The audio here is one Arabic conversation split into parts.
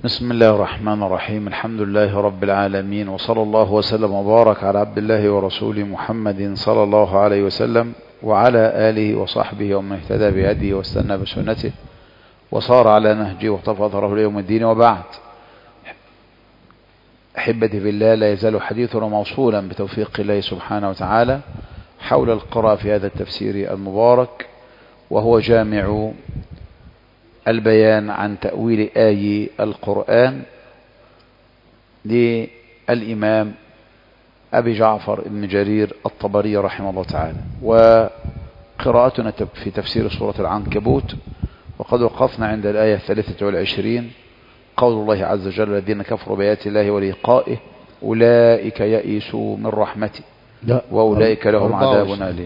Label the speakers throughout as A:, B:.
A: بسم الله الرحمن الرحيم. الحمد لله رب العالمين، وصلى الله وسلم وبارك على عبد الله ورسوله محمد صلى الله عليه وسلم وعلى آله وصحبه ومن اهتدى بهديه واستنى بسنته وصار على نهجه واقتفى أثره ليوم الدين. وبعد، أحبتي في الله، لا يزال حديثنا موصولا بتوفيق الله سبحانه وتعالى حول القراءة في هذا التفسير المبارك، وهو جامع البيان عن تأويل آي القرآن للإمام أبي جعفر بن جرير الطبري رحمه الله تعالى. وقراءتنا في تفسير سورة العنكبوت، وقد وقفنا عند الآية 23: قول الله عز وجل: الذين كفروا بآيات الله ولقائه أولئك يئسوا من رحمته وأولئك لهم عذاب أليم.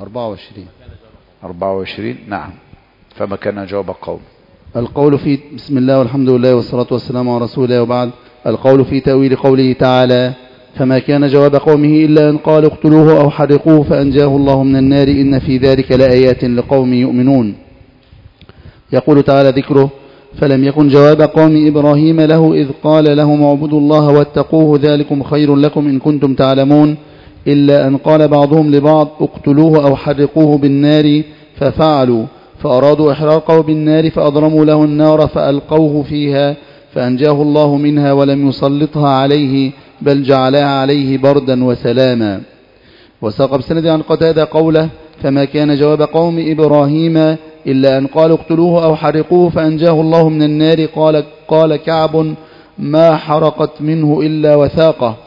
A: 24 نعم. فما كان جواب قوم؟
B: القول في بسم الله والحمد لله والصلاة والسلام على رسول الله، وبعد. القول في تأويل قوله تعالى: فما كان جواب قومه إلا أن قالوا اقتلوه أو حرقوه فأنجاه الله من النار إن في ذلك لآيات لقوم يؤمنون. يقول تعالى ذكره: فلم يكن جواب قوم إبراهيم له إذ قال لهم اعبدوا الله واتقوه ذلكم خير لكم إن كنتم تعلمون، إلا أن قال بعضهم لبعض اقتلوه أو حرقوه بالنار ففعلوا، فأرادوا إحراقه بالنار فأضرموا له النار فألقوه فيها فأنجاه الله منها ولم يسلطها عليه بل جعلها عليه بردا وسلاما. وساق بسند عن قتادة قوله: فما كان جواب قوم إبراهيم إلا أن قالوا اقتلوه أو حرقوه فأنجاه الله من النار. قال كعب: ما حرقت منه إلا وثاقه.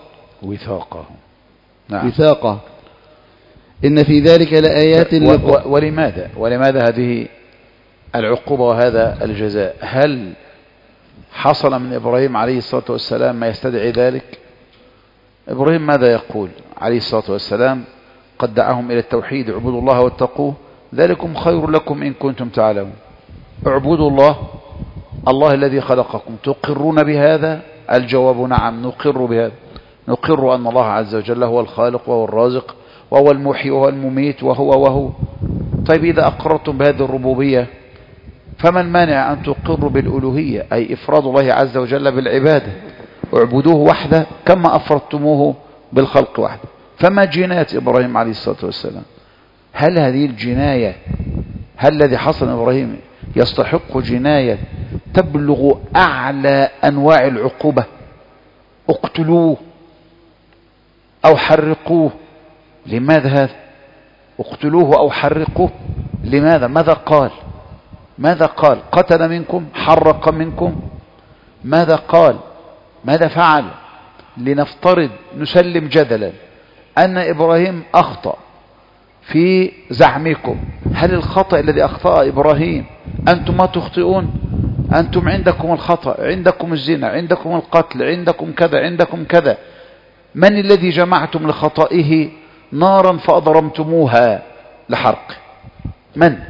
A: نعم.
B: وثاقه. إن في ذلك لآيات
A: ولماذا هذه العقوبة وهذا الجزاء؟ هل حصل من إبراهيم عليه الصلاة والسلام ما يستدعي ذلك؟ إبراهيم ماذا يقول عليه الصلاة والسلام؟ قد دعاهم إلى التوحيد: اعبدوا الله واتقوه ذلكم خير لكم إن كنتم تعلمون. اعبدوا الله الذي خلقكم. تقرون بهذا؟ الجواب نعم، نقر بهذا. نقر أن الله عز وجل هو الخالق وهو الرازق وهو المحيي وهو المميت وهو. طيب، إذا أقررتم بهذه الربوبية فما المانع أن تقروا بالألوهية، أي إفراد الله عز وجل بالعبادة؟ اعبدوه وحده كما أفردتموه بالخلق وحده. فما جناية إبراهيم عليه الصلاة والسلام؟ هل هذه الجناية، هل الذي حصل من إبراهيم يستحق جناية تبلغ أعلى أنواع العقوبة؟ اقتلوه أو حرقوه. لماذا هذا؟ اقتلوه أو حرقوه لماذا؟ ماذا قال؟ قتل منكم؟ حرق منكم؟ ماذا قال؟ ماذا فعل؟ لنفترض، نسلم جدلا أن إبراهيم أخطأ في زعمكم. هل الخطأ الذي أخطأ إبراهيم أنتم ما تخطئون؟ أنتم عندكم الخطأ، عندكم الزنا، عندكم القتل، عندكم كذا، عندكم كذا. من الذي جمعتم لخطئه نارا فأضرمتموها لحرق؟ من؟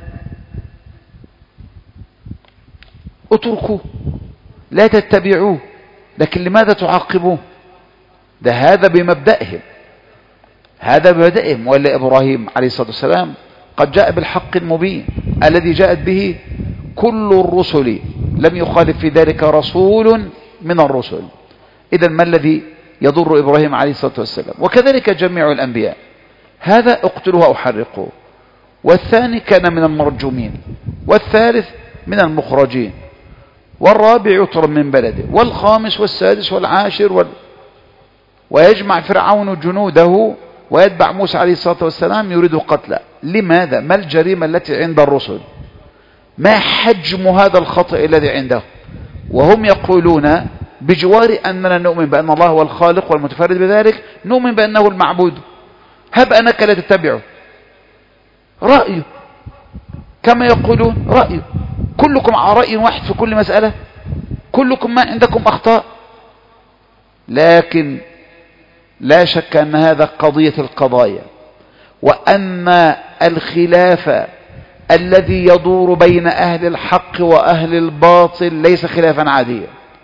A: اتركوه، لا تتبعوه، لكن لماذا تعاقبوه؟ هذا بمبدئهم، ولا إبراهيم عليه الصلاة والسلام قد جاء بالحق المبين الذي جاءت به كل الرسل، لم يخالف في ذلك رسول من الرسل. إذن ما الذي يضر إبراهيم عليه الصلاة والسلام؟ وكذلك جميع الأنبياء. هذا اقتلوه أو حرقوه، والثاني كان من المرجومين، والثالث من المخرجين، والرابع يطرد من بلده، والخامس والسادس والعاشر ويجمع فرعون جنوده ويتبع موسى عليه الصلاة والسلام يريد قتله. لماذا؟ ما الجريمة التي عند الرسل؟ ما حجم هذا الخطأ الذي عنده؟ وهم يقولون بجوار أننا نؤمن بأن الله هو الخالق والمتفرد بذلك، نؤمن بأنه المعبود. هب أنك لا تتبعه، رأيه كما يقولون رأيه. كلكم على رأي واحد في كل مسألة، كلكم ما عندكم أخطاء. لكن لا شك أن هذا قضية القضايا، وأن الخلاف الذي يدور بين أهل الحق وأهل الباطل ليس خلافا عاديا،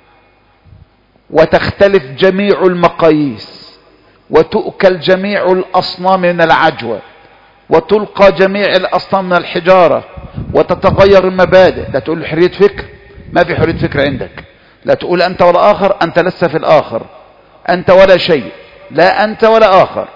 A: وتختلف جميع المقاييس، وتؤكل جميع الأصنام من العجوة، وتلقى جميع الأصنام من الحجارة، وتتغير المبادئ. لا تقول حرية فكر، ما في حرية فكر عندك. لا تقول أنت ولا آخر، أنت لست في الآخر، أنت ولا شيء، لا أنت ولا آخر.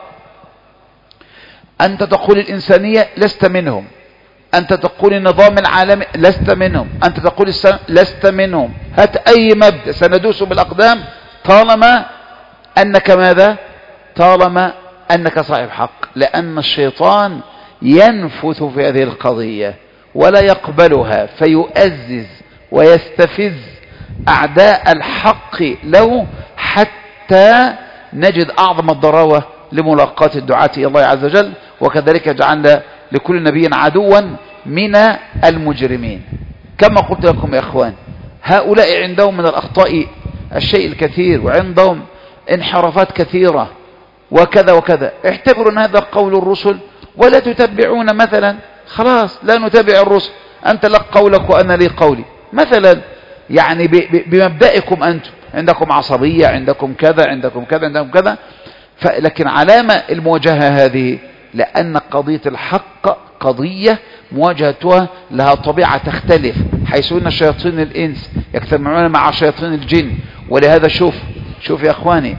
A: أنت تقول الإنسانية لست منهم، أنت تقول النظام العالمي لست منهم، أنت تقول السلام لست منهم. هات أي مبدأ سندوس بالأقدام طالما أنك ماذا؟ طالما أنك صاحب حق، لأن الشيطان ينفث في هذه القضية ولا يقبلها، فيؤزز ويستفز أعداء الحق له حتى نجد أعظم الضراوة لملاقاة الدعاة إلى الله عز وجل. وكذلك جعلنا لكل نبي عدوا من المجرمين. كما قلت لكم يا أخوان، هؤلاء عندهم من الأخطاء الشيء الكثير، وعندهم انحرافات كثيرة وكذا وكذا. اعتبروا أن هذا قول الرسل ولا تتبعون مثلا، خلاص لا نتبع الرسل، أنت لك قولك وأنا لي قولي مثلا، يعني بمبدئكم أنتم، عندكم عصبية، عندكم كذا، عندكم كذا، عندكم كذا. لكن علامة المواجهة هذه، لأن قضية الحق قضية مواجهتها لها طبيعة تختلف، حيث أن شياطين الإنس يجتمعون مع شياطين الجن. ولهذا شوف يا أخواني،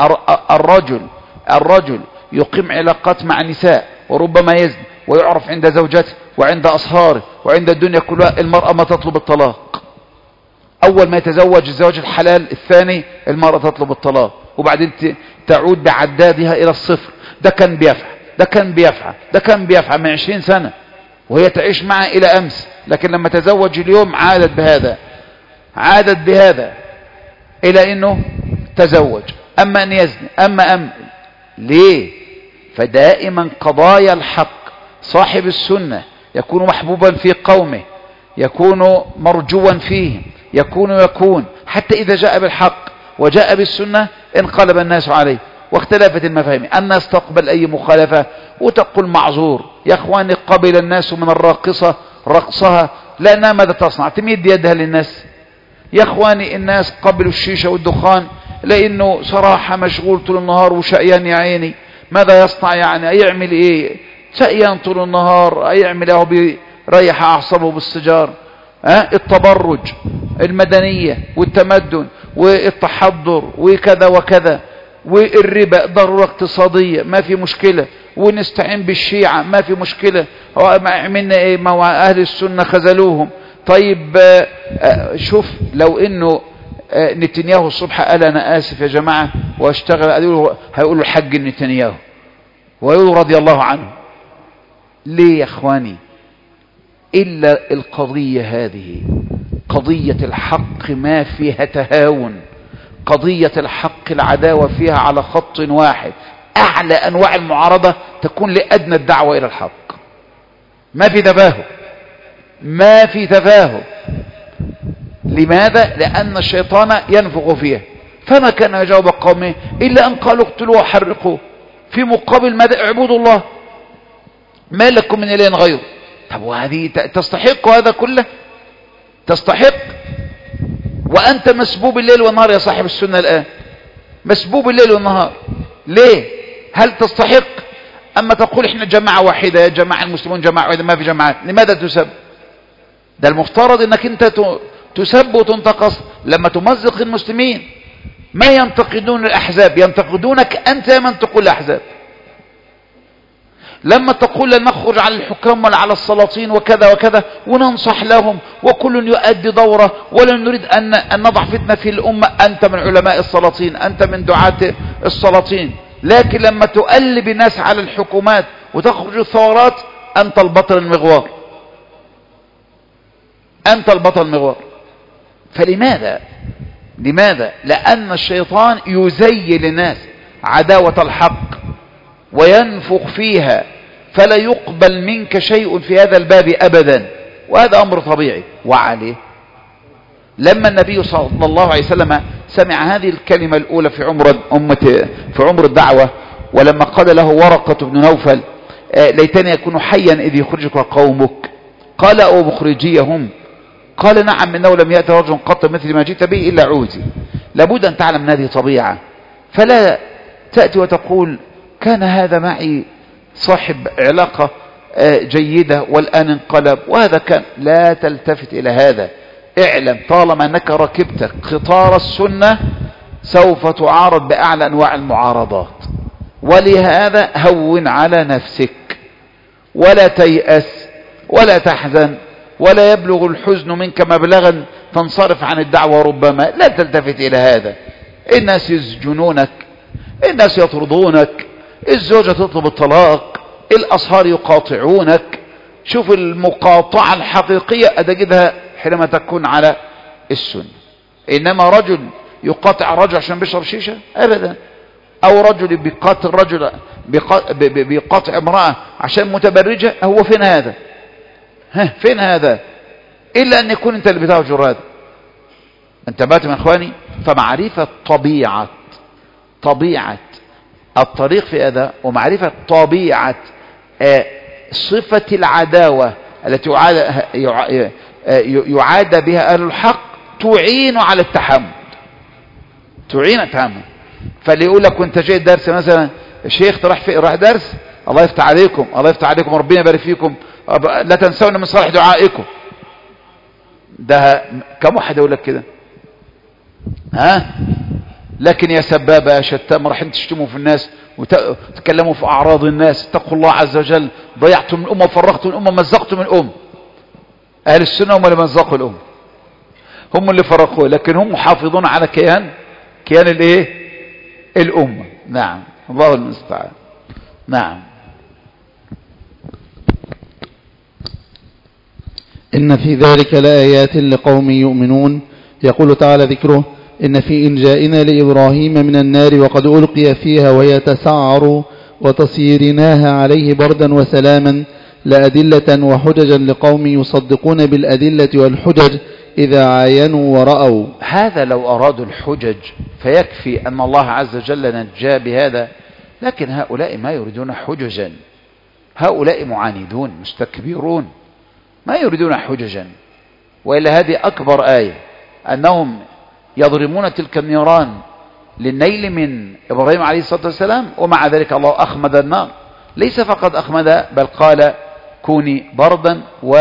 A: الرجل يقيم علاقات مع نساء وربما يزن ويعرف عند زوجته وعند أصهاره وعند الدنيا كلها. المرأة ما تطلب الطلاق، أول ما يتزوج الزواج الحلال الثاني المرأة تطلب الطلاق، وبعدين تعود بعدادها إلى الصفر. ده كان بيفعل، ده كان بيفعل، ده كان بيفعل من 20 سنة وهي تعيش معه إلى أمس، لكن لما تزوج اليوم عادت بهذا إلى أنه تزوج، أما أن يزني، أما ليه؟ فدائما قضايا الحق صاحب السنة يكون محبوبا في قومه، يكون مرجوا فيهم، يكون حتى إذا جاء بالحق وجاء بالسنة انقلب الناس عليه واختلفت المفاهيم. الناس تقبل أي مخالفة وتقول معذور. يا أخواني، قبل الناس من الراقصة رقصها لأنها ماذا تصنع؟ تميد يدها للناس. يا أخواني، الناس قبلوا الشيشة والدخان لأنه صراحة مشغول طول النهار وشقيان يا عيني. ماذا يصنع يعني؟ يعمل إيه؟ شقيان طول النهار، يعمل إيه؟ بيريح أعصابه بالسجار. التبرج، المدنية والتمدن والتحضر وكذا وكذا، والربا ضرورة اقتصادية ما في مشكلة، ونستعين بالشيعة ما في مشكلة. عملنا ايه؟ ما اهل السنة خذلوهم. طيب شوف، لو انه نتنياهو الصبح قال انا اسف يا جماعة واشتغل، هيقولوا الحج نتنياهو ويقولوا رضي الله عنه. ليه يا اخواني؟ إلا القضية هذه قضية الحق ما فيها تهاون، قضية الحق العداوة فيها على خط واحد. أعلى أنواع المعارضة تكون لأدنى الدعوة إلى الحق، ما في تفاهم، ما في تفاهم. لماذا؟ لأن الشيطان ينفخ فيها. فما كان يجاوب قومه إلا أن قالوا اقتلوه وحرقوه، في مقابل ماذا؟ اعبدوا الله ما لكم من إله غيره. طب وهذه تستحق هذا كله؟ تستحق؟ وأنت مسبوب الليل والنهار يا صاحب السنة الآن، مسبوب الليل والنهار. ليه؟ هل تستحق؟ أما تقول إحنا جماعة واحدة، يا جماعة المسلمون جماعة واحدة، ما في جماعات. لماذا تسب؟ ده المفترض أنك أنت تسب وتنتقص. لما تمزق المسلمين ما ينتقدون الأحزاب، ينتقدونك أنت يا من تقول الأحزاب. لما تقول لن نخرج على الحكام ولا على السلاطين وكذا وكذا وننصح لهم وكل يؤدي دوره ولن نريد أن نضع فتنة في الأمة، أنت من علماء السلاطين، أنت من دعاة السلاطين. لكن لما تؤلب الناس على الحكومات وتخرج الثورات، أنت البطل المغوار، أنت البطل المغوار. فلماذا؟ لماذا؟ لأن الشيطان يزين للناس عداوة الحق وينفخ فيها، فلا يقبل منك شيء في هذا الباب أبدا، وهذا أمر طبيعي. وعليه لما النبي صلى الله عليه وسلم سمع هذه الكلمة الأولى في عمر الدعوة، ولما قال له ورقة بن نوفل ليتني أكون حيا إذ يخرجك قومك، قال أو مخرجيهم؟ قال نعم، إنه لم يأتي رجل قط مثل ما جئت به إلا عوزي. لابد أن تعلم هذه طبيعة، فلا تأتي وتقول كان هذا معي صاحب علاقة جيدة والآن انقلب وهذا كان. لا تلتفت إلى هذا، اعلم طالما أنك ركبت قطار السنة سوف تعارض بأعلى أنواع المعارضات، ولهذا هون على نفسك ولا تيأس ولا تحزن ولا يبلغ الحزن منك مبلغا تنصرف عن الدعوة، ربما لا تلتفت إلى هذا. الناس يسجنونك، الناس يطردونك، الزوجة تطلب الطلاق، الأصهار يقاطعونك. شوف المقاطعة الحقيقية أتجدها حينما تكون على السنة. إنما رجل يقاطع رجل عشان بيشرب شيشة أبدا، أو رجل بيقاتل رجل بيقاطع امرأة عشان متبرجة، هو فين هذا؟ فين هذا؟ إلا أن يكون أنت اللي بتهجر هذا. انتبهتم يا إخواني؟ فمعرفة طبيعة الطريق في هذا، ومعرفة طبيعة صفة العداوة التي يعاد بها أهل الحق تعين على التحمل، تعين التحمل. فاللي يقول لك وانت جاي الدرس مثلا شيخ راح درس، الله يفتح عليكم، الله يفتح عليكم، ربنا يبارك فيكم، لا تنسون من صالح دعائكم. ده كم واحد يقول لك كده؟ لكن يا سبابة يا شتام رايحين تشتموا في الناس وتتكلموا في أعراض الناس، اتقوا الله عز وجل، ضيعتم الأمة وفرغتم الأمة، مزقتم الأمة. أهل السنة هم اللي مزقوا الأمة، هم اللي فرقوها، لكن هم محافظون على كيان الايه؟ الأمة. نعم، الله المستعان. نعم.
B: إن في ذلك لآيات لقوم يؤمنون. يقول تعالى ذكره: إن في إنجائنا لإبراهيم من النار وقد ألقي فيها وهي تسعر وتصيرناها عليه بردا وسلاما لأدلة وحججا لقوم يصدقون بالأدلة والحجج إذا عاينوا ورأوا.
A: هذا لو أرادوا الحجج فيكفي أن الله عز وجل نجى بهذا، لكن هؤلاء ما يريدون حججا، هؤلاء معاندون مستكبرون ما يريدون حججا. وإلا هذه أكبر آية، أنهم يضرمون تلك النيران للنيل من إبراهيم عليه الصلاة والسلام، ومع ذلك الله أخمد النار. ليس فقط أخمد، بل قال كوني بردا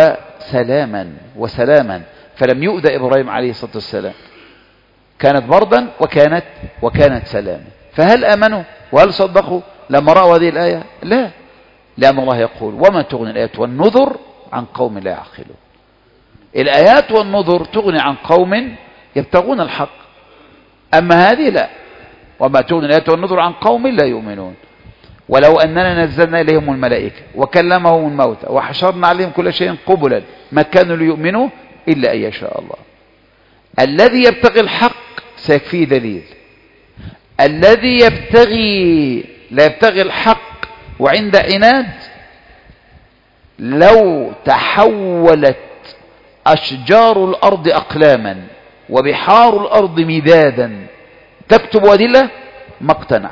A: وسلاما، فلم يؤذى إبراهيم عليه الصلاة والسلام، كانت بردا وكانت سلاما. فهل آمنوا وهل صدقوا لما رأوا هذه الآية؟ لا، لأن الله يقول: وما تغني الآيات والنذر عن قوم لا يعقلون. الآيات والنذر تغني عن قوم يبتغون الحق، أما هذه لا، وما تغني الآيات والنذر عن قوم لا يؤمنون. ولو أننا نزلنا إليهم الملائكة وكلمهم الموتى وحشرنا عليهم كل شيء قبلا ما كانوا ليؤمنوا إلا أن يشاء الله. الذي يبتغي الحق سيكفيه دليل، الذي لا يبتغي الحق وعند عناد، لو تحولت أشجار الأرض أقلاما وبحار الأرض مدادا تكتب أدلة ما اقتنع.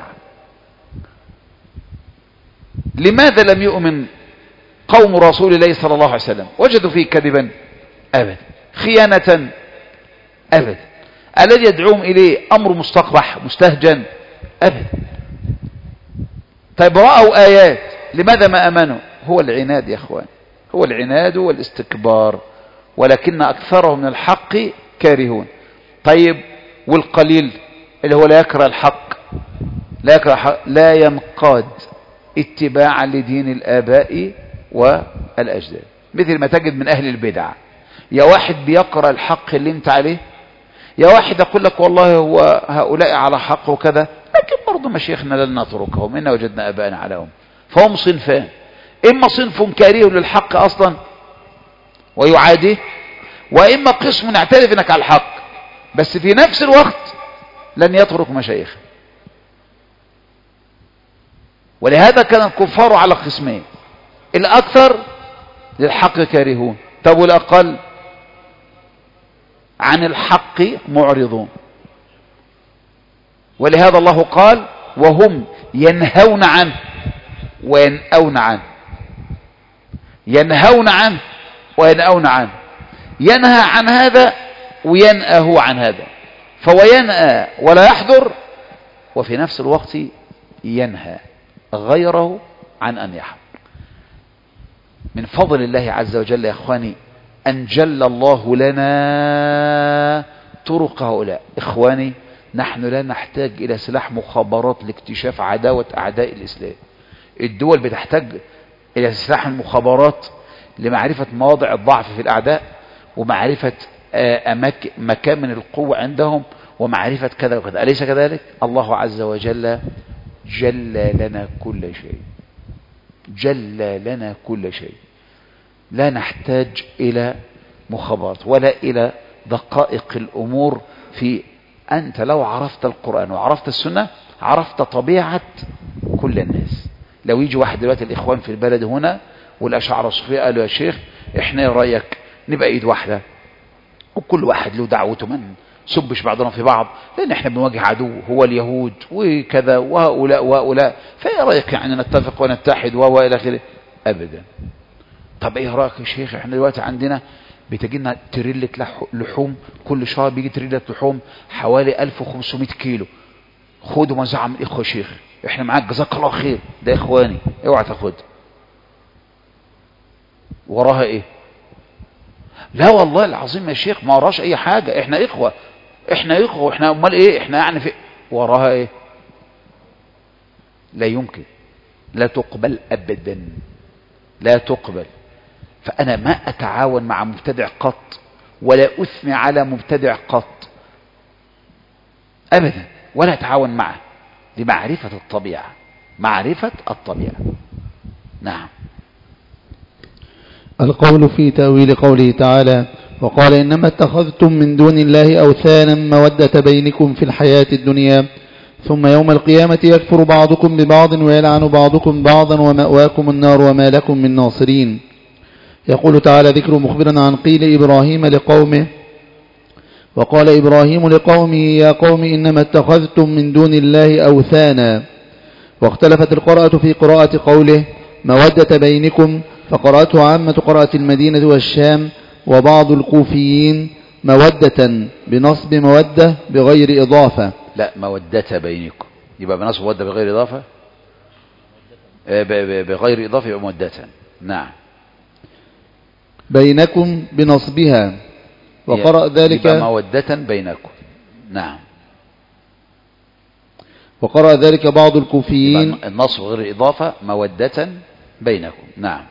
A: لماذا لم يؤمن قوم رسول الله صلى الله عليه وسلم؟ وجدوا فيه كذبا أبدا، خيانة أبدا، الذي يدعوهم إليه أمر مستقبح مستهجن أبدا. طيب رأوا آيات، لماذا ما أمنوا؟ هو العناد يا أخوان، هو العناد والاستكبار، ولكن أكثرهم من الحق كارهون. طيب والقليل اللي هو لا يكره الحق، لا ينقاد اتباعا لدين الآباء والأجداد، مثل ما تجد من أهل البدع، يا واحد بيقرأ الحق اللي انت عليه، يا واحد يقول لك والله هو هؤلاء على حق وكذا، لكن برضو مشيخنا لن نتركهم إنا وجدنا آباءنا عليهم. فهم صنفان: إما صنف كاريه للحق أصلا ويعاديه، وإما قسم يعترف انك على الحق بس في نفس الوقت لن يترك مشايخ. ولهذا كان الكفار على قسمين: الأكثر للحق كارهون، طب والأقل عن الحق معرضون. ولهذا الله قال: وهم ينهون عنه وينأون عنه، ينهون عنه وينأون عنه، ينهى عن هذا وينأه عن هذا، فهو ينأى ولا يحضر، وفي نفس الوقت ينهى غيره عن أن يحضر. من فضل الله عز وجل يا أخواني أن جل الله لنا طرق هؤلاء. إخواني، نحن لا نحتاج إلى سلاح مخابرات لاكتشاف عداوة أعداء الإسلام. الدول بتحتاج إلى سلاح المخابرات لمعرفة مواضع الضعف في الأعداء، ومعرفة مكامن القوة عندهم، ومعرفة كذا وكذا. أليس كذلك؟ الله عز وجل جل لنا كل شيء، جل لنا كل شيء. لا نحتاج إلى مخابرات ولا إلى دقائق الأمور. في أنت لو عرفت القرآن وعرفت السنة عرفت طبيعة كل الناس. لو يجي واحد دلوقتي الإخوان في البلد هنا والأشاعرة الصوفية قالوا يا شيخ إحنا رأيك نبقى إيد واحدة وكل واحد له دعوته، من سبش بعضنا في بعض، لأن إحنا بنواجه عدو هو اليهود وكذا وهؤلاء وهؤلاء، فإيه رأيك يعني نتفق ونتحد وإلى آخره؟ أبدا. طب إيه رأيك يا شيخ إحنا دلوقتي عندنا بتجينا تريلة لحوم، كل شهر بيجي تريلة لحوم حوالي 1500 كيلو، خدوا مزعة من الإخوة يا شيخ، إحنا معاك جزاك الله خير، ده إخواني اوعى تاخد. وراها إيه؟ لا والله العظيم يا شيخ ما وراش أي حاجة، إحنا إخوة، إحنا إخوة، وإحنا أمال إيه؟ إحنا يعني في وراها إيه؟ لا يمكن، لا تقبل أبدا، لا تقبل. فأنا ما أتعاون مع مبتدع قط، ولا أثني على مبتدع قط أبدا، ولا أتعاون معه، لمعرفة الطبيعة، معرفة الطبيعة. نعم.
B: القول في تأويل قوله تعالى: وقال إنما اتخذتم من دون الله أوثانا مودة بينكم في الحياة الدنيا ثم يوم القيامة يكفر بعضكم ببعض ويلعن بعضكم بعضا ومأواكم النار وما لكم من ناصرين. يقول تعالى ذكر مخبرا عن قيل إبراهيم لقومه: وقال إبراهيم لقومه يا قوم إنما اتخذتم من دون الله أوثانا. واختلفت القراءة في قراءة قوله مودة بينكم، فقرأته عامة قراءة المدينة والشام وبعض الكوفيين مودة بنصب مودة بغير إضافة.
A: لا، مودة بينكم يبقى بنصب مودة بغير إضافة، بغير إضافة يبقى مودة. نعم.
B: بينكم بنصبها، وقرأ ذلك
A: يبقى مودة بينكم. نعم.
B: وقرأ ذلك بعض الكوفيين
A: النصب غير إضافة مودة بينكم. نعم.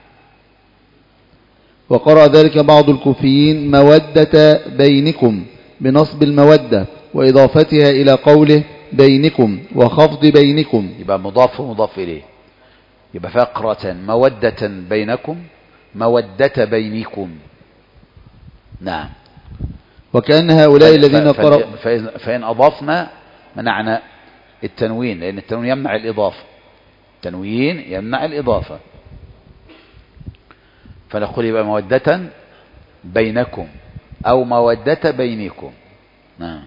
B: وقرأ ذلك بعض الكوفيين مودة بينكم بنصب المودة وإضافتها إلى قوله بينكم وخفض بينكم،
A: يبقى مضاف ومضاف إليه، يبقى فيها قراءة مودة بينكم مودة بينكم. نعم.
B: وكأن هؤلاء الذين قرأوا
A: فإن أضافنا منعنا التنوين، لأن التنوين يمنع الإضافة، التنوين يمنع الإضافة، فنقول يبقى مودة بينكم أو مودة بينكم. نعم.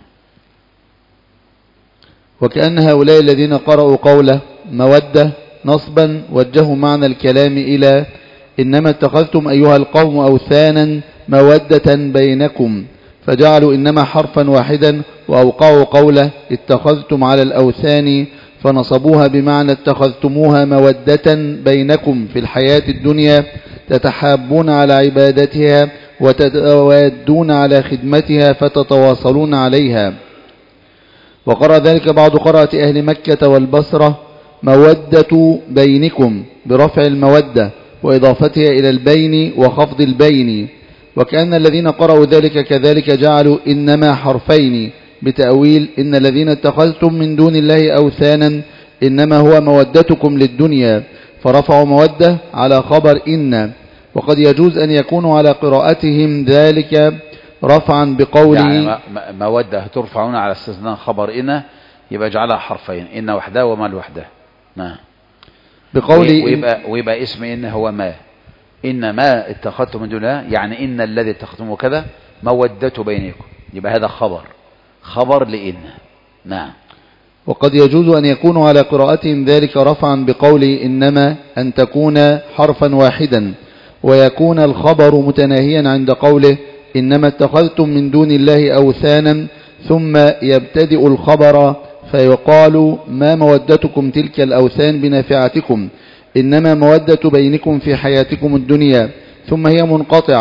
B: وكأن هؤلاء الذين قرأوا قوله مودة نصبا وجهوا معنى الكلام إلى إنما اتخذتم أيها القوم أوثانا مودة بينكم، فجعلوا إنما حرفا واحدا وأوقعوا قوله اتخذتم على الأوثان، فنصبوها بمعنى اتخذتموها مودة بينكم في الحياة الدنيا تتحابون على عبادتها وتتوادون على خدمتها فتتواصلون عليها. وقرأ ذلك بعض قراءة أهل مكة والبصرة مودة بينكم برفع المودة وإضافتها إلى البين وخفض البين. وكأن الذين قرأوا ذلك كذلك جعلوا إنما حرفين بتأويل إن الذين اتخذتم من دون الله أوثانا إنما هو مودتكم للدنيا، فرفعوا مودة على خبر إن. وقد يجوز أن يكونوا على قراءتهم ذلك رفعا بقوله
A: يعني مودة ترفعون على استثناء خبر إن، يبقى جعلها حرفين، إن وحده وما لوحده. نعم.
B: بقوله
A: ويبقى اسم إن هو ما، إن ما اتخذتم من دون الله، يعني إن الذي اتخذتم كذا مودة بينكم، يبقى هذا خبر لإن. نعم.
B: وقد يجوز أن يكونوا على قراءتهم ذلك رفعا بقوله إنما أن تكون حرفا واحدا، ويكون الخبر متناهيا عند قوله إنما اتخذتم من دون الله أوثانا، ثم يبتدئ الخبر فيقال ما مودتكم تلك الأوثان بنافعتكم، إنما مودة بينكم في حياتكم الدنيا، ثم هي منقطعة.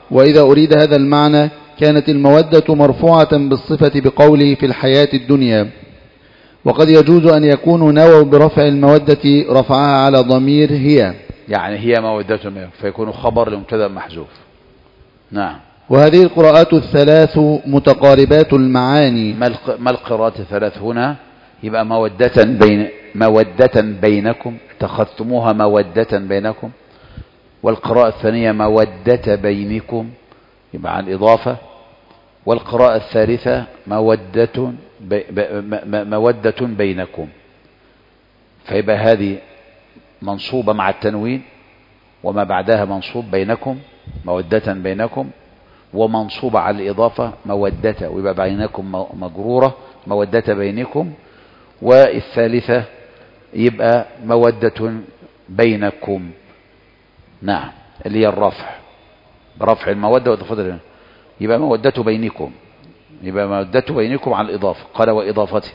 B: وإذا أريد هذا المعنى كانت المودة مرفوعة بالصفة بقوله في الحياة الدنيا. وقد يجوز أن يكون نووا برفع المودة رفعها على ضمير هي،
A: يعني هي مودة فيكون خبر لمبتدا محذوف. نعم.
B: وهذه القراءات الثلاث متقاربات المعاني.
A: ما القراءات الثلاث هنا؟ يبقى مودة بينكم، اتخذتموها مودة بينكم. والقراءة الثانية مودة بينكم، يبقى عن إضافة. والقراءة الثالثة مودة بينكم، فيبقى هذه منصوبة مع التنوين، وما بعدها منصوب بينكم، مودة بينكم، ومنصوبة على الإضافة مودة، ويبقى بينكم مجرورة مودة بينكم. والثالثة يبقى مودة بينكم. نعم، اللي هي الرفع، برفع المودة وإضافتها، يبقى مودة بينكم، يبقى مودة بينكم على الإضافة. قال وإضافته،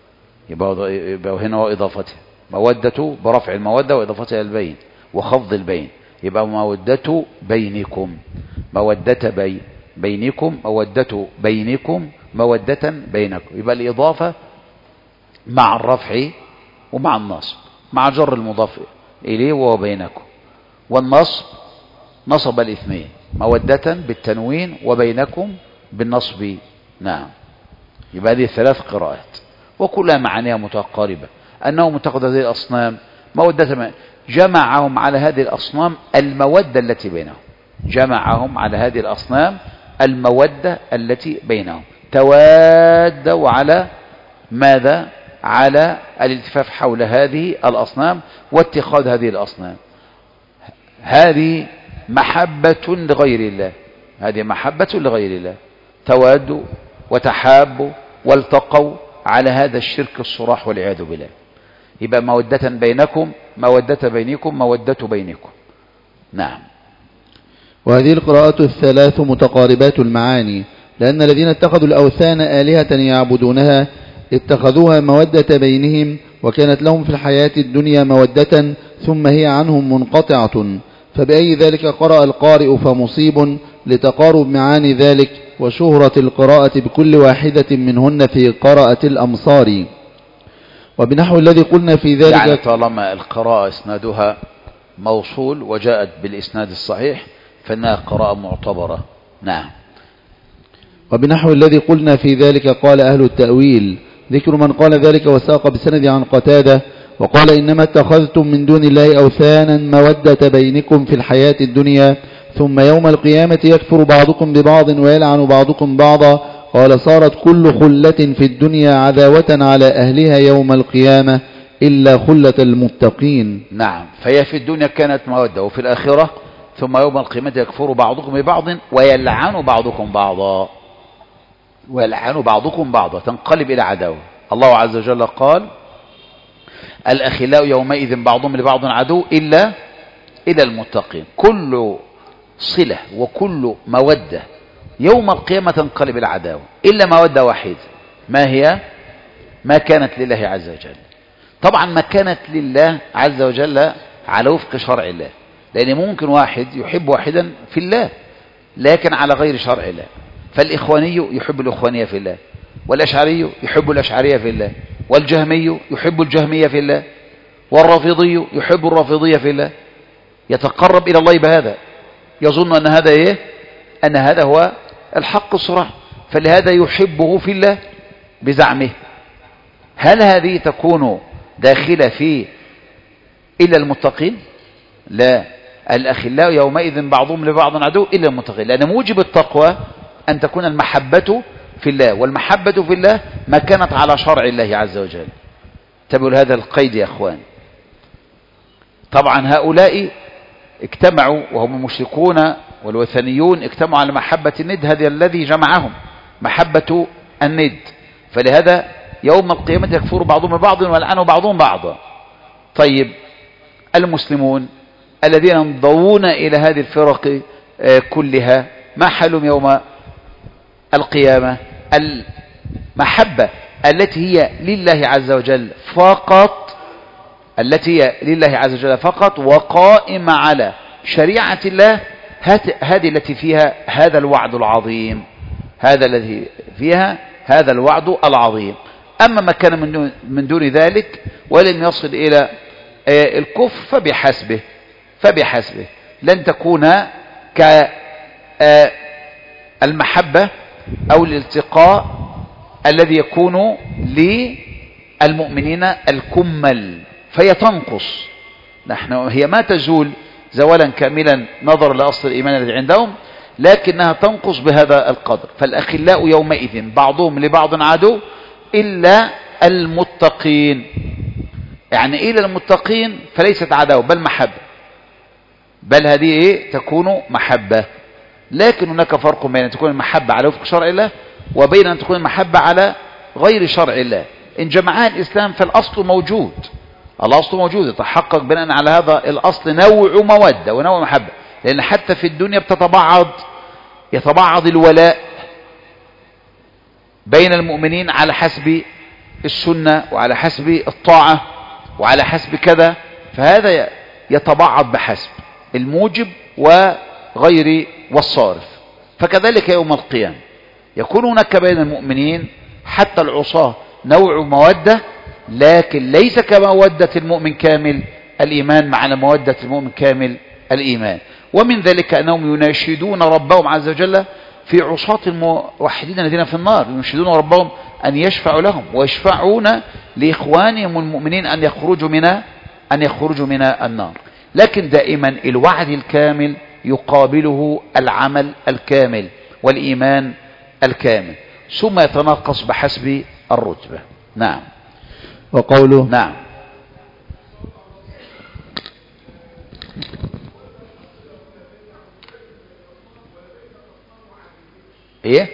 A: يبقى هنا وإضافته، مودة برفع المودة وإضافتها البين وخفض البين، يبقى مودة بينكم، مودة بينكم، مودة بينكم، مودة بينكم. يبقى الإضافة مع الرفع ومع النصب، مع جر المضاف إليه وهو بينكم. والنصب نصب الاثنين، مودة بالتنوين وبينكم بالنصب. نعم. يبقى هذه ثلاث قراءات وكلها معانيها متقاربة، أنه متقد هذه الأصنام مودة، جمعهم على هذه الأصنام المودة التي بينهم، جمعهم على هذه الأصنام المودة التي بينهم، توادوا على ماذا؟ على الالتفاف حول هذه الأصنام واتخاذ هذه الأصنام. هذه محبة لغير الله، هذه محبة لغير الله، توادوا وتحابوا والتقوا على هذا الشرك الصراح والعياذ بالله. يبقى مودة بينكم، مودة بينكم، مودة بينكم. نعم.
B: وهذه القراءات الثلاث متقاربات المعاني، لأن الذين اتخذوا الأوثان آلهة يعبدونها اتخذوها مودة بينهم، وكانت لهم في الحياة الدنيا مودة ثم هي عنهم منقطعة. فبأي ذلك قرأ القارئ فمصيب لتقارب معاني ذلك وشهرة القراءة بكل واحدة منهن في قراءة الأمصار. وبنحو الذي قلنا في ذلك،
A: يعني طالما القراءة اسنادها موصول وجاءت بالإسناد الصحيح فإنها قراءة معتبرة. نعم.
B: وبنحو الذي قلنا في ذلك قال أهل التأويل، ذكر من قال ذلك وساق بسند عن قتادة وقال إنما اتخذتم من دون الله أوثانا مودة بينكم في الحياة الدنيا ثم يوم القيامة يكفر بعضكم ببعض ويلعن بعضكم بعضا. قال صارت كل خلة في الدنيا عداوة على أهلها يوم القيامة إلا خلة المتقين.
A: نعم. فهي في الدنيا كانت مودة، وفي الآخرة ثم يوم القيامة يكفر بعضكم ببعض ويلعن بعضكم بعضا، ويلعن بعضكم بعضا، تنقلب إلى عداوة. الله عز وجل قال الأخلاء يومئذ بعضهم لبعض عدو إلا المتقين. كل صلة وكل مودة يوم القيامة تنقلب إلى عداوة إلا مودة واحدة، ما هي؟ ما كانت لله عز وجل. طبعا ما كانت لله عز وجل على وفق شرع الله، لأن ممكن واحد يحب واحدا في الله لكن على غير شرع الله. فالإخواني يحب الإخوانية في الله، والأشعري يحب الأشعرية في الله، والجهمي يحب الجهمية في الله، والرافضي يحب الرافضية في الله، يتقرب إلى الله بهذا، يظن أن هذا إيه؟ أن هذا هو الحق الصراح، فلهذا يحبه في الله بزعمه. هل هذه تكون داخلة في إلا المتقين؟ لا، الأخلاء يومئذ بعضهم لبعض عدو إلا المتقين، لأن موجب التقوى أن تكون المحبة في الله، والمحبة في الله ما كانت على شرع الله عز وجل. انتبهوا لهذا القيد يا أخوان. طبعا هؤلاء اجتمعوا وهم المشركون والوثنيون اجتمعوا على محبة الند، هذا الذي جمعهم محبة الند، فلهذا يوم القيامة يكفر بعضهم ببعض ويلعنوا بعضهم بعضا. طيب المسلمون الذين ينضوون إلى هذه الفرق كلها ما حالهم يوم القيامة؟ المحبة التي هي لله عز وجل فقط، التي هي لله عز وجل فقط وقائمة على شريعة الله، هذه التي فيها هذا الوعد العظيم، هذا الذي فيها هذا الوعد العظيم. أما ما كان من دون ذلك ولم يصل إلى الكفر فبحسبه لن تكون كالمحبة أو الالتقاء الذي يكون للمؤمنين الكمل، فهي تنقص. هي ما تزول زوالا كاملا نظرا لأصل الإيمان الذي عندهم، لكنها تنقص بهذا القدر. فالأخلاء يومئذ بعضهم لبعض عدو إلا المتقين، يعني إلا المتقين فليست عداوة بل محبة، بل هذه تكون محبة. لكن هناك فرق بين أن تكون المحبة على وفق شرع الله وبين أن تكون المحبة على غير شرع الله. إن جمعها الإسلام فالأصل موجود، الأصل موجود، يتحقق بناء على هذا الأصل نوع مودة ونوع محبة. لأن حتى في الدنيا يتبعض الولاء بين المؤمنين على حسب السنة وعلى حسب الطاعة وعلى حسب كذا، فهذا يتبعض بحسب الموجب وغير والصارف. فكذلك يوم القيامة يكون هناك بين المؤمنين حتى العصاة نوع مودة، لكن ليس كمودة المؤمن كامل الإيمان مع مودة المؤمن كامل الإيمان. ومن ذلك أنهم يناشدون ربهم عز وجل في عصاة الموحدين الذين في النار، يناشدون ربهم أن يشفعوا لهم ويشفعون لإخوانهم المؤمنين أن يخرجوا من النار. لكن دائما الوعد الكامل يقابله العمل الكامل والإيمان الكامل، ثم يتناقص بحسب الرتبة. نعم.
B: وقوله
A: نعم. ايه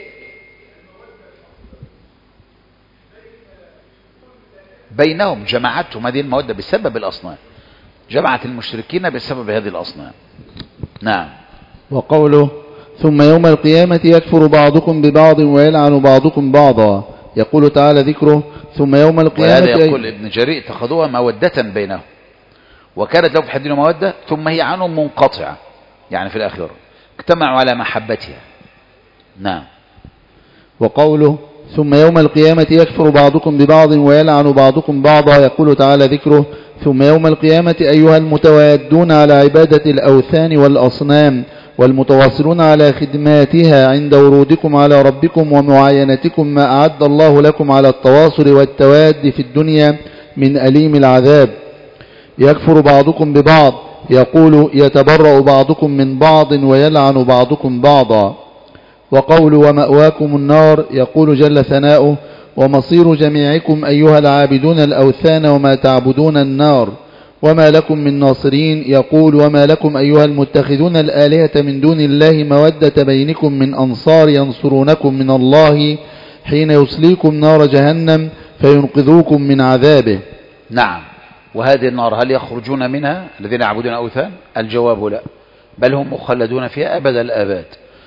A: بينهم جماعتهم هذه المودة بسبب الأصنام، جمعت المشركين بسبب هذه الأصنام. نعم.
B: وقوله ثم يوم القيامة يكفر بعضكم ببعض ويلعن بعضكم بعضا، يقول تعالى ذكره ثم يوم القيامة.
A: وهذا يقول ابن جرير اتخذوها مودة بينهم وكانت لهم في حدين مودة ثم هي عنهم منقطعة، يعني في الآخرة اجتمعوا على محبتها. نعم.
B: وقوله ثم يوم القيامة يكفر بعضكم ببعض ويلعن بعضكم بعضا، يقول تعالى ذكره ثم يوم القيامة أيها المتوادون على عبادة الأوثان والأصنام والمتواصلون على خدماتها عند ورودكم على ربكم ومعاينتكم ما أعد الله لكم على التواصل والتواد في الدنيا من أليم العذاب، يكفر بعضكم ببعض، يقول يتبرأ بعضكم من بعض ويلعن بعضكم بعضا. وقول ومأواكم النار، يقول جل ثناؤه ومصير جميعكم أيها العابدون الأوثان وما تعبدون النار وما لكم من ناصرين، يقول وما لكم أيها المتخذون الآلهة من دون الله مودة بينكم من أنصار ينصرونكم من الله حين يصليكم نار جهنم فينقذوكم من عذابه.
A: نعم. وهذه النار هل يخرجون منها الذين يعبدون أوثان؟ الجواب لا، بل هم مخلدون فيها أبد الآباد.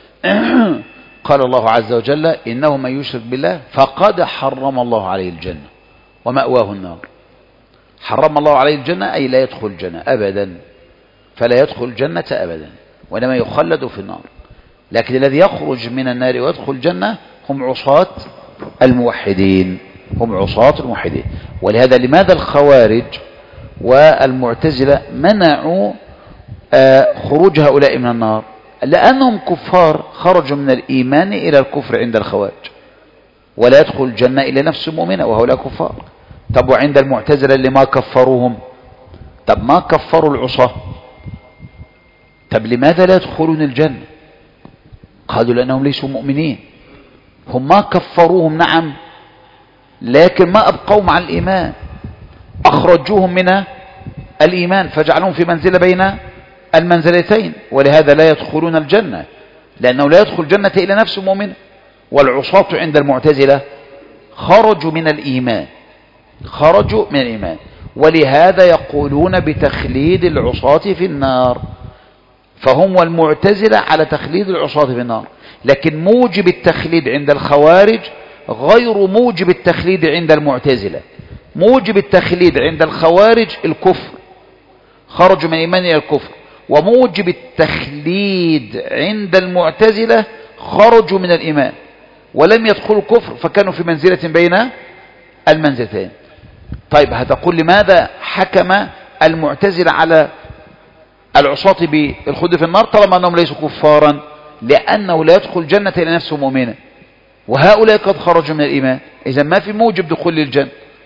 A: قال الله عز وجل إنه من يشرك بالله فقد حرم الله عليه الجنة ومأواه النار. حرم الله عليه الجنة أي لا يدخل الجنة أبدا، فلا يدخل الجنة أبدا وإنما يخلد في النار. لكن الذي يخرج من النار ويدخل الجنة هم عصاة الموحدين، هم عصاة الموحدين. ولهذا لماذا الخوارج والمعتزلة منعوا خروج هؤلاء من النار؟ لأنهم كفار خرجوا من الإيمان إلى الكفر عند الخوارج، ولا يدخل الجنة إلا نفس مؤمنة وهؤلاء كفار. طب وعند المعتزلة اللي ما كفروهم، طب ما كفروا العصاة، طب لماذا لا يدخلون الجنة؟ قالوا لأنهم ليسوا مؤمنين. هم ما كفروهم نعم، لكن ما أبقوا مع الإيمان، أخرجوهم من الإيمان فجعلهم في منزلة بين المنزلتين، ولهذا لا يدخلون الجنة، لأنه لا يدخل الجنة إلا نفس مؤمنة. والعصاة عند المعتزلة خرجوا من الإيمان، خرجوا من الإيمان، ولهذا يقولون بتخليد العصاة في النار. فهم والمعتزلة على تخليد العصاة في النار، لكن موجب التخليد عند الخوارج غير موجب التخليد عند المعتزلة. موجب التخليد عند الخوارج الكفر، خرجوا من الإيمان إلى الكفر، وموجب التخليد عند المعتزلة خرجوا من الإيمان ولم يدخلوا الكفر، فكانوا في منزلة بين المنزلتين. طيب هتقول لماذا حكم المعتزلة على العصاة بالخلود في النار طالما أنهم ليسوا كفارا؟ لأنه لا يدخل الجنة إلى نفسه مؤمنا، وهؤلاء قد خرجوا من الإيمان، إذا ما في موجب دخول الجنة.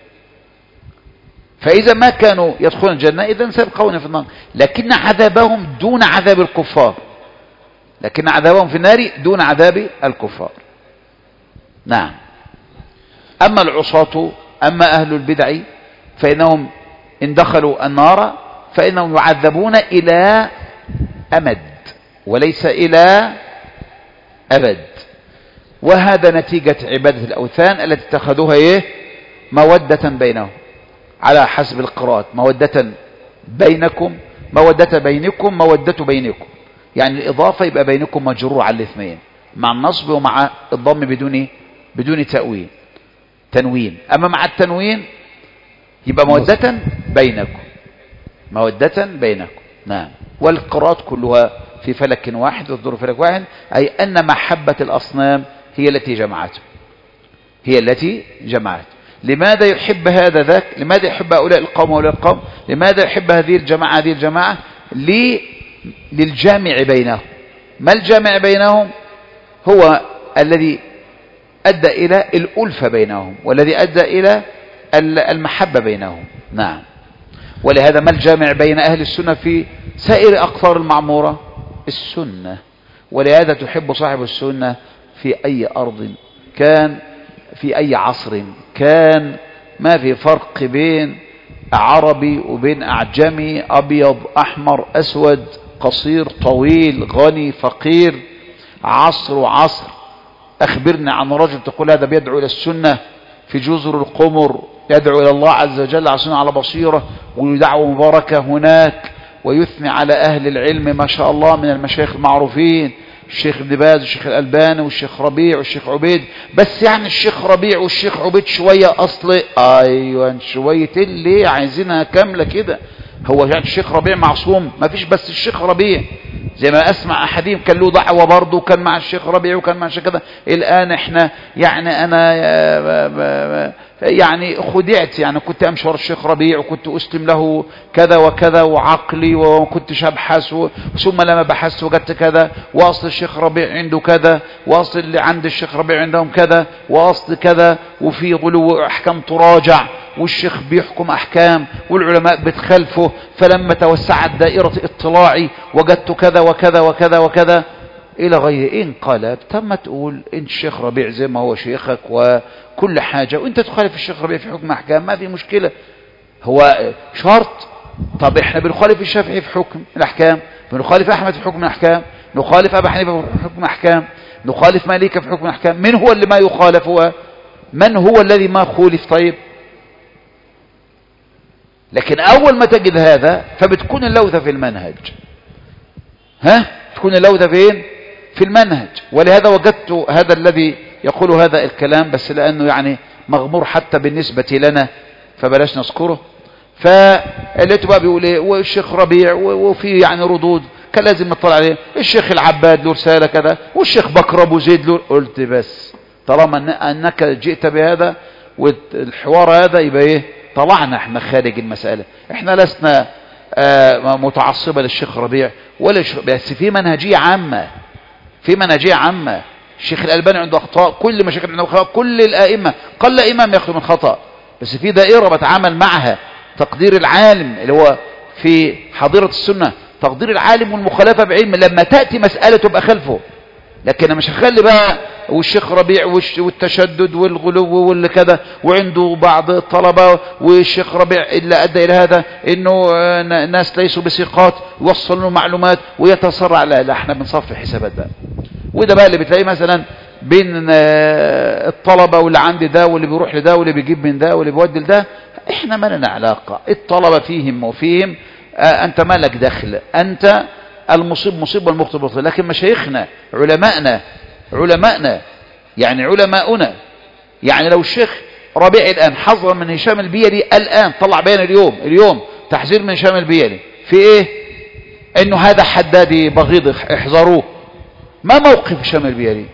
A: فإذا ما كانوا يدخلون الجنة إذا سيبقون في النار، لكن عذابهم دون عذاب الكفار، لكن عذابهم في النار دون عذاب الكفار. نعم. أما العصاة، أما أهل البدع، فإنهم إن دخلوا النار فإنهم يعذبون إلى أمد وليس إلى أبد، وهذا نتيجة عبادة الأوثان التي اتخذوها مودة بينهم، على حسب القراءات مودة بينكم، مودة بينكم، مودة بينكم، يعني الإضافة يبقى بينكم مجرور على الاثنين مع النصب ومع الضم بدون تنوين. أما مع التنوين يبقى مودة بينكم، مودة بينكم. نعم. والقراءات كلها في فلك واحد والظروف فلك واحد، أي أن محبة الأصنام هي التي جمعته، هي التي جمعته. لماذا يحب هذا ذاك؟ لماذا يحب هؤلاء القوم وهؤلاء القوم؟ لماذا يحب هذه الجماعة هذه الجماعة؟ للجامع بينهم. ما الجامع بينهم؟ هو الذي أدى إلى الألفة بينهم، والذي أدى إلى المحبة بينهم. نعم. ولهذا ما الجامع بين أهل السنة في سائر أقطار المعمورة؟ السنة. ولهذا تحب صاحب السنة في أي أرض كان، في أي عصر كان، ما في فرق بين عربي وبين أعجمي، أبيض أحمر أسود، قصير طويل، غني فقير، عصر وعصر. أخبرني عن رجل تقول هذا بيدعو إلى السنة في جزر القمر، يدعو إلى الله عز وجل على بصيرة، ودعوة مباركة هناك، ويثني على أهل العلم ما شاء الله من المشايخ المعروفين، الشيخ ابن باز والشيخ الألباني والشيخ ربيع والشيخ عبيد. بس يعني الشيخ ربيع والشيخ عبيد شوية أصلي، أيوة شوية اللي عايزينها كاملة كده. هو يعني الشيخ ربيع معصوم؟ ما فيش، بس الشيخ ربيع زي ما أسمع أحدهم كان له دعوة برضه، كان مع الشيخ ربيع وكان مع الشيخ كذا. الآن إحنا يعني أنا يعني خدعت، يعني كنت أمشي ورا الشيخ ربيع وكنت أسلم له كذا وكذا وعقلي وكنتش أبحث، ثم لما بحثت وجدت كذا، وأصل الشيخ ربيع عنده كذا، وأصل اللي عند الشيخ ربيع عندهم كذا، وأصل كذا، وفي غلو أحكام تراجع، والشيخ بيحكم أحكام والعلماء بتخلفه. فلما توسعت دائرة اطلاعي وجدت كذا وكذا وكذا وكذا إلى غير. إن قال تم تقول إن الشيخ ربيع زي ما هو شيخك وكل حاجة، وإنت تخالف الشيخ ربيع في حكم أحكام، ما في مشكلة. هو شرط. طب إحنا بنخالف الشافعي في حكم الأحكام، بنخالف أحمد في حكم الأحكام، نخالف أبا حنيفة في حكم الأحكام، نخالف مالك في حكم الأحكام. من هو اللي ما يخالف؟ هو من هو الذي ما خولف؟ طيب، لكن أول ما تجد هذا فبتكون اللوثة في المنهج. تكون اللوثة فين؟ في المنهج. ولهذا وجدت هذا الذي يقول هذا الكلام، بس لأنه يعني مغمور حتى بالنسبة لنا فبلاش نذكره. فلقيته بقى بيقول ايه، والشيخ ربيع وفي يعني ردود كان لازم نطلع عليه، الشيخ العباد له رسالة كذا، والشيخ بكر ابو زيد له. قلت بس طالما انك جئت بهذا والحوار هذا يبقى ايه، طلعنا احنا خارج المسألة. احنا لسنا متعصبة للشيخ ربيع ولا بس في منهجية عامة، في منهجية عامة. الشيخ الألباني عنده أخطاء، كل مشاكل عنده أخطاء، كل الآئمة قل إمام يخلو من خطأ، بس في دائرة بتعامل معها. تقدير العالم اللي هو في حضيرة السنة، تقدير العالم والمخالفة بعلم، لما تأتي مسألة تبقى خلفه. لكن مش هخلي بقى والشيخ ربيع والتشدد والغلو واللي كذا، وعنده بعض الطلبة والشيخ ربيع إلا أدى إلى هذا إنه ناس ليسوا بثقات يوصلوا له معلومات ويتسرع. لا احنا بنصفي حسابات بقى. وده بقى اللي بتلاقيه مثلا بين الطلبة واللي عندي ده، واللي بيروح لده، واللي بيجيب من ده، واللي بيودي لده. احنا ما لنا علاقة. الطلبة فيهم وفيهم، انت ما لك دخل، انت المصيب مصيب والمخطئ مخطئ. لكن مشايخنا علماءنا يعني علماؤنا، يعني لو الشيخ ربيع الآن حذر من هشام البيلي، الآن طلع بيان اليوم تحذير من هشام البيلي في ايه؟ انه هذا حدادي بغيض احذروه. ما موقف هشام البيالي؟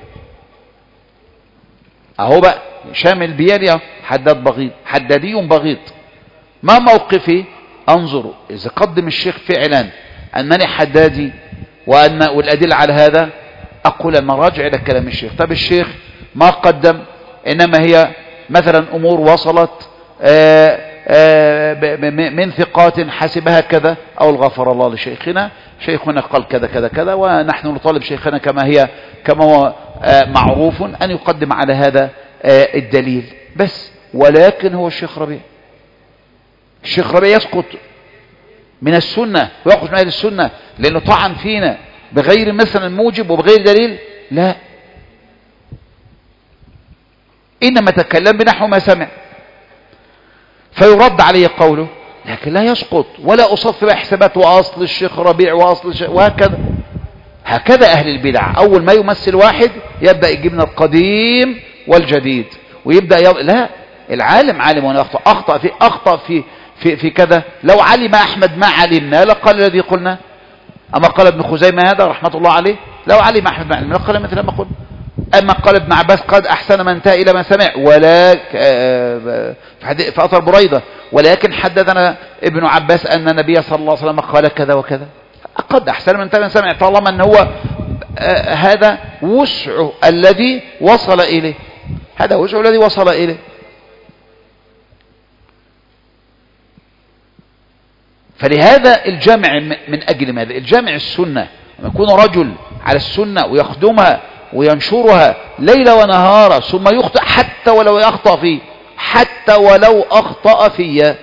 A: اهو بقى هشام البيالي حداد بغيض، حدادي بغيض. ما موقفي؟ انظروا اذا قدم الشيخ فعلا انني حدادي والادله على هذا، اقول انا راجع الى كلام الشيخ. طب الشيخ ما قدم، انما هي مثلا امور وصلت من ثقات حسبها كذا، او غفر الله لشيخنا، شيخنا قال كذا كذا كذا، ونحن نطالب شيخنا كما هو معروف ان يقدم على هذا الدليل بس. ولكن هو الشيخ ربيع يسقط من السنة ويخرج من أهل السنة لأنه طعن فينا بغير مثلا موجب وبغير دليل؟ لا، إنما تكلم بنحو ما سمع فيرد عليه قوله، لكن لا يسقط ولا أصف بحسابات وأصل الشيخ ربيع وأصل الشيخ وهكذا. هكذا أهل البدع أول ما يمثل واحد يبدأ يجيب لنا القديم والجديد ويبدأ لا، العالم عالم وانا أخطأ في كذا. لو علم أحمد ما علمنا لقال الذي قلنا. أما قال ابن خزيمة هذا رحمة الله عليه، لو علم أحمد ما علمنا لقال مثل ما قلنا. أما قال ابن عباس قد أحسن من انتهى إلى ما سمع، ولا في أثر بريدة، ولكن حدثنا ابن عباس أن النبي صلى الله عليه وسلم قال كذا وكذا. قد أحسن من انتهى ما سمع، طالما أن هو هذا وسعه الذي وصل إليه، هذا وسعه الذي وصل إليه. فلهذا الجامع من أجل ماذا؟ الجامع السنة، يكون رجل على السنة ويخدمها وينشرها ليلا ونهارا، ثم يخطئ حتى ولو أخطأ فيه،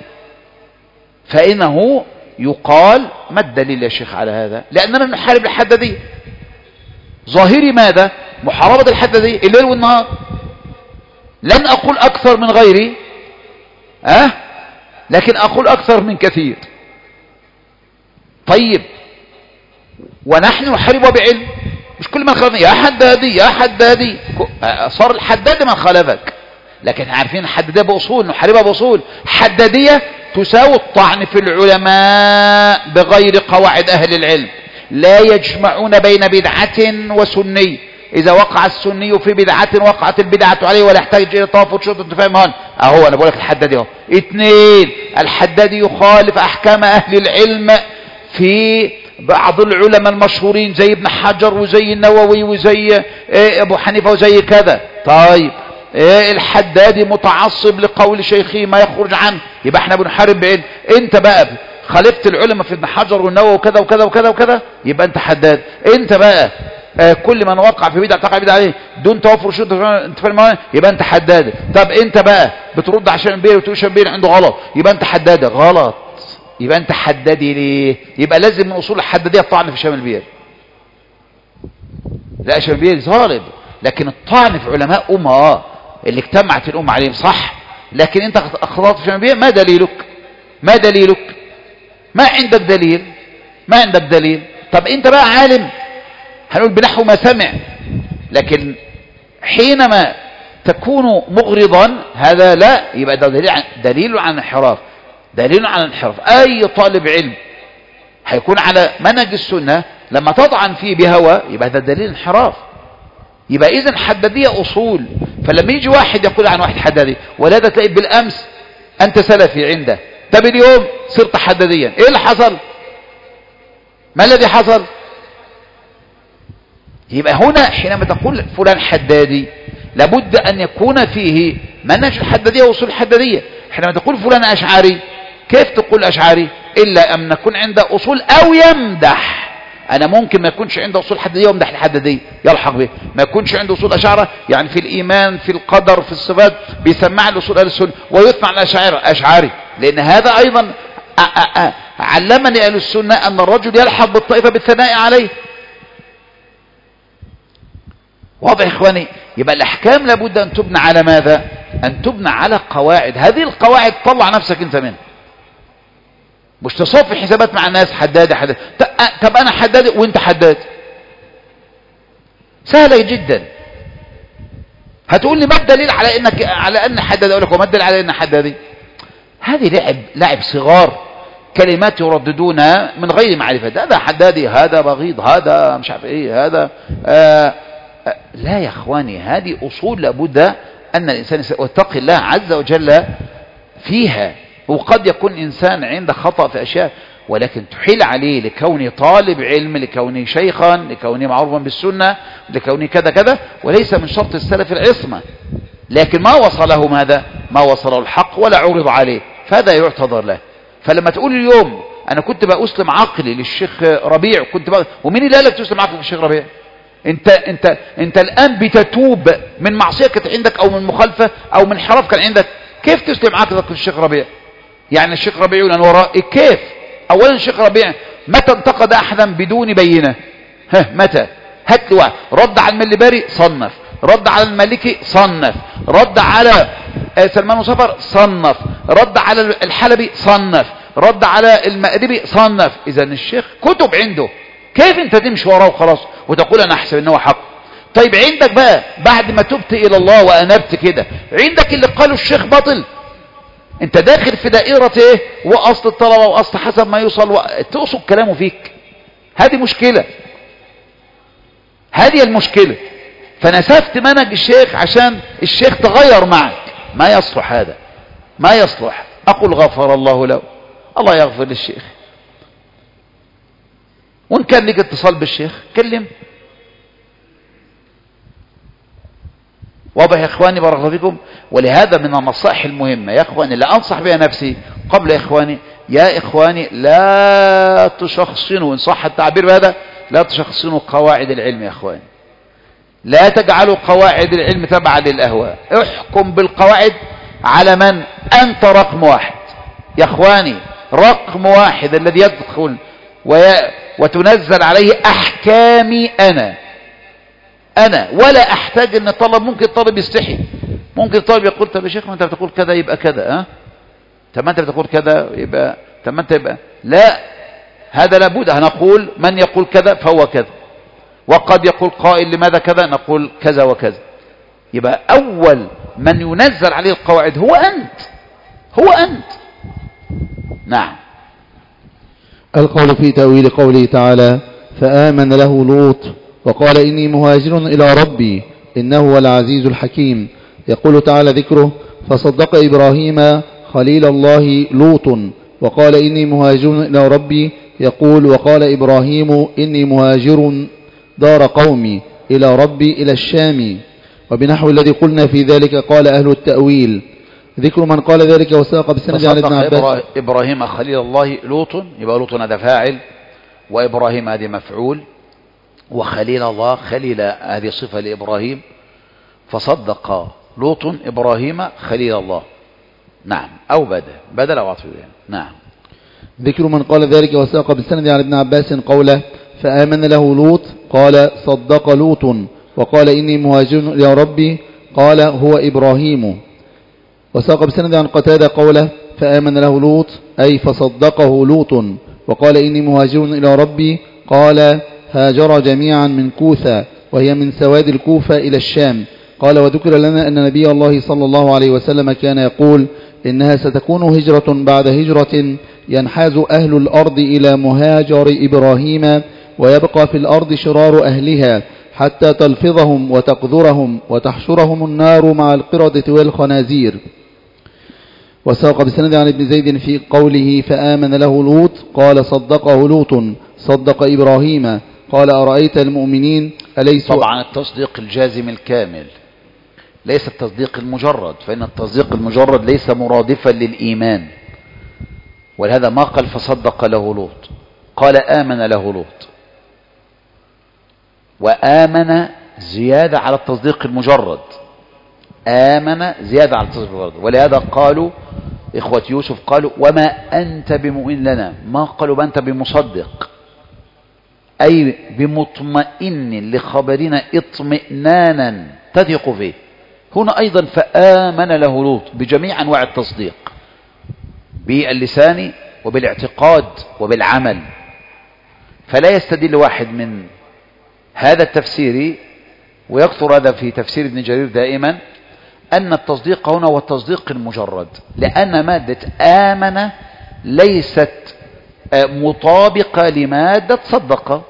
A: فإنه يقال ما الدليل يا شيخ على هذا؟ لأننا نحارب الحدادية. ظاهري ماذا؟ محاربة الحدادية الليل والنهار. لن أقول أكثر من غيري، لكن أقول أكثر من كثير. طيب، ونحن نحاربه بعلم، مش كل من خالفنا يا حدادي صار الحداد من خالفك، لكن عارفين الحدادية بأصول، نحاربها بأصول. حدادية تساوي الطعن في العلماء بغير قواعد أهل العلم، لا يجمعون بين بدعة وسني. إذا وقع السني في بدعة وقعت البدعة عليه ولا يحتاج إلى توافق شروط. أنت فاهم هون؟ أهو أنا بقول لك الحدادي أهو. 2، الحدادي يخالف أحكام أهل العلم في بعض العلماء المشهورين زي ابن حجر وزي النووي وزي أبو حنيفة وزي كذا. طيب، الحدادي متعصب لقول شيخه ما يخرج عنه، يبقى احنا بنحارب بعلم. انت بقى خالفت العلماء في ابن حجر والنووي وكذا وكذا وكذا وكذا، يبقى انت حداد. انت بقى كل من وقع في بدعة تقع بدعة عليه دون توفر شروط، انت فاهم، يبقى انت حداد. طب انت بقى بترد عشان البير وتقول البير عنده غلط، يبقى انت حداد. غلط، يبقى انت حدادي ليه؟ يبقى لازم من اصول الحدادية الطعن في هشام البير. لا، هشام البير ظالم، لكن الطعن في علماء أمة اللي اجتمعت الأمة عليهم صح. لكن انت اخطأت في هشام البير، ما دليلك؟ ما عندك دليل. طب انت بقى عالم، هنقول بنحو ما سمع، لكن حينما تكون مغرضا هذا لا، يبقى ده دليل عن انحراف. اي طالب علم هيكون على منهج السنة لما تطعن فيه بهوى يبقى ده دليل انحراف. يبقى اذا حدادية اصول. فلما يجي واحد يقول عن واحد حدادي، ولا تلاقي بالامس انت سلفي عنده، طب اليوم صرت حداديا، ايه اللي حصل؟ ما الذي حصل؟ يبقى هنا حينما تقول فلان حدادي لابد ان يكون فيه منهج الحدادية واصول الحدادية. حينما تقول فلان اشعري، كيف تقول اشعري الا ان يكون عنده اصول او يمدح؟ انا ممكن ما يكونش عنده اصول حدادية ويمدح الحدادية يلحق به، ما يكونش عنده اصول اشعرة يعني في الايمان في القدر في الصفات بيسمع له اصول اهل السنة ويثنى على اشعري، لان هذا ايضا علمني اهل السنة ان الرجل يلحق بالطائفة بالثناء عليه. واضح يا اخواني؟ يبقى الاحكام لابد ان تبنى على ماذا؟ ان تبنى على قواعد. هذه القواعد طلع نفسك انت منها، مش تصفي حسابات مع الناس حدادي. طب انا حدادي وانت حداد، سهله جدا. هتقول لي ما الدليل على ان حدادي؟ اقول لك وما الدليل على ان حدادي؟ هذه لعب صغار كلمات يرددونها من غير معرفة، هذا حدادي، هذا بغيض، هذا مش عارف ايه، هذا لا يا اخواني، هذه اصول لابد ان الانسان يتقي الله عز وجل فيها. وقد يكون انسان عنده خطأ في اشياء، ولكن تحيل عليه لكونه طالب علم، لكونه شيخا، لكونه معروفا بالسنة، لكونه كذا كذا، وليس من شرط السلف العصمة، لكن ما وصله ماذا؟ ما وصله الحق ولا عرض عليه، فهذا يعتذر له. فلما تقول اليوم انا كنت بأسلم عقلي للشيخ ربيع، ومين اللي قال لك تسلم عقلك للشيخ ربيع؟ انت الان بتتوب من معصية كانت عندك، او من مخالفة، او من انحراف كان عندك، كيف تسلم عقلك للشيخ ربيع؟ يعني الشيخ ربيع يقول انا وراء كيف؟ اولا الشيخ ربيع متى انتقد احدا بدون بينة؟ متى؟ هات لي واحد رد على المليباري صنف، رد على المالكي صنف، رد على سلمان وصفر صنف، رد على الحلبي صنف، رد على المأدبي صنف. اذا الشيخ كتب عنده، كيف انت تمشي وراه وخلاص وتقول انا احسب انه حق؟ طيب عندك بقى بعد ما تبت الى الله وانبت كده، عندك اللي قالوا الشيخ باطل، انت داخل في دائرة ايه؟ واصل الطلبة واصل حسب ما يوصل تقصد كلامه فيك. هذه مشكلة، هذه المشكلة. فنسفت منهج الشيخ عشان الشيخ تغير معك، ما يصلح هذا، ما يصلح. اقول غفر الله له، الله يغفر للشيخ، وان كان لك اتصال بالشيخ كلم. واضح يا اخواني؟ بارك الله فيكم. ولهذا من النصائح المهمة يا اخواني اللي انصح بها نفسي قبل اخواني، يا اخواني لا تشخصنوا، ان صح التعبير بهذا، لا تشخصنوا قواعد العلم يا اخواني، لا تجعلوا قواعد العلم تبعا للاهواء، احكم بالقواعد على من انت رقم واحد يا اخواني، رقم واحد الذي يدخل وتنزل عليه احكامي انا، ولا احتاج ان الطلب، ممكن الطالب يستحي، ممكن الطالب يقول طب يا شيخ ما انت بتقول كذا يبقى كذا، طب ما انت بتقول كذا يبقى، طب ما انت يبقى، لا، هذا لابد هنقول من يقول كذا فهو كذا، وقد يقول قائل لماذا كذا، نقول كذا وكذا. يبقى اول من ينزل عليه القواعد هو انت. نعم.
B: القول في تأويل قوله تعالى فآمن له لوط وقال إني مهاجر إلى ربي إنه هو العزيز الحكيم. يقول تعالى ذكره فصدق إبراهيم خليل الله لوط وقال إني مهاجر إلى ربي. يقول وقال إبراهيم إني مهاجر دار قومي إلى ربي إلى الشام. وبنحو الذي قلنا في ذلك قال أهل التأويل. ذكر من قال ذلك وساق بالسند عن ابن عباس
A: إبراهيم خليل الله لوط، يبقى لوط هذا فاعل، وإبراهيم هذه مفعول، وخليل الله خليل هذه صفة لإبراهيم، فصدق لوط إبراهيم خليل الله. نعم. أو بدل أو عطف. نعم.
B: ذكر من قال ذلك وساق بالسند عن ابن عباس قوله فآمن له لوط قال صدق لوط وقال إني مهاجر إلى ربي قال هو إبراهيم. وساق بالسند عن قتادة قوله فآمن له لوط أي فصدقه لوط وقال إني مهاجر إلى ربي قال هاجر جميعا من كوثة وهي من سواد الكوفة إلى الشام. قال وذكر لنا أن نبي الله صلى الله عليه وسلم كان يقول إنها ستكون هجرة بعد هجرة ينحاز أهل الأرض إلى مهاجر إبراهيم ويبقى في الأرض شرار أهلها حتى تلفظهم وتقذرهم وتحشرهم النار مع القردة والخنازير. وساق بسند عن ابن زيد في قوله فآمن له لوط قال صدقه لوط صدق إبراهيم قال أرأيت المؤمنين أليس.
A: طبعا التصديق الجازم الكامل ليس التصديق المجرد، فإن التصديق المجرد ليس مرادفا للإيمان، ولهذا ما قال فصدق له لوط، قال آمن له لوط، وآمن زيادة على التصديق المجرد، آمن زيادة على التصديق المجرد. ولهذا قالوا إخوة يوسف قالوا وما أنت بمؤمن لنا، ما قالوا ما أنت بمصدق، أي بمطمئن لخبرنا اطمئنانا تثق فيه. هنا أيضا فآمن له لوط بجميع أنواع التصديق، باللسان وبالاعتقاد وبالعمل. فلا يستدل واحد من هذا التفسير، ويكثر هذا في تفسير ابن جرير دائما، أن التصديق هنا هو التصديق المجرد، لأن مادة آمن ليست مطابقة لمادة صدق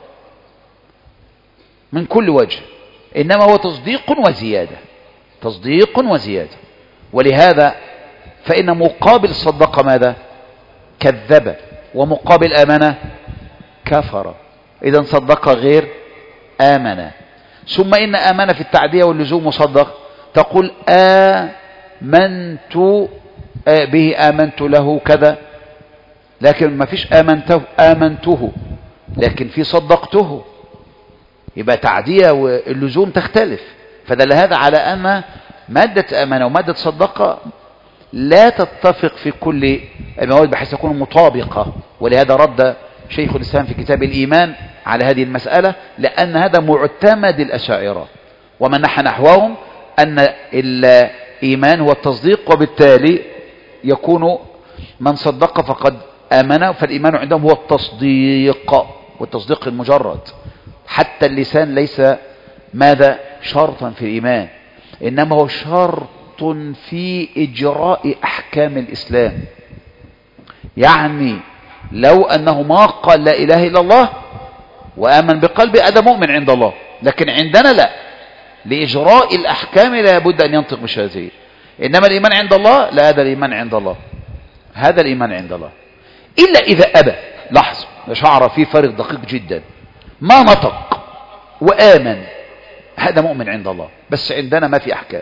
A: من كل وجه، إنما هو تصديق وزيادة، تصديق وزيادة. ولهذا فإن مقابل صدق ماذا؟ كذب، ومقابل آمن كفر. إذن صدق غير آمن. ثم إن آمن في التعدية واللزوم مصدق، تقول آمنت به، آمنت له كذا، لكن ما فيش آمنته، لكن في صدقته، يبقى تعدية واللزوم تختلف. فدل هذا على أن مادة آمن ومادة صدق لا تتفق في كل المواد بحيث تكون مطابقة. ولهذا رد شيخ الإسلام في كتاب الإيمان على هذه المسألة، لأن هذا معتمد الأشاعرة ومن نحى نحوهم، أن الإيمان هو التصديق، وبالتالي يكون من صدق فقد آمن. فالإيمان عندهم هو التصديق، والتصديق المجرد. حتى اللسان ليس ماذا؟ شرطا في الإيمان، إنما هو شرط في إجراء أحكام الإسلام. يعني لو أنه ما قال لا إله إلا الله وآمن بقلبه هذا مؤمن عند الله، لكن عندنا لا، لإجراء الأحكام لا بد أن ينطق بشهادتين. إنما الإيمان عند الله لا، هذا الإيمان عند الله، هذا الإيمان عند الله. إلا إذا أبى. لاحظوا، شعر فيه فرق دقيق جدا. ما نطق وآمن هذا مؤمن عند الله، بس عندنا ما في أحكام.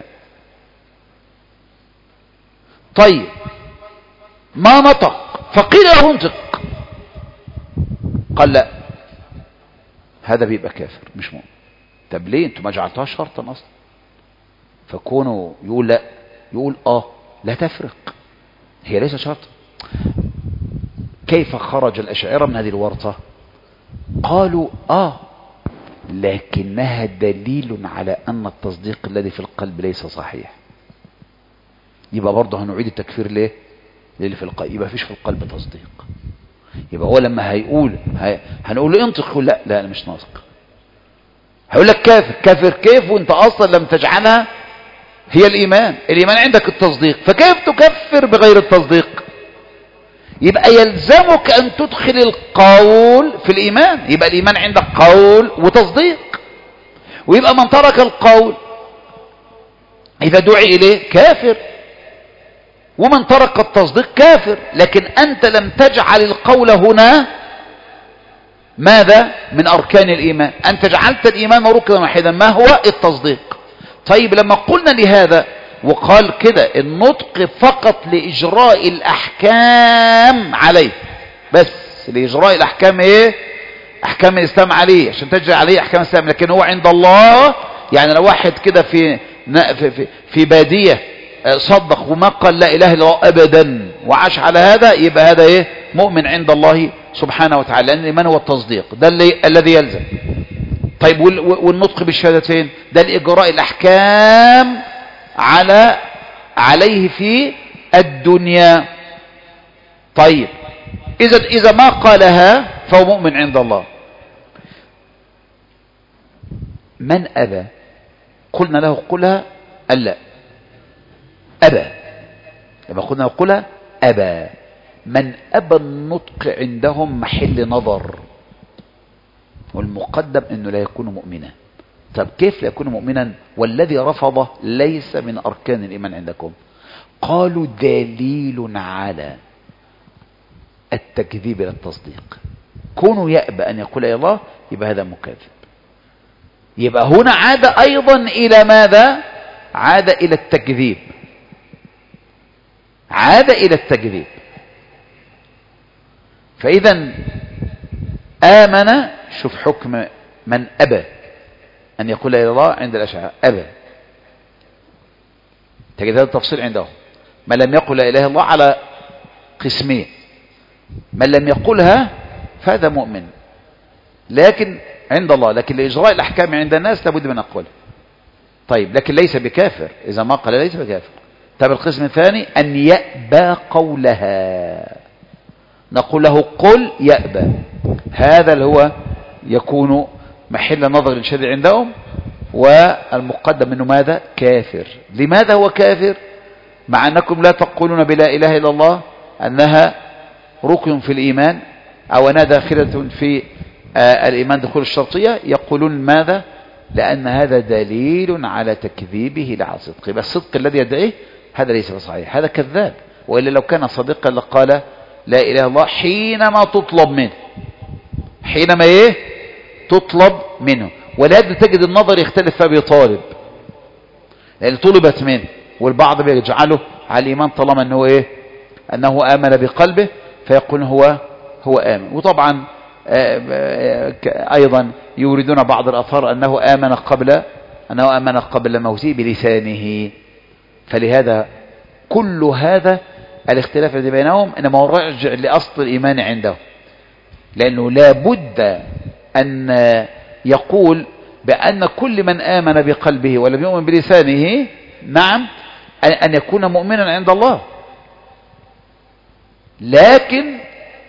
A: طيب ما نطق فقيل له انطق، قال لا، هذا بيبقى كافر مش مؤمن. طب ليه انتوا ما جعلتوها شرطا اصلا؟ فكونوا يقول لا، يقول لا تفرق، هي ليس شرطا. كيف خرج الأشاعرة من هذه الورطة؟ قالوا لكنها دليل على أن التصديق الذي في القلب ليس صحيح. يبقى برضه هنعيد التكفير ليه؟ للي في القلب، يبقى فيش في القلب تصديق. يبقى هو لما هنقول له انطق، يقول لا انا مش ناطق. هيقول لك كافر. كافر كيف وانت اصلا لم تجعلها هي الإيمان عندك التصديق، فكيف تكفر بغير التصديق؟ يبقى يلزمك أن تدخل القول في الإيمان. يبقى الإيمان عندك قول وتصديق، ويبقى من ترك القول إذا دعي إليه كافر، ومن ترك التصديق كافر. لكن أنت لم تجعل القول هنا ماذا؟ من أركان الإيمان. أنت جعلت الإيمان ركنا واحدا، ما هو؟ التصديق. طيب لما قلنا لهذا وقال كده النطق فقط لإجراء الأحكام عليه، بس لإجراء الأحكام أحكام الإسلام عليه، عشان تجري عليه أحكام الإسلام. لكن هو عند الله، يعني لو واحد كده في بادية صدق وما قال لا إله إلا الله أبدا وعاش على هذا، يبقى هذا مؤمن عند الله سبحانه وتعالى، لأن الإيمان هو التصديق، ده الذي يلزم. طيب والنطق بالشهادتين ده لإجراء الأحكام عليه في الدنيا. طيب إذا ما قالها فهو مؤمن عند الله. من أبى قلنا له قلها، ألا أبى. لما قلنا له قلها أبى. من أبى النطق عندهم محل نظر، والمقدم أنه لا يكون مؤمنا. طب كيف لا يكون مؤمنا والذي رفضه ليس من أركان الإيمان عندكم؟ قالوا دليل على التكذيب إلى التصديق. كونوا يأبى أن يقول يا الله يبقى هذا مكذب. يبقى هنا عاد أيضا إلى ماذا؟ عاد إلى التكذيب، عاد إلى التكذيب. فإذا آمن، شوف حكم من أبى أن يقول لا إله إلا الله عند الأشاعرة، أبى. تجد هذا التفصيل عندهم. من لم يقل لا إله إلا الله على قسمين: من لم يقلها فهذا مؤمن لكن عند الله، لكن لإجراء الأحكام عند الناس لابد من أقوله. طيب لكن ليس بكافر، إذا ما قال ليس بكافر. طيب القسم الثاني أن يأبى قولها، نقول له قل يأبى، هذا اللي هو يكون محل نظر شديد عندهم، والمقدم منه ماذا؟ كافر. لماذا هو كافر؟ مع أنكم لا تقولون بلا إله إلا الله أنها ركن في الإيمان، أو أنها داخلة في الإيمان دخول الشرطية، يقولون ماذا؟ لأن هذا دليل على تكذيبه لا صدقه، بس الصدق الذي يدعيه هذا ليس بصحيح، هذا كذاب. وإلا لو كان صادقا لقال لا إله إلا الله حينما تطلب منه، حينما إيه تطلب منه. ولهذا تجد النظر يختلف في أبي طالب، لأن طلبت منه، والبعض بيجعله على الإيمان طالما أنه إيه أنه آمن بقلبه فيقول هو آمن. وطبعا أيضا يوردون بعض الأثار أنه آمن قبل موته بلسانه. فلهذا كل هذا الاختلاف الذي بينهم إنما هو راجع لأصل الإيمان عنده، لأنه لا بد أن يقول بأن كل من آمن بقلبه ولم يؤمن بلسانه نعم أن يكون مؤمنا عند الله. لكن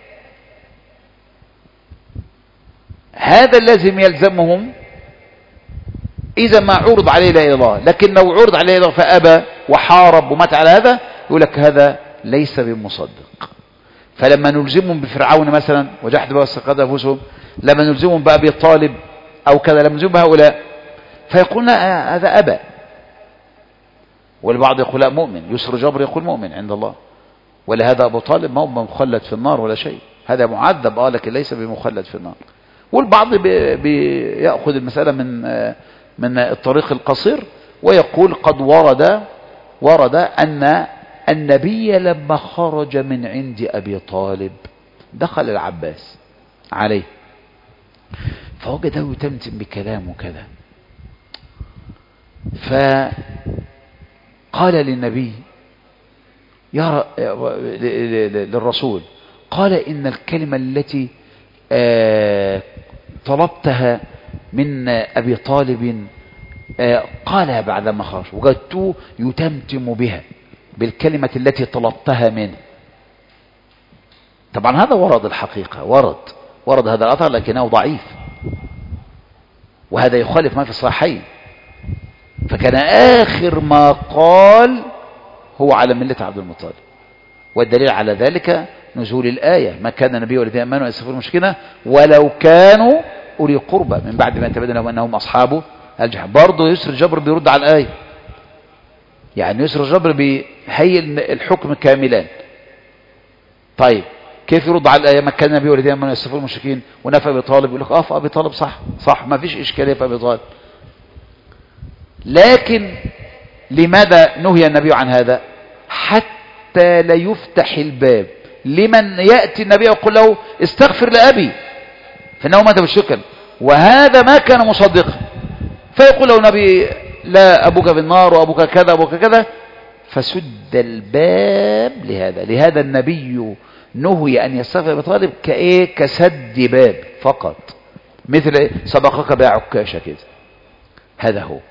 A: هذا الذي يلزمهم إذا ما عرض عليه لا إله إلا الله، لكن لو عرض عليه الله فأبى وحارب ومات على هذا يقول لك هذا ليس بمصدق. فلما نلزمهم بفرعون مثلا وجحد بها واستيقظ أنفسهم، لما نلزمهم بأبي طالب أو كذا، لما نلزمهم بهؤلاء فيقولون هذا أبى. والبعض يقول لا مؤمن، يسر جبر يقول مؤمن عند الله، ولهذا أبو طالب ما هو مخلد في النار ولا شيء، هذا معذب لكن ليس بمخلد في النار. والبعض بيأخذ المسألة من الطريق القصير ويقول قد ورد أن النبي لما خرج من عند أبي طالب دخل العباس عليه فوجده يتمتم بكلام وكذا، فقال للنبي للرسول قال إن الكلمة التي طلبتها من أبي طالب قالها بعدما خرج، وجدته يتمتم بها بالكلمة التي طلبتها منه. طبعا هذا ورد الحقيقة، ورد هذا الأثر لكنه ضعيف، وهذا يخالف ما في الصحيحين. فكان آخر ما قال هو على ملة عبد المطلب، والدليل على ذلك نزول الآية ما كان النبي والذين آمنوا يستغفرون المشركين ولو كانوا أولي قربى من بعد ما تبين لهم أنهم أصحاب الجحيم. برضه يسر الجبر بيرد على الآية، يعني يسر الجبر بيهيئ الحكم كاملا. طيب كيف يرد على الآية ما كان النبي والذين آمنوا يستغفرون المشركين ونفى أبي طالب؟ يقول لك أبي طالب صح ما فيش إشكالية في أبي طالب. لكن لماذا نهي النبي عن هذا؟ حتى لا يفتح الباب لمن يأتي النبي ويقول له استغفر لأبي فإنه مات مشركا، وهذا ما كان مصدقا، فيقول له النبي لا أبوك في النار وأبوك كذا أبوك كذا، فسد الباب لهذا النبي نهي أن يستغفر أبي طالب كسد باب فقط، مثل سبقك بعكاشة كده. هذا هو.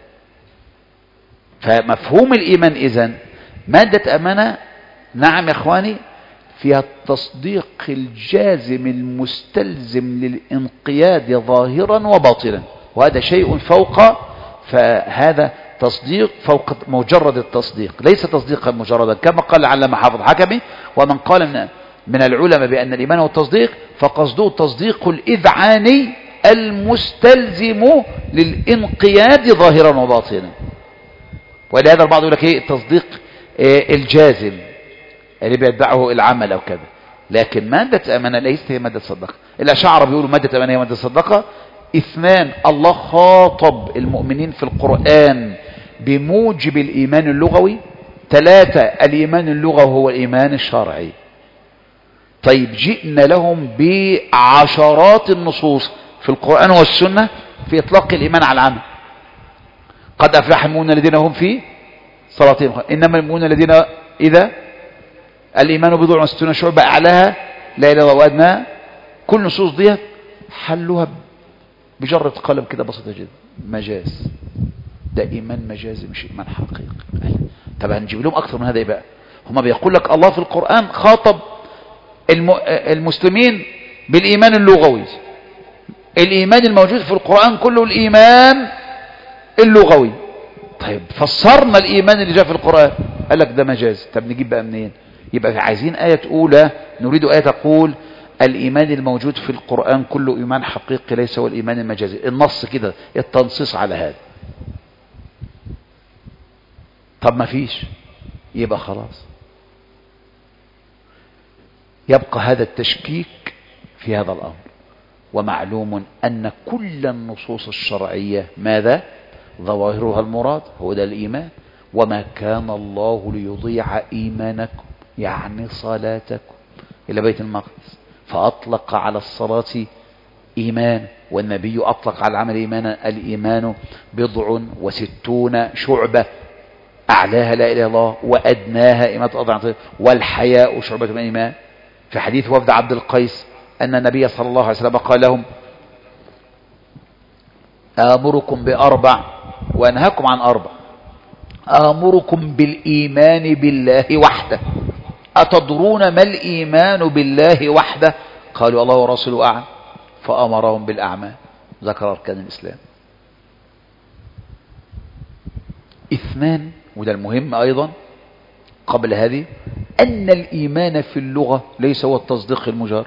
A: فمفهوم الإيمان إذن مادة أمانة نعم يا إخواني فيها التصديق الجازم المستلزم للانقياد ظاهرا وباطنا، وهذا شيء فهذا تصديق فوق مجرد التصديق، ليس تصديقا مجردا كما قال علامة حافظ حكمي. ومن قال من العلماء بأن الإيمان هو التصديق فقصده التصديق الإذعاني المستلزم للانقياد ظاهرا وباطنا. ولهذا البعض يقول لك التصديق الجازم اللي بيتبعه العمل أو كذا، لكن مادة أمانة ليست هي مادة صدقة. الأشاعرة بيقولوا مادة أمانة هي مادة صدقة. اثنان، الله خاطب المؤمنين في القرآن بموجب الإيمان اللغوي. ثلاثة، الإيمان اللغوي هو الإيمان الشرعي. طيب جئنا لهم بعشرات النصوص في القرآن والسنة في إطلاق الإيمان على العمل. قد أفلح المؤمنون الذين هم في صلاتهم، إنما المؤمنون الذين إذا الإيمان بضع وستون شعبة أعلاها لا إله إلا الله وأدناها. كل نصوص دي حلوها بجرة قلم كده بسيطة جدا. مجاز، ده إيمان مجازي مش إيمان حقيقي. طب هنجيب لهم أكثر من هذا. بقى هما بيقول لك الله في القرآن خاطب المسلمين بالإيمان اللغوي. الإيمان الموجود في القرآن كله الإيمان اللغوي. طيب فسرنا الإيمان اللي جاء في القرآن، قال لك ده مجاز. طب نجيب بقى منين؟ يبقى عايزين آية أولى، نريد آية تقول الإيمان الموجود في القرآن كله إيمان حقيقي ليس هو الإيمان المجازي. النص كده، التنصيص على هذا. طب ما فيش، يبقى خلاص يبقى هذا التشكيك في هذا الأمر. ومعلوم أن كل النصوص الشرعية ماذا؟ ظواهرها المراد، هو ده الإيمان. وما كان الله ليضيع إيمانكم، يعني صلاتكم إلى بيت المقدس، فأطلق على الصلاة إيمان، والنبي أطلق على العمل إيمانا. الإيمان 60 شعبة، أعلاها لا إله إلا الله، وأدناها إماتة الأذى، والحياء شعبة من الإيمان. في حديث وفد عبد القيس أن النبي صلى الله عليه وسلم قال لهم: آمركم ب4 وأنهاكم عن 4. آمركم بالإيمان بالله وحده. أتدرون ما الإيمان بالله وحده؟ قالوا: الله ورسوله أعلم. فأمرهم بالأعمال، ذكر أركان الإسلام. 2، وده المهم أيضا قبل هذه، أن الإيمان في اللغة ليس هو التصديق المجرد،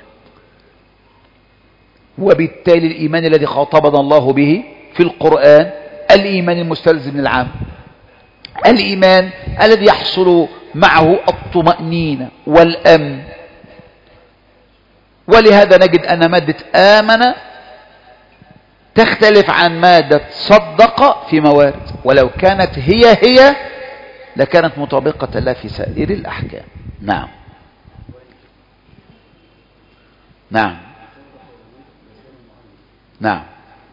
A: وبالتالي الإيمان الذي خاطبنا الله به في القرآن الإيمان المستلزم للعام، الإيمان الذي يحصل معه الطمأنينة والأمن. ولهذا نجد أن مادة آمن تختلف عن مادة صدق في موارد، ولو كانت هي لكانت مطابقة لها في سائر الأحكام. نعم نعم نعم.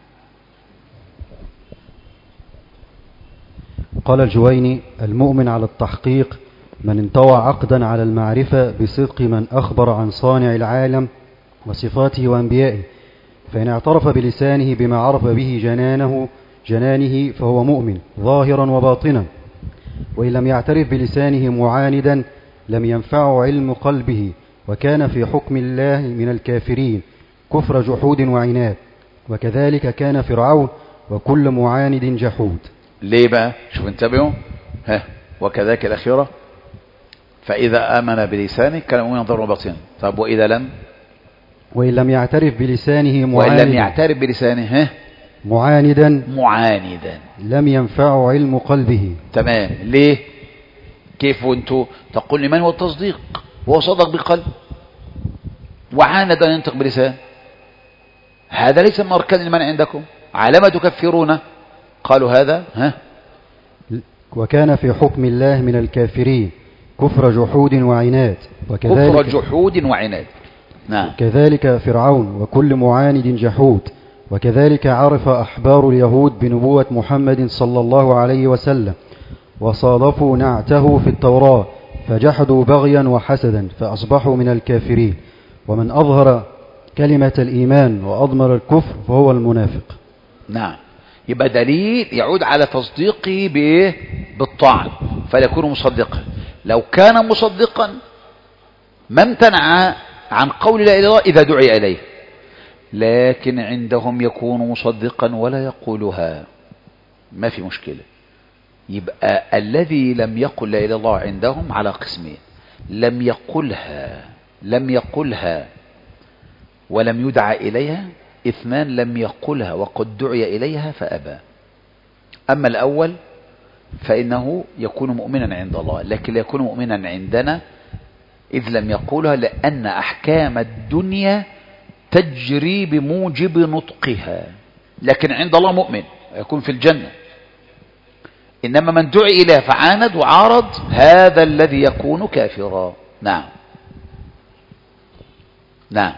C: قال الجويني: المؤمن على التحقيق من انطوى عقدا على المعرفة بصدق من أخبر عن صانع العالم وصفاته وأنبيائه، فإن اعترف بلسانه بما عرف به جنانه فهو مؤمن ظاهرا وباطنا، وإن لم يعترف بلسانه معاندا لم ينفعه علم قلبه، وكان في حكم الله من الكافرين كفر جحود وعناد، وكذلك كان فرعون وكل معاند جحود.
A: ليه بقى؟ شوف انتبهوا، وكذلك الأخيرة، فإذا آمن بلسانه كان مؤمنا ظاهرا وباطنا. طب وإن لم
C: يعترف بلسانه معاندا لم ينفعه علم قلبه.
A: تمام. ليه؟ كيف وانتو تقول لمن هو التصديق وهو صدق بقلب وعاند أن ينطق بلسان؟ هذا ليس من أركان الإيمان عندكم. على ما تكفرون؟ قالوا هذا
C: وكان في حكم الله من الكافرين كفر جحود وعناد،
A: كفر جحود وعناد. نعم.
C: كذلك فرعون وكل معاند جحود، وكذلك عرف أحبار اليهود بنبوة محمد صلى الله عليه وسلم، وصادفوا نعته في التوراة فجحدوا بغيا وحسدا فأصبحوا من الكافرين. ومن أظهر كلمة الإيمان وأضمر الكفر فهو المنافق.
A: نعم. يبقى دليل يعود على تصديقه بالطاعة فليكون مصدقا. لو كان مصدقا ما امتنع عن قول لا إله إلا الله إذا دعي إليه، لكن عندهم يكون مصدقا ولا يقولها، ما في مشكلة. يبقى الذي لم يقل لا إله إلا الله عندهم على قسمين: لم يقلها ولم يدعى إليها، 2 لم يقلها وقد دعي إليها فأبى. أما الأول فإنه يكون مؤمنا عند الله، لكن لا يكون مؤمنا عندنا إذ لم يقولها، لأن أحكام الدنيا تجري بموجب نطقها، لكن عند الله مؤمن يكون في الجنة. إنما من دعي إليه فعاند وعارض هذا الذي يكون كافرا. نعم نعم.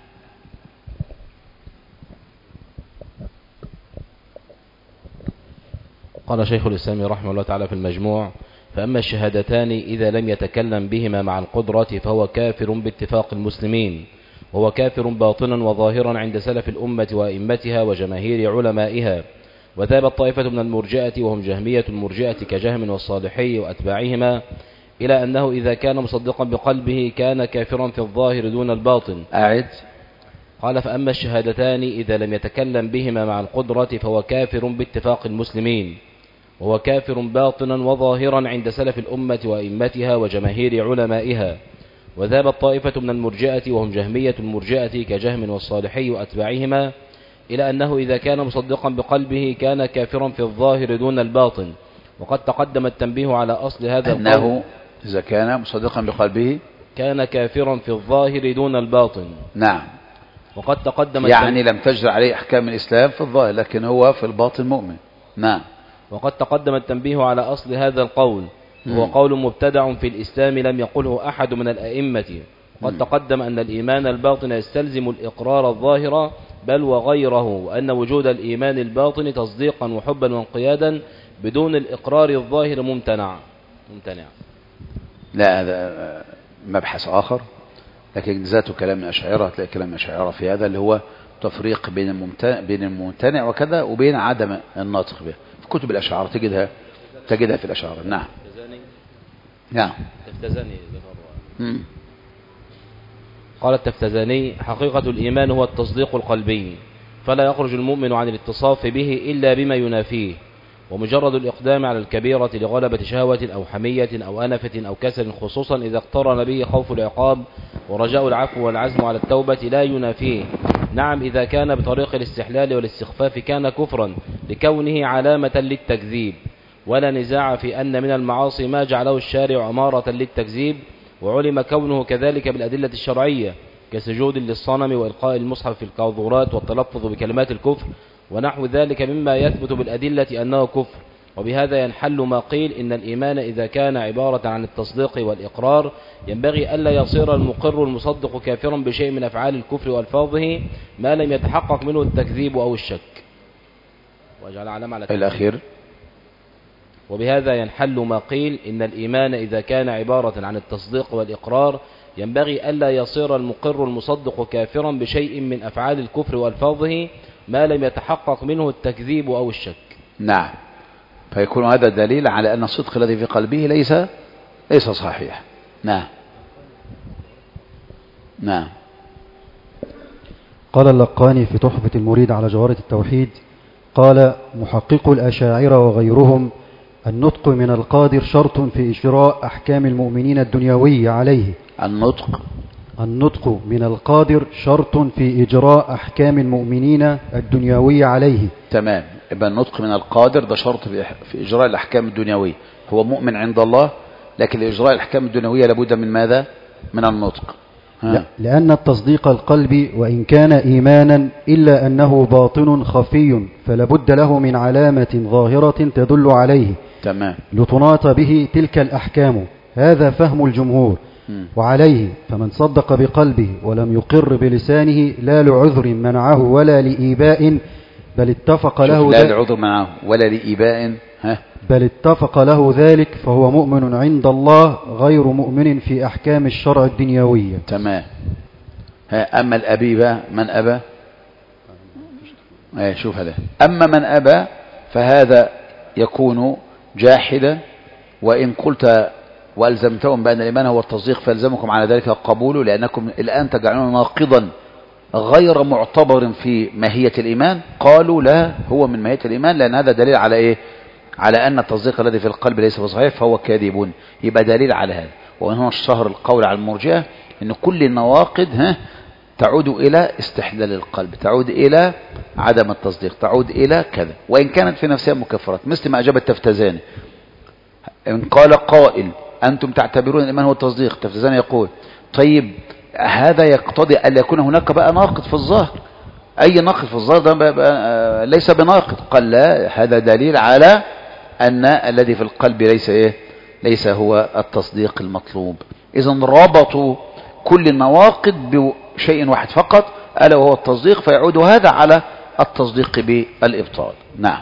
D: قال شيخ الإسلام رحمه الله تعالى في المجموع: فأما الشهادتان إذا لم يتكلم بهما مع القدرة فهو كافر باتفاق المسلمين، وهو كافر باطنا وظاهرا عند سلف الأمة وأئمتها وجماهير علمائها. وذهبت طائفة من المرجئة وهم جهمية المرجئة كجهم والصالحي وأتباعهما إلى أنه إذا كان مصدقا بقلبه كان كافرا في الظاهر دون الباطن.
A: أعد.
D: قال: فأما الشهادتان إذا لم يتكلم بهما مع القدرة فهو كافر باتفاق المسلمين، وهو كافر باطنا وظاهرا عند سلف الأمة وأئمتها وجماهير علمائها. وذهبت طائفة من المرجئة وهم جهمية المرجئة كجهم والصالحي وأتباعهما إلى أنه إذا كان مصدقا بقلبه كان كافرا في الظاهر دون الباطن. وقد تقدم التنبيه على أصل هذا القول
A: أنه إذا كان مصدقا بقلبه
D: كان كافرا في الظاهر دون الباطن.
A: نعم.
D: وقد تقدم
A: يعني لم تجر عليه أحكام الإسلام في الظاهر لكن هو في الباطن مؤمن. نعم.
D: وقد تقدم التنبيه على أصل هذا القول هو قول مبتدع في الإسلام لم يقله أحد من الأئمة. وقد تقدم أن الإيمان الباطن يستلزم الإقرار الظاهر بل وغيره، وأن وجود الإيمان الباطن تصديقا وحبا وانقيادا بدون الإقرار الظاهر ممتنع.
A: لا، هذا مبحث آخر، لكن ذاته كلام الأشاعرة. هتلاقي كلام الأشاعرة في هذا اللي هو تفريق بين الممتنع وكذا وبين عدم الناطق به. في كتب الأشاعرة تجدها في الأشاعرة. نعم. نعم.
D: التفتزاني قال التفتزاني: حقيقة الإيمان هو التصديق القلبي، فلا يخرج المؤمن عن الاتصاف به إلا بما ينافيه، ومجرد الإقدام على الكبيرة لغلبة شهوة أو حمية أو أنفة أو كسل، خصوصا إذا اقترن به خوف العقاب ورجاء العفو والعزم على التوبة، لا ينافيه. نعم، إذا كان بطريق الاستحلال والاستخفاف كان كفرا لكونه علامة للتكذيب، ولا نزاع في أن من المعاصي ما جعله الشارع أمارة للتكذيب، وعلم كونه كذلك بالأدلة الشرعية كسجود للصنم وإلقاء المصحف في القاذورات والتلفظ بكلمات الكفر ونحو ذلك مما يثبت بالأدلة أنه كفر. وبهذا ينحل ما قيل إن الإيمان إذا كان عبارة عن التصديق والإقرار ينبغي ألا يصير المقر المصدق كافرا بشيء من أفعال الكفر وألفاظه ما لم يتحقق منه التكذيب أو الشك. وجعل علامة على
A: الأخير.
D: وبهذا ينحل ما قيل إن الإيمان إذا كان عبارة عن التصديق والإقرار ينبغي ألا يصير المقر المصدق كافرا بشيء من أفعال الكفر وألفاظه ما لم يتحقق منه التكذيب أو الشك.
A: نعم. فيكون هذا دليل على أن الصدق الذي في قلبه ليس صحيح. نعم. نعم.
C: قال اللقاني في تحفة المريد على جوهرة التوحيد: قال محقق الأشاعرة وغيرهم: النطق من القادر شرط في إجراء أحكام المؤمنين الدنيوية عليه. النطق من القادر شرط في إجراء أحكام المؤمنين الدنيوية عليه.
A: تمام. يبقى النطق من القادر ده شرط في إجراء الأحكام الدنيوية. هو مؤمن عند الله، لكن لإجراء الأحكام الدنيوية لابد من ماذا؟ من النطق.
C: لأن التصديق القلبي وإن كان إيمانا إلا أنه باطن خفي، فلابد له من علامة ظاهرة تدل عليه.
A: تمام.
C: لتناط به تلك الأحكام. هذا فهم الجمهور. وعليه فمن صدق بقلبه ولم يقر بلسانه لا لعذر منعه ولا لإيباء، بل اتفق له
A: لا لعذر منعه ولا لإيباء،
C: بل اتفق له ذلك، فهو مؤمن عند الله غير مؤمن في أحكام الشرع الدنيوية.
A: تمام. أما الأبي بقى من أبى، شوف هذا، أما من أبى فهذا يكون جاحدا، وإن قلت وألزمتهم بأن الإيمان هو التصديق فألزمكم على ذلك قبوله، لأنكم الآن تجعلون ناقضا غير معتبر في ماهية الإيمان. قالوا لا، هو من ماهية الإيمان، لأن هذا دليل على إيه؟ على أن التصديق الذي في القلب ليس بصحيح فهو كاذب. يبقى دليل على هذا. ومن هنا اشتهر القول على المرجئة أن كل النواقض تعود إلى استحلال القلب، تعود إلى عدم التصديق، تعود إلى كذا، وإن كانت في نفسها مكفرات، مثل ما أجاب التفتزاني. إن قال قائل أنتم تعتبرون الإيمان هو التصديق، التفتزاني يقول طيب هذا يقتضي أن يكون هناك بقى ناقض في الظاهر، أي ناقض في الظاهر ده ليس بناقض. قال لا، هذا دليل على أن الذي في القلب ليس هو التصديق المطلوب. إذن ربطوا كل النواقض بشيء واحد فقط، ألا وهو التصديق، فيعود هذا على التصديق بالإبطال. نعم.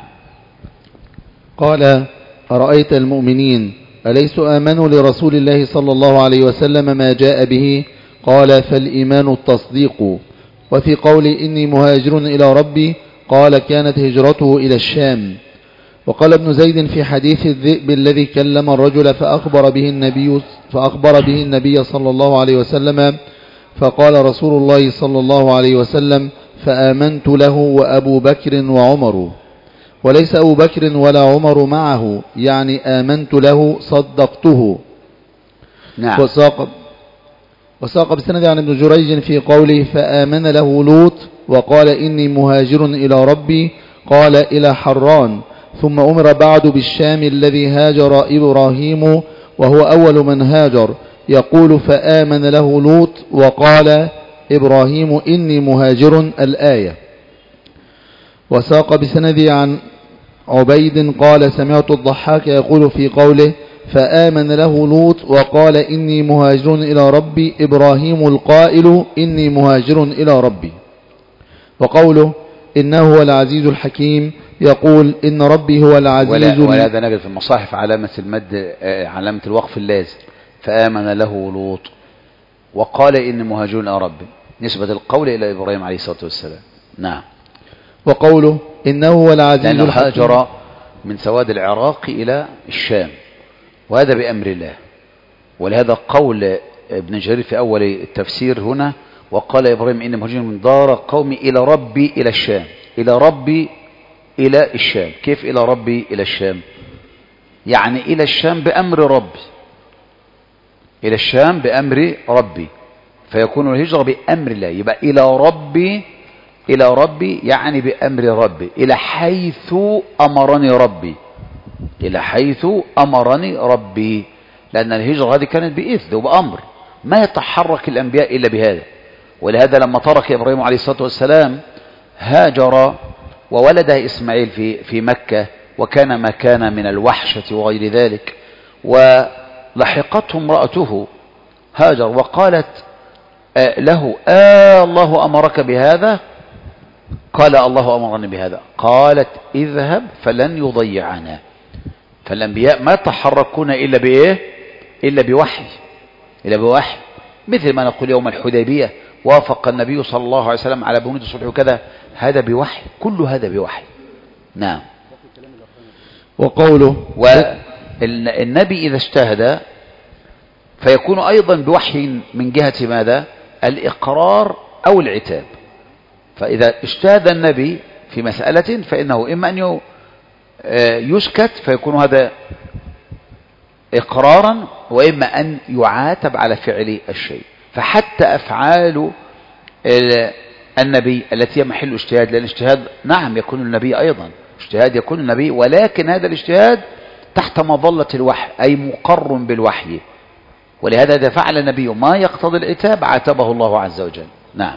B: قال: أرأيت المؤمنين أليسوا آمنوا لرسول الله صلى الله عليه وسلم ما جاء به؟ قال: فالإيمان التصديق. وفي قول إني مهاجر إلى ربي قال: كانت هجرته إلى الشام. وقال ابن زيد في حديث الذئب الذي كلم الرجل فأخبر به النبي صلى الله عليه وسلم، فقال رسول الله صلى الله عليه وسلم: فآمنت له وأبو بكر وعمر. وليس أبو بكر ولا عمر معه، يعني آمنت له صدقته.
A: نعم.
B: وساق بسند عن ابن جريج في قوله فآمن له لوط وقال إني مهاجر إلى ربي قال إلى حران. ثم أمر بعد بالشام الذي هاجر إبراهيم وهو أول من هاجر يقول فآمن له لوط وقال إبراهيم إني مهاجر الآية. وساق بسند عن عبيد قال سمعت الضحاك يقول في قوله فآمن له لوط وقال إني مهاجر إلى ربي إبراهيم القائل إني مهاجر إلى ربي. وقوله إنه هو العزيز الحكيم يقول إن ربي هو العزيز
A: ولهذا نجد في المصاحف علامة المد علامة الوقف اللازم فآمن له لوط وقال إني مهاجر إلى ربي نسبة القول إلى إبراهيم عليه الصلاة والسلام. نعم.
B: وقوله إنه هو العزيز
A: لأنه
B: الحكيم
A: هاجر من سواد العراق إلى الشام وهذا بأمر الله. ولهذا قول ابن جرير في أول التفسير هنا وقال إبراهيم إني مهاجر من دار قومي إلى ربي إلى الشام. إلى ربي إلى الشام. كيف إلى ربي إلى الشام؟ يعني إلى الشام بأمر ربي. إلى الشام بأمر ربي فيكون الهجرة بأمر الله. يبقى إلى ربي يعني بأمر ربي إلى حيث أمرني ربي. إلى حيث أمرني ربي لأن الهجرة هذه كانت بإذن وبأمر ما يتحرك الأنبياء إلا بهذا. ولهذا لما ترك إبراهيم عليه الصلاة والسلام هاجر وولده إسماعيل في مكة وكان ما كان من الوحشة وغير ذلك ولحقته امرأته هاجر وقالت له الله أمرك بهذا؟ قال الله أمرني بهذا. قالت اذهب فلن يضيعنا. فالأنبياء ما تحركون إلا بإيه؟ إلا بوحي. مثل ما نقول يوم الحديبية وافق النبي صلى الله عليه وسلم على بنود الصلح وكذا هذا بوحي. كل هذا بوحي. نعم.
B: وقوله
A: والنبي إذا اجتهد فيكون أيضا بوحي من جهة ماذا؟ الإقرار أو العتاب. فإذا اجتهد النبي في مسألة فإنه إما أن يسكت فيكون هذا إقرارا وإما أن يعاتب على فعل الشيء. فحتى أفعال النبي التي هي محل اجتهاد لأن الاجتهاد نعم يكون النبي أيضا اجتهاد يكون النبي ولكن هذا الاجتهاد تحت مظلة الوحي أي مقر بالوحي. ولهذا إذا فعل النبي ما يقتضي العتاب عاتبه الله عز وجل. نعم.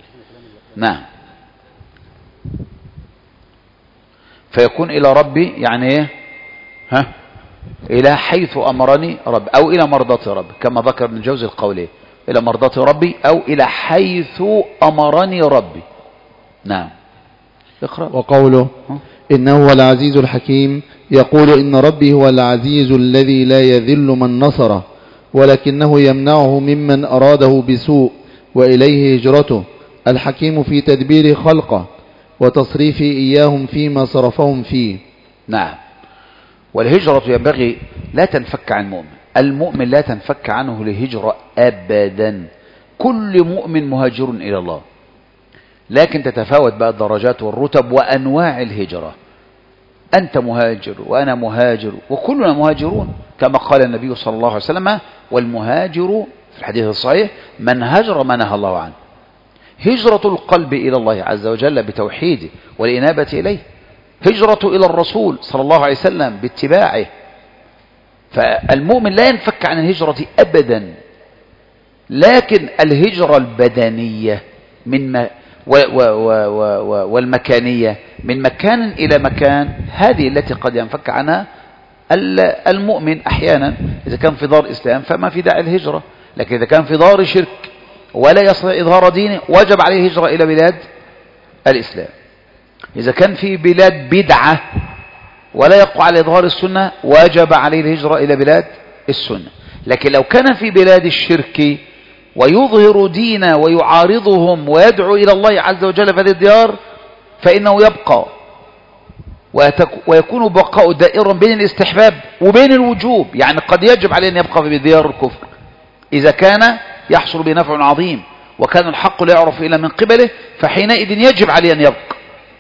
A: فيكون إلى ربي يعني إيه؟ إلى حيث أمرني ربي أو إلى مرضاة ربي كما ذكر ابن الجوزي القولين إلى مرضاة ربي أو إلى حيث أمرني ربي. نعم. اقرأ.
B: وقوله إنه هو العزيز الحكيم يقول إن ربي هو العزيز الذي لا يذل من نصره ولكنه يمنعه ممن أراده بسوء وإليه هجرته الحكيم في تدبير خلقه وتصريف إياهم فيما صرفهم فيه.
A: نعم. والهجرة ينبغي لا تنفك عن المؤمن. المؤمن لا تنفك عنه الهجرة أبدا. كل مؤمن مهاجر إلى الله لكن تتفاوت بقى الدرجات والرتب وأنواع الهجرة. أنت مهاجر وأنا مهاجر وكلنا مهاجرون كما قال النبي صلى الله عليه وسلم والمهاجر في الحديث الصحيح من هاجر ما نهى الله عنه. هجرة القلب إلى الله عز وجل بتوحيده والإنابة إليه. هجرة إلى الرسول صلى الله عليه وسلم باتباعه. فالمؤمن لا ينفك عن الهجرة أبدا. لكن الهجرة البدنية والمكانية من مكان إلى مكان هذه التي قد ينفك عنها المؤمن أحيانا. إذا كان في دار إسلام فما في داعي الهجرة. لكن إذا كان في دار شرك ولا يستطيع إظهار دينه وجب عليه هجرة إلى بلاد الإسلام. إذا كان في بلاد بدعة ولا يقع على إظهار السنة وجب عليه الهجرة إلى بلاد السنة. لكن لو كان في بلاد الشرك ويظهر دينا ويعارضهم ويدعو إلى الله عز وجل في هذه الديار فإنه يبقى ويكون بقاء دائرا بين الاستحباب وبين الوجوب. يعني قد يجب عليه أن يبقى في ديار الكفر إذا كان يحصل بنفع عظيم وكان الحق لا يعرف إلا من قبله فحينئذ يجب عليه أن يبقى.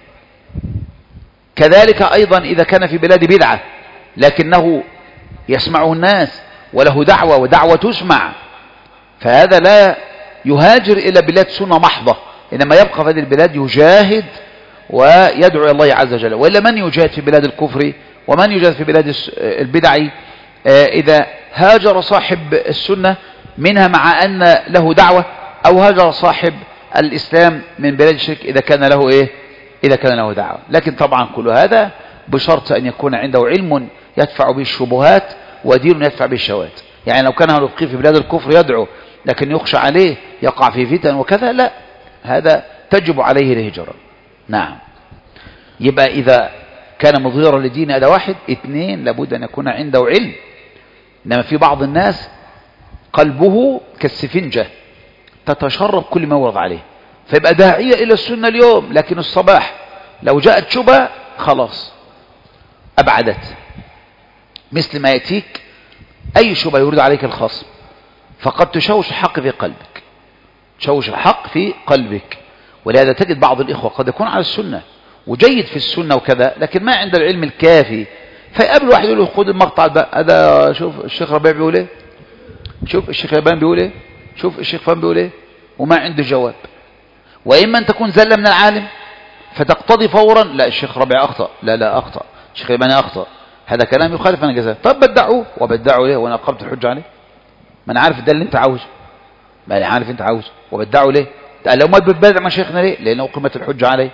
A: كذلك أيضا إذا كان في بلاد بدعة لكنه يسمعه الناس وله دعوة ودعوة تسمع فهذا لا يهاجر إلى بلاد سنة محضة، إنما يبقى في هذه البلاد يجاهد ويدعو إلى الله عز وجل. وإلا من يجاهد في بلاد الكفر ومن يجاهد في بلاد البدع؟ إذا هاجر صاحب السنة منها مع أن له دعوة، أو هاجر صاحب الإسلام من بلاد الشرك إذا كان له إيه؟ إذا كان له دعوة. لكن طبعا كل هذا بشرط أن يكون عنده علم يدفع به الشبهات ودين يدفع به الشهوات. يعني لو كان يبقي في بلاد الكفر يدعو لكن يخشى عليه يقع في فتن وكذا، لا، هذا تجب عليه الهجرة. نعم. يبقى إذا كان مظهرا لدين هذا واحد. اثنين، لابد أن يكون عنده علم. إنما في بعض الناس قلبه كالسفنجة تتشرب كل ما ورد عليه، فيبقى داعية إلى السنة اليوم، لكن الصباح لو جاءت شبهة خلاص أبعدت. مثل ما يأتيك أي شبهة يريد عليك الخصم، فقد تشوش الحق في قلبك، تشوش الحق في قلبك. ولهذا تجد بعض الإخوة قد يكون على السنة وجيد في السنة وكذا، لكن ما عند العلم الكافي، فيقابل واحد يقول له خذ المقطع ده، هذا شوف الشيخ ربيع بيقول ايه، شوف الشيخ يبان بيقول ايه، شوف الشيخ فلان بيقول ايه، وما عنده جواب. وإما أن تكون زلة من العالم فتقتضي فورا لا الشيخ ربيع أخطأ، لا أخطأ، الشيخ يبان أخطأ، هذا كلام يخالف من جزاه. طب بدعوه، وبدعوا ليه وانا اقمت الحجه عليه؟ ما انا عارف ده اللي انت عاوزه، ما انا عارف انت عاوزه، وبدعوا ليه؟ لو ما بتبدع مع شيخنا ليه؟ لانه اقمت الحجه عليه،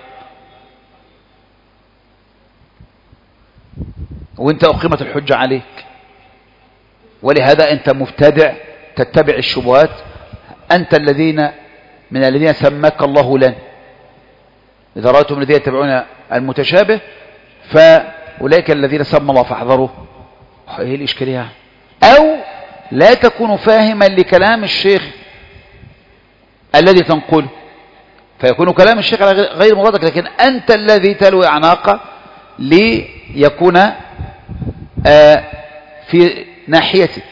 A: وانت اقمت الحجه عليك. ولهذا انت مبتدع تتبع الشبهات. انت من الذين سماك الله لن. اذا رايتم الذين يتبعون المتشابه فاولئك الذين سمى الله فاحذروا. ايه الاشكاليه؟ او لا تكون فاهما لكلام الشيخ الذي تنقله، فيكون كلام الشيخ غير مرادك، لكن انت الذي تلوي اعناقه ليكون في ناحيتك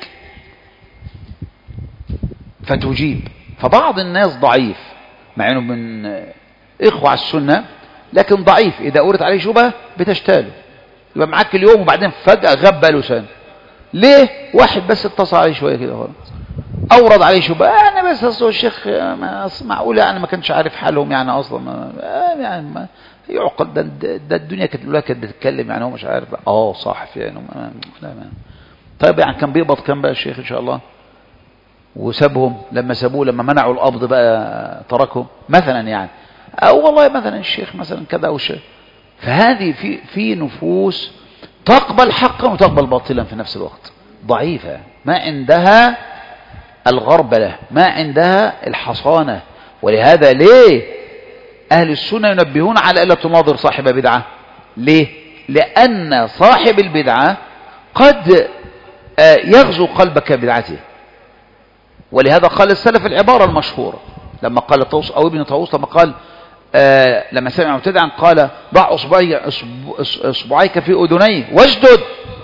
A: فتجيب. فبعض الناس ضعيف مع انه من اخوة على السنة، لكن ضعيف، اذا اورد عليه شبهه بتشتاله، يبقى معاك اليوم وبعدين فجأة غاب بقاله سنة. ليه؟ واحد بس اتصل عليه شوية كده خلاص اورد عليه شبهه، انا بس اصل الشيخ معقول يعني ما كانش عارف حالهم يعني اصلا، يعني ما يعقل ده الدنيا كانت بتتكلم يعني هو مش عارف. صح يعني لا. طيب يعني كان بيقبض كام بقى الشيخ ان شاء الله؟ وسابهم لما سابوه، لما منعوا القبض بقى تركهم مثلا يعني، او والله مثلا الشيخ مثلا كذا او شيء. فهذه في نفوس تقبل حقا وتقبل باطلا في نفس الوقت، ضعيفة، ما عندها الغربلة، ما عندها الحصانة. ولهذا ليه أهل السنة ينبهون على ألا تناظر صاحب بدعة؟ ليه؟ لأن صاحب البدعة قد يغزو قلبك بدعته. ولهذا قال السلف العبارة المشهورة لما قال طوس أو ابن طاووس، لما قال لما سمع مبتدعا قال ضع اصبعيك في أذنيه واشدد،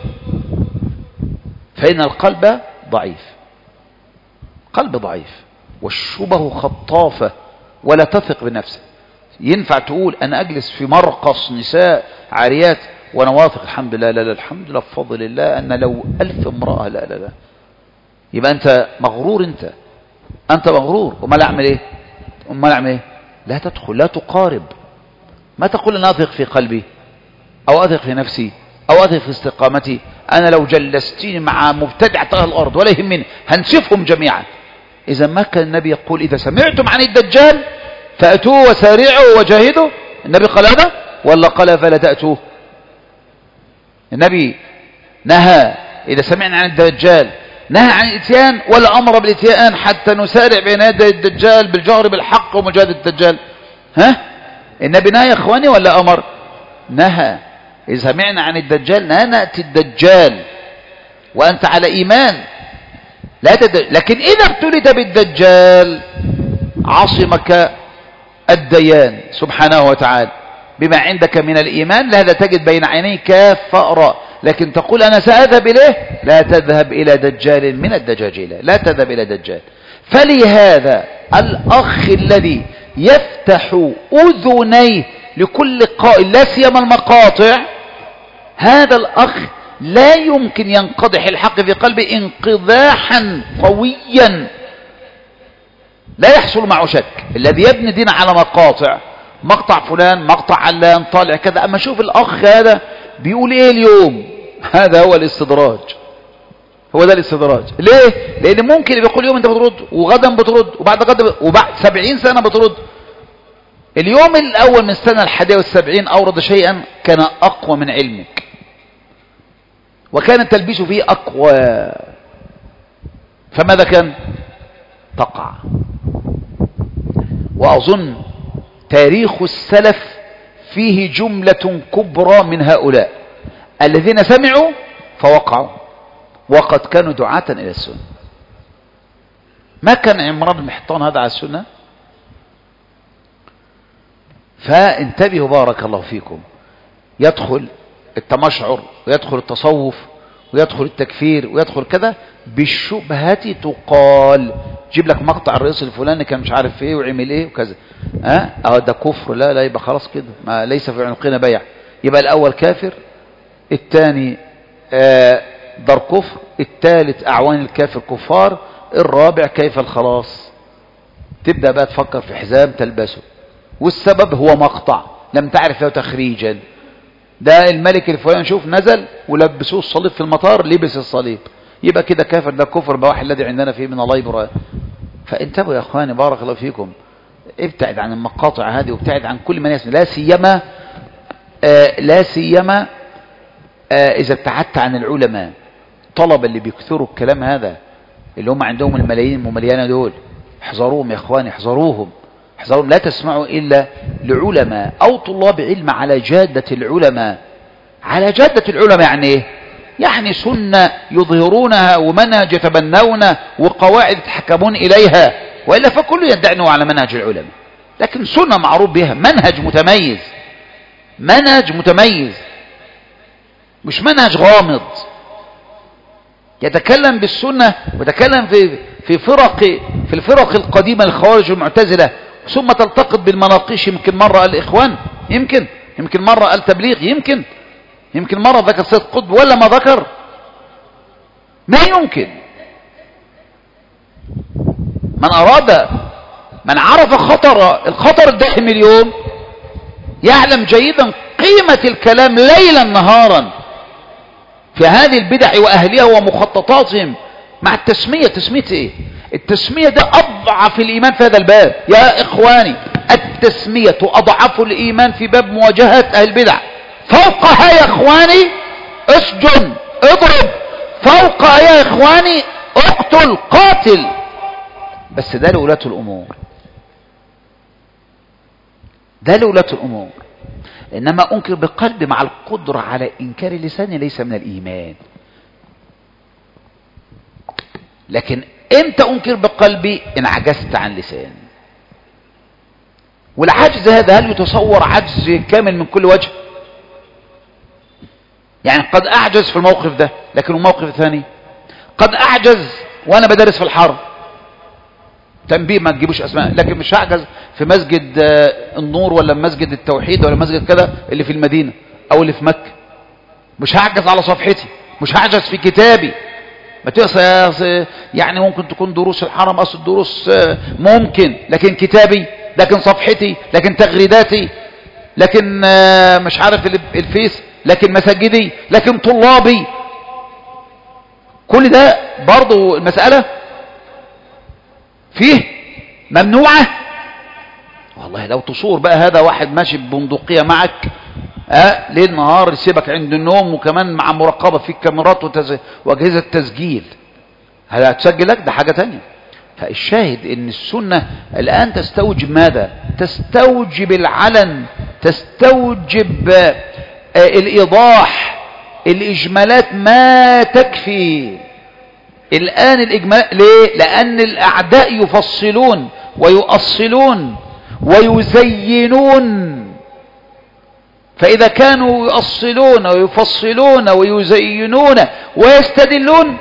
A: فإن القلب ضعيف، قلب ضعيف، والشبه خطافة ولا تثق بنفسه. ينفع تقول أنا أجلس في مرقص نساء عاريات وأنا واثق الحمد لله؟ لا الحمد لله بفضل الله أن لو 1000 امرأة لا. يبقى أنت مغرور، أنت مغرور. وما أعمل إيه؟ لا تدخل، لا تقارب، ما تقول أنا أثق في قلبي أو أثق في نفسي أو أثق في استقامتي. أنا لو جلستيني مع مبتدعة أهل الأرض ولا يهمني هنسفهم جميعا. إذا ما كان النبي يقول إذا سمعتم عن الدجال فأتوه وسارعوا وجاهدوا؟ النبي قال هذا ولا قال فلا تأتوه؟ النبي نهى إذا سمعنا عن الدجال، نهى عن الاتيان ولا أمر بالاتيان حتى نسارع بين يدي الدجال بالجهر بالحق ومجاهدة الدجال؟ النبي نهى يا إخواني ولا أمر؟ نهى. إذا سمعنا عن الدجال نهى نأتي الدجال وأنت على إيمان لا لكن إذا ابتليت بالدجال عصمك الديان سبحانه وتعالى بما عندك من الإيمان. لهذا تجد بين عينيك كافة أراء، لكن تقول أنا سأذهب إليه، لا تذهب إلى دجال من الدجاجلة، لا تذهب إلى دجال. فلهذا الأخ الذي يفتح أذنيه لكل قائل لا سيما المقاطع، هذا الأخ لا يمكن ينقضح الحق في قلبه انقضاحا قويا لا يحصل معه شك. الذي يبني دين على مقاطع، مقطع فلان، مقطع علان، طالع كذا، اما شوف الاخ هذا بيقول ايه اليوم، هذا هو الاستدراج، هو ده الاستدراج. ليه؟ لان ممكن بيقول يوم انت بترد، وغدا بترد، وبعد غدا، وبعد 70 سنة بترد. اليوم الاول من السنة 71 اورد شيئا كان اقوى من علمك، وكان التلبيس فيه اقوى، فماذا كان؟ تقع. واظن تاريخ السلف فيه جملة كبرى من هؤلاء الذين سمعوا فوقعوا، وقد كانوا دعاة إلى السنة. ما كان عمران بن حطان هذا على السنة؟ فانتبهوا بارك الله فيكم. يدخل التمشعر، ويدخل التصوف، ويدخل التكفير، ويدخل كذا بالشبهة تقال. جيب لك مقطع الرئيس الفلاني كان مش عارف ايه وعمل ايه وكذا، ده كفر، لا يبقى خلاص كده، ما ليس في عنقنا بيع. يبقى الاول كافر، الثاني دار كفر، الثالث اعوان الكافر كفار، الرابع كيف الخلاص. تبدأ بقى تفكر في حزام تلبسه، والسبب هو مقطع لم تعرف له تخريجا. ده الملك الفلاني شوف نزل ولبسوه الصليب في المطار، لبس الصليب، يبقى كده كافر. ده كفر بواحد الذي عندنا فيه من الله برهان. فانتبهوا يا اخواني بارك الله فيكم، ابتعد عن المقاطع هذه، وابتعد عن كل من يسمع، لا سيما اذا ابتعدت عن العلماء. طلب اللي بيكثروا الكلام هذا، اللي هم عندهم الملايين الممليانه دول، احذروهم يا اخواني، احذروهم. لا تسمعوا الا لعلماء او طلاب علم على جادة العلماء. على جادة العلماء يعني ايه؟ يعني سنة يظهرونها، ومنهج يتبنونه، وقواعد يتحكمون اليها، والا فكل يدعي انه على منهج العلماء. لكن سنة معروف بها، منهج متميز، منهج متميز، مش منهج غامض. يتكلم بالسنة، ويتكلم في الفرق القديمة الخوارج والمعتزلة، ثم تلتقط بالمناقيش. يمكن مرة قال إخوان، يمكن مرة قال تبليغ، يمكن مرة ذكر سيد قطب، ولا ما ذكر. ما يمكن. من عرف الخطر الداهم اليوم يعلم جيدا قيمة الكلام ليلا نهارا في هذه البدع وأهلها ومخططاتهم، مع التسمية. تسمية ايه؟ التسمية ده أضعف الإيمان في هذا الباب يا إخواني. التسمية أضعف الإيمان في باب مواجهة أهل البدع. فوقها يا إخواني اسجن، اضرب، فوقها يا إخواني اقتل، قاتل. بس ده لولاة الأمور، إنما أنكر بقلبي مع القدرة على إنكار لساني ليس من الإيمان. لكن امتى أنكر بقلبي؟ إن عجزت عن لساني. والعجز هذا هل يتصور عجز كامل من كل وجه؟ يعني قد أعجز في الموقف ده، لكن الموقف الثاني قد أعجز وأنا بدرس في الحرب. تنبيه، ما تجيبوش أسماء، لكن مش هعجز في مسجد النور، ولا مسجد التوحيد، ولا مسجد كذا اللي في المدينة أو اللي في مكة. مش هعجز على صفحتي، مش هعجز في كتابي. ما تقصى يعني ممكن تكون دروس الحرم، أصل الدروس ممكن، لكن كتابي، لكن صفحتي، لكن تغريداتي، لكن مش عارف الفيس، لكن مساجدي، لكن طلابي، كل ده برضو المسألة فيه ممنوعة. والله لو تصور بقى هذا واحد ماشي ببندقية معك ليل نهار، يسيبك عند النوم، وكمان مع مراقبة فيك كاميرات وأجهزة تسجيل، هل هتسجل لك؟ ده حاجة تانية. فالشاهد ان السنة الآن تستوجب ماذا؟ تستوجب العلن، تستوجب الإيضاح، الإجمالات ما تكفي الآن. الإجمال ليه؟ لأن الأعداء يفصلون ويؤصلون ويزينون. فإذا كانوا يؤصلون ويفصلون ويزينون ويستدلون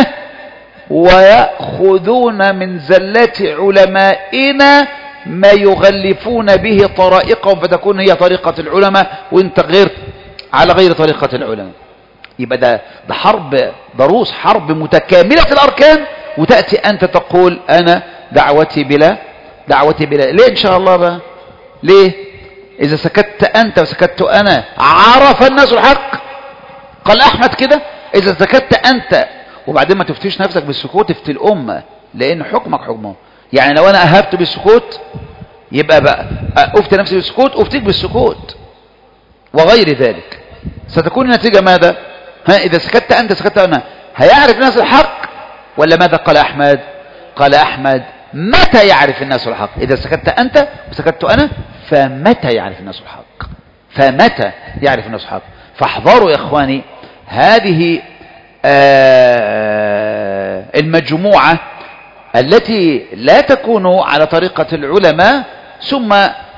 A: ويأخذون من زلات علمائنا ما يغلفون به طرائقهم، فتكون هي طريقة العلماء وانت غير على غير طريقة العلماء. يبقى ده حرب ضروس، حرب متكاملة الأركان، وتأتي أنت تقول أنا دعوتي بلا ليه إن شاء الله بقى؟ ليه؟ إذا سكت أنت وسكت أنا عرف الناس الحق. قال أحمد كده: إذا سكت أنت، وبعدين ما تفتيش نفسك بالسكوت، افتي الأمة، لأن حكمك حكمه. يعني لو أنا أهبت بالسكوت يبقى بقى أفتي نفسي بالسكوت، أفتيك بالسكوت وغير ذلك. ستكون النتيجة ماذا؟ إذا سكت أنت سكت أنا، هيعرف الناس الحق ولا ماذا؟ قال أحمد: قال أحمد: متى يعرف الناس الحق؟ إذا سكت أنت وسكت أنا، فمتى يعرف الناس الحق؟ فمتى يعرف الناس الحق؟ فاحذروا يا إخواني هذه المجموعة التي لا تكون على طريقة العلماء، ثم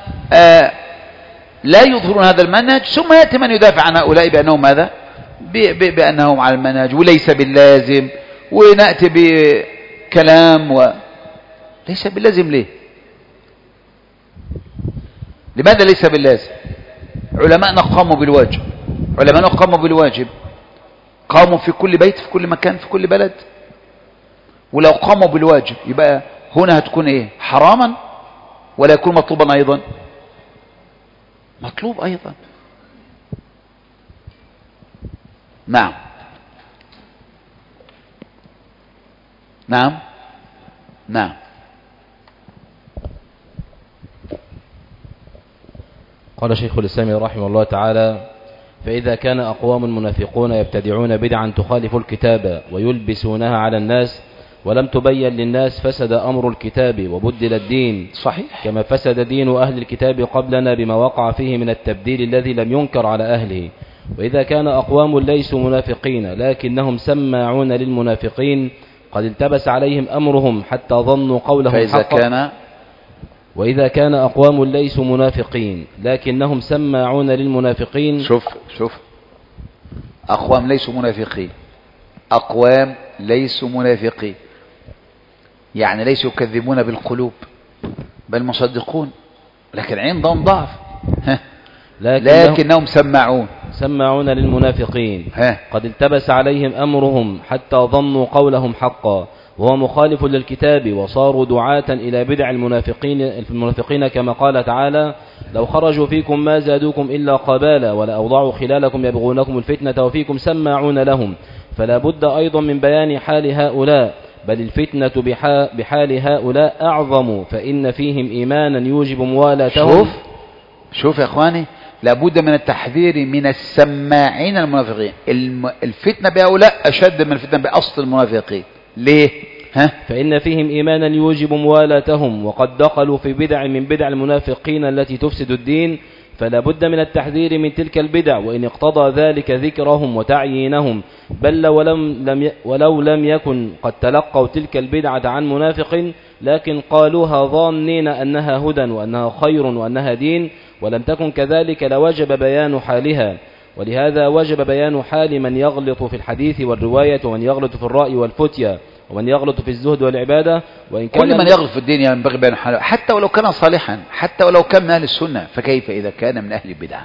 A: لا يظهرون هذا المنهج، ثم يأتي من يدافع عن هؤلاء بأنهم ماذا؟ بأنهم على المنهج وليس باللازم، ونأتي بكلام ليس باللازم. ليه؟ لماذا ليس باللازم؟ علماءنا قاموا بالواجب، علماءنا قاموا بالواجب، قاموا في كل بيت، في كل مكان، في كل بلد. ولو قاموا بالواجب يبقى هنا هتكون ايه؟ حراما ولا يكون مطلوبا ايضا؟ مطلوب ايضا. نعم نعم نعم.
D: قال شيخ الإسلام رحمه الله تعالى: فإذا كان أقوام منافقون يبتدعون بدعا تخالف الكتاب ويلبسونها على الناس ولم تبين للناس، فسد أمر الكتاب وبدل الدين.
A: صحيح.
D: كما فسد دين أهل الكتاب قبلنا بما وقع فيه من التبديل الذي لم ينكر على أهله. وإذا كان أقوام ليسوا منافقين لكنهم سماعون للمنافقين قد التبس عليهم أمرهم حتى ظنوا قولهم حقا. وإذا كان أقوام ليسوا منافقين لكنهم سماعون للمنافقين.
A: شوف أقوام ليسوا منافقين، أقوام ليسوا منافقين، يعني ليسوا يكذبون بالقلوب بل مصدقون، لكن عندهم ضعف. لكنهم سماعون
D: للمنافقين قد التبس عليهم أمرهم حتى ظنوا قولهم حقا، وهو مخالف للكتاب، وصاروا دعاة إلى بدع المنافقين كما قال تعالى: لو خرجوا فيكم ما زادوكم إلا قبالا ولأوضعوا خلالكم يبغونكم الفتنة وفيكم سماعون لهم. فلا بد أيضا من بيان حال هؤلاء، بل الفتنة بحال هؤلاء أعظم، فإن فيهم إيمانا يوجب موالاتهم.
A: شوف يا أخواني، لابد من التحذير من السماعين المنافقين. الفتنة بهؤلاء أشد من الفتنة بأصل المنافقين. ليه؟
D: فإن فيهم إيمانا يوجب موالاتهم، وقد دخلوا في بدع من بدع المنافقين التي تفسد الدين، فلا بد من التحذير من تلك البدع، وإن اقتضى ذلك ذكرهم وتعيينهم، بل ولو لم يكن قد تلقوا تلك البدعة عن منافق، لكن قالوها ظانين أنها هدى وأنها خير وأنها دين، ولم تكن كذلك لوجب بيان حالها. ولهذا وجب بيان حال من يغلط في الحديث والرواية، ومن يغلط في الرأي والفتية، ومن يغلط في الزهد والعبادة. وإن كان
A: كل من يغلط في الدين ينبغي بيان حاله، حتى ولو كان صالحا، حتى ولو كان من أهل السنة، فكيف إذا كان من أهل البدعة؟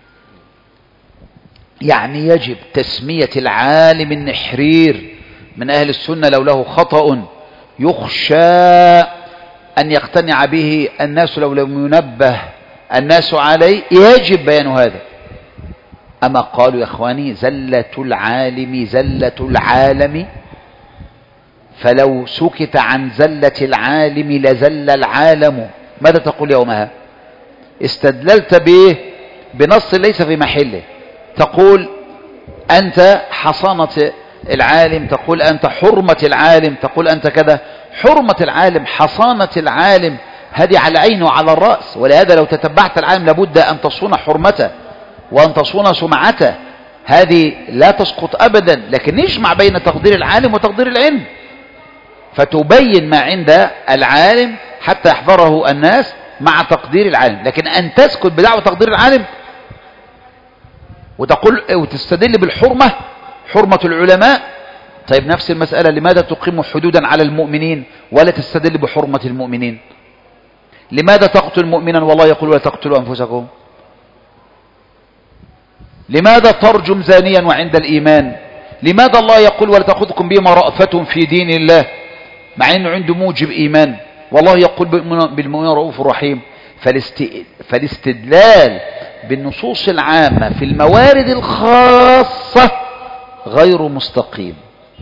A: يعني يجب تسمية العالم النحرير من أهل السنة لو له خطأ يخشى أن يقتنع به الناس لو لم ينبه الناس عليه، يجب بيان هذا. أما قالوا يا إخواني: زلة العالم زلة العالم، فلو سكت عن زلة العالم لزل العالم. ماذا تقول يومها؟ استدللت به بنص ليس في محله، تقول أنت حصانة العالم، تقول أنت حرمة العالم، تقول أنت كذا. حرمة العالم، حصانة العالم، هذه على عينه وعلى الرأس. ولهذا لو تتبعت العالم لابد أن تصون حرمته وأن تصون سمعته، هذه لا تسقط أبدا. لكن نجمع بين تقدير العالم وتقدير العلم، فتبين ما عند العالم حتى يحضره الناس مع تقدير العالم. لكن أن تسكت بدعوى تقدير العالم وتقول وتستدل بالحرمة، حرمة العلماء. طيب نفس المسألة، لماذا تقيم حدودا على المؤمنين ولا تستدل بحرمة المؤمنين؟ لماذا تقتل مؤمنا والله يقول ولا تقتلوا أنفسكم؟ لماذا ترجم زانيا وعند الإيمان؟ لماذا الله يقول ولا تأخذكم بما رأفة في دين الله مع أنه عنده موجب إيمان؟ والله يقول بالمؤمنين رؤوف رحيم. فالاستدلال بالنصوص العامة في الموارد الخاصة غير مستقيم.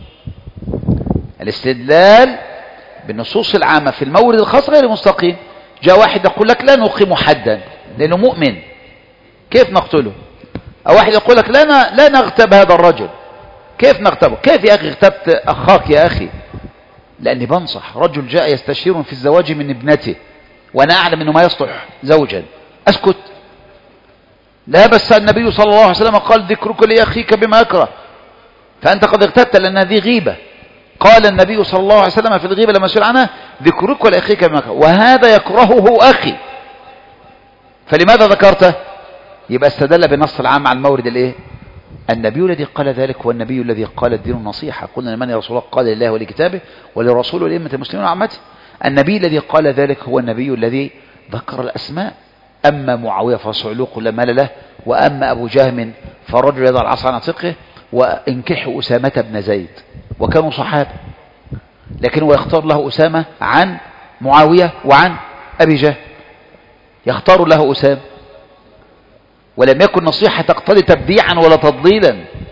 A: الاستدلال بالنصوص العامة في المورد الخاص غير مستقيم. جاء واحد يقول لك لا نقيم حدا لأنه مؤمن، كيف نقتله؟ أو واحد يقول لك لا نغتاب هذا الرجل، كيف نغتابه؟ كيف يا أخي اغتبت أخاك يا أخي؟ لأني بنصح رجل جاء يستشير في الزواج من ابنته وأنا أعلم أنه ما يصلح زوجا، أسكت؟ لا، بس النبي صلى الله عليه وسلم قال ذكرك لأخيك بما يكره، فأنت قد اغتبت لأن هذه غيبة. قال النبي صلى الله عليه وسلم في الغيبة لما سئل عنها ذكرك لأخيك بما يكره، وهذا يكرهه أخي، فلماذا ذكرته؟ يبقى استدل بالنص العام على المورد الايه؟ النبي الذي قال ذلك هو النبي الذي قال الدين النصيحة. قلنا لمن يا رسول الله؟ قال لله ولكتابه ولرسوله ولأئمة المسلمين وعامته. النبي الذي قال ذلك هو النبي الذي ذكر الأسماء. أما معاوية فصعلوق لا مال له، وأما أبو جهم فالرجل يضع العصا عن عاتقه، وانكحوا أسامة بن زيد، وكانوا صحابة، لكن هو يختار له أسامة عن معاوية وعن أبي جهم، يختار له أسامة، ولم يكن نصيحة تقتضي تبديعا ولا تضليلا.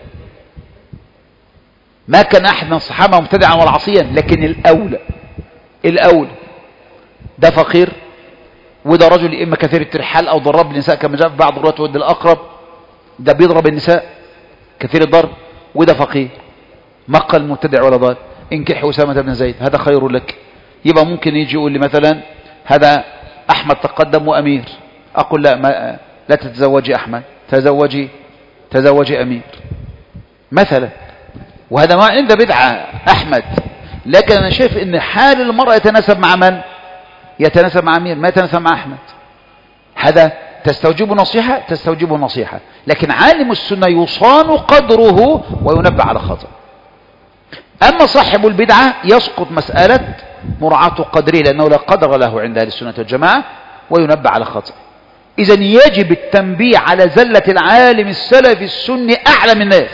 A: ما كان أحد من الصحابة مبتدعا ولا عصيا، لكن الأولى ده فقير، وده رجل إما كثير الترحال أو ضرب النساء كما جاء في بعض الروايات ود الأقرب، ده بيضرب النساء كثير الضرب، وده فقير ما قال مبتدع ولا ضال. انكح أسامة بن زيد هذا خير لك. يبقى ممكن يجي يقول لي مثلا هذا أحمد تقدم وأمير، أقول لا تتزوجي أحمد، تزوجي أمير مثلا، وهذا ما عنده بدعة أحمد، لكن أنا شايف أن حال المرأة يتناسب مع من؟ يتناسب مع أمير، ما يتناسب مع أحمد. هذا تستوجبه نصيحة، لكن عالم السنة يصان قدره وينبه على خطأ. أما صاحب البدعة يسقط مسألة مراعاة قدره، لأنه لا قدر له عند أهل السنة والجماعة، وينبه على خطأ. إذن يجب التنبيه على زلة العالم السلفي السني أعلم الناس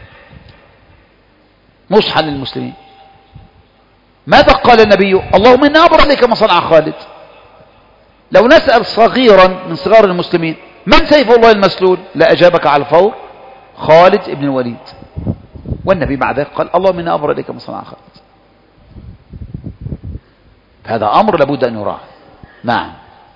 A: نصحا للمسلمين. ماذا قال النبي؟ اللهم إني أبر عليك ما صنع خالد. لو نسأل صغيرا من صغار المسلمين من سيف الله المسلول، لا أجابك على الفور خالد ابن الوليد، والنبي بعد ذلك قال اللهم إني أبر عليك ما صنع خالد. هذا أمر لابد أن يراعى. نعم.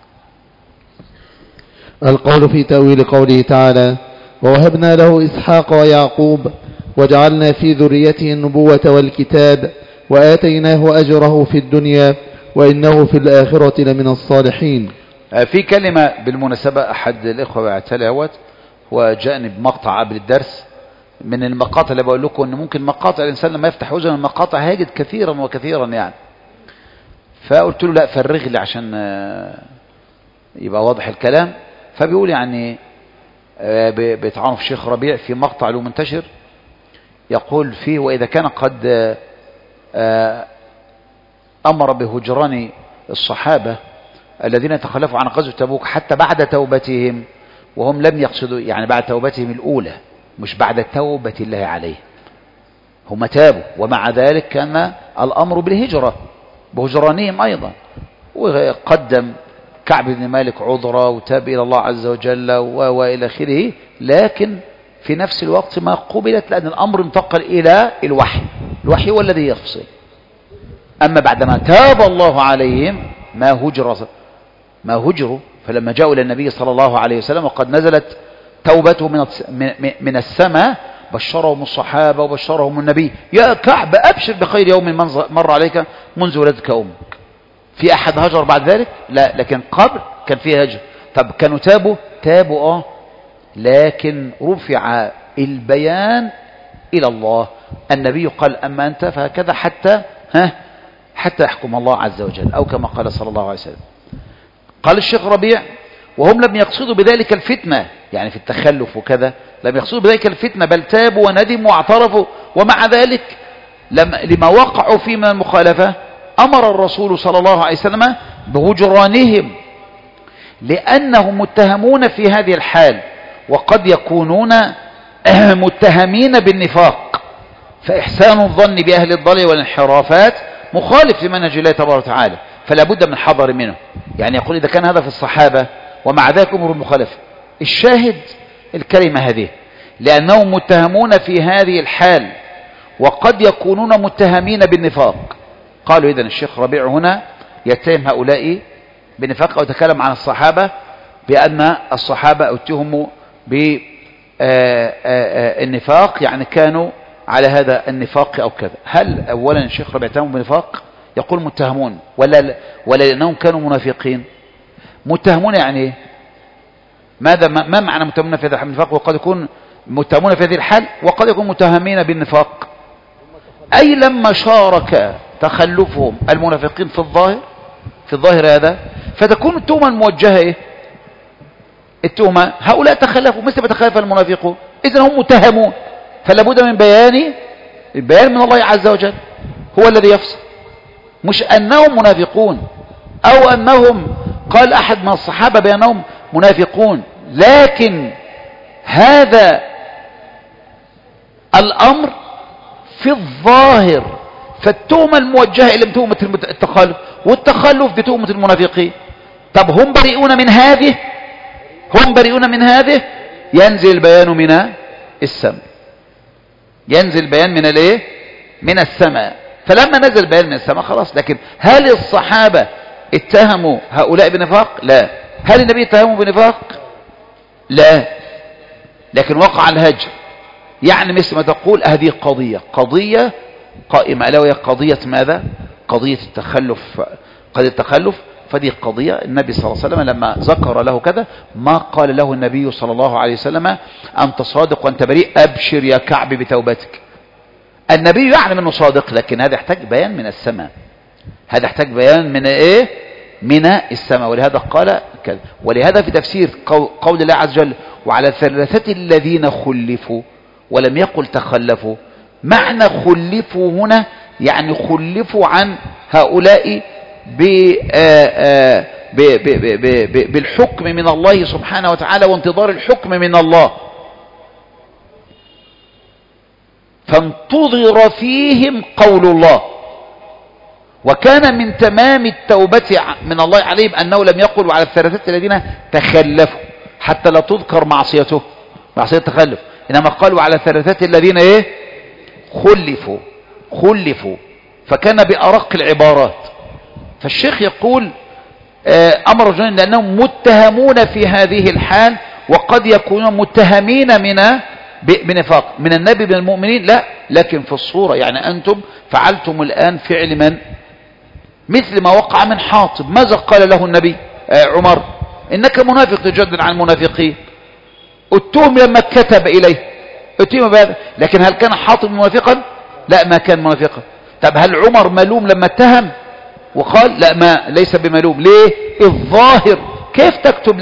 B: القول في تأويل قوله تعالى ووهبنا له إسحاق ويعقوب وجعلنا في ذريته النبوة والكتاب وآتيناه أجره في الدنيا وإنه في الآخرة لمن الصالحين.
A: في كلمة بالمناسبة أحد الإخوة بعتلها وجاءني بمقطع قبل الدرس من المقاطع اللي بقول لكم أن ممكن مقاطع الإنسان لما يفتح وجه من المقاطع هيجد كثيرا وكثيرا يعني. فقلت له لا فرغ لي عشان يبقى واضح الكلام. فبيقول يعني بيتعانف الشيخ ربيع في مقطع له منتشر يقول فيه وإذا كان قد أمر بهجران الصحابة الذين تخلفوا عن غزوة تبوك حتى بعد توبتهم، وهم لم يقصدوا يعني بعد توبتهم الأولى مش بعد توبة الله عليه، هم تابوا ومع ذلك كان الأمر بالهجرة بهجرانهم أيضا، وقدم كعب بن مالك عذرا وتاب إلى الله عز وجل وإلى آخره، لكن في نفس الوقت ما قبلت لأن الأمر انتقل إلى الوحي هو الذي يفصل. أما بعدما تاب الله عليهم ما هجروا، فلما جاءوا إلى النبي صلى الله عليه وسلم وقد نزلت توبته من السماء بشرهم الصحابة وبشرهم النبي يا كعب أبشر بخير يوم مر عليك منذ ولدتك أمك. في أحد هجر بعد ذلك؟ لا، لكن قبل كان فيه هجر. طب كانوا تابوا لكن رفع البيان إلى الله. النبي قال أما أنت فهكذا حتى يحكم الله عز وجل، أو كما قال صلى الله عليه وسلم. قال الشيخ ربيع وهم لم يقصدوا بذلك الفتنة، يعني في التخلف وكذا لم يقصدوا بذلك الفتنة، بل تابوا وندموا واعترفوا، ومع ذلك لما وقعوا فيه من المخالفة أمر الرسول صلى الله عليه وسلم بهجرانهم، لأنهم متهمون في هذه الحال وقد يكونون متهمين بالنفاق، فإحسان الظن بأهل الضلال والانحرافات مخالف لمنهج الله تبارك وتعالى. فلا بد من حذر منه. يعني يقول إذا كان هذا في الصحابة ومع ذلك أمر مخالفة. الشاهد الكلمة هذه، لأنهم متهمون في هذه الحال وقد يكونون متهمين بالنفاق. قالوا إذن الشيخ ربيع هنا يتهم هؤلاء بنفاق، أو يتكلم عن الصحابة بأن الصحابة اتهموا بالنفاق، يعني كانوا على هذا النفاق أو كذا. هل أولا الشيخ ربيع اتهموا بنفاق؟ يقول متهمون، ولا لأنهم كانوا منافقين؟ متهمون يعني ماذا؟ ما معنى متهمون في هذا النفاق؟ وقد يكون متهمون في هذه الحال وقد يكون متهمين بالنفاق، أي لما شارك تخلفهم المنافقين في الظاهر هذا، فتكون التهمة الموجهة إيه؟ التهمة هؤلاء تخلفوا مثل ما تخلف المنافقون، إذن هم متهمون، فلا بد من بيان من الله عز وجل هو الذي يفصل، مش أنهم منافقون أو أنهم قال أحد من الصحابة بأنهم منافقون، لكن هذا الأمر في الظاهر. فالتهمة الموجهة إلى تهمة التخلف، والتخلف بتهمة المنافقين. طب هم بريئون من هذه، ينزل البيان من السماء، ينزل البيان من الايه؟ من السماء. فلما نزل البيان من السماء خلاص. لكن هل الصحابة اتهموا هؤلاء بنفاق؟ لا. هل النبي اتهموا بنفاق؟ لا. لكن وقع الهجر، يعني مثل ما تقول هذه قضية قائمة، ألا وهي قضية ماذا؟ قضية التخلف. فدي قضية النبي صلى الله عليه وسلم لما ذكر له كذا ما قال له النبي صلى الله عليه وسلم أنت صادق وأنت بريء، أبشر يا كعب بتوبتك. النبي يعلم أنه صادق، لكن هذا يحتاج بيان من السماء، هذا يحتاج بيان من إيه؟ من السماء. ولهذا قال كذا. ولهذا في تفسير قول الله عز وجل وعلى الثلاثة الذين خلفوا، ولم يقل تخلفوا. معنى خلفوا هنا يعني خلفوا عن هؤلاء بالحكم من الله سبحانه وتعالى وانتظار الحكم من الله، فانتظر فيهم قول الله. وكان من تمام التوبة من الله عليهم أنه لم يقل على الثلاثة الذين تخلفوا حتى لا تذكر معصية التخلف، إنما قالوا على الثلاثة الذين إيه؟ خلفوا. فكان بأرق العبارات. فالشيخ يقول أمر رجلين لأنهم متهمون في هذه الحال وقد يكونون متهمين بنفاق من النبي من المؤمنين، لا، لكن في الصورة. يعني أنتم فعلتم الآن فعل من؟ مثل ما وقع من حاطب. ماذا قال له النبي عمر؟ إنك منافق تجدد عن المنافقين. اتهم لما كتب إليه، اتهم بهذا. لكن هل كان حاطب منافقا؟ لا، ما كان منافقا. طب هل عمر ملوم لما اتهم وقال؟ لا، ما ليس بملوم. ليه؟ الظاهر. كيف تكتب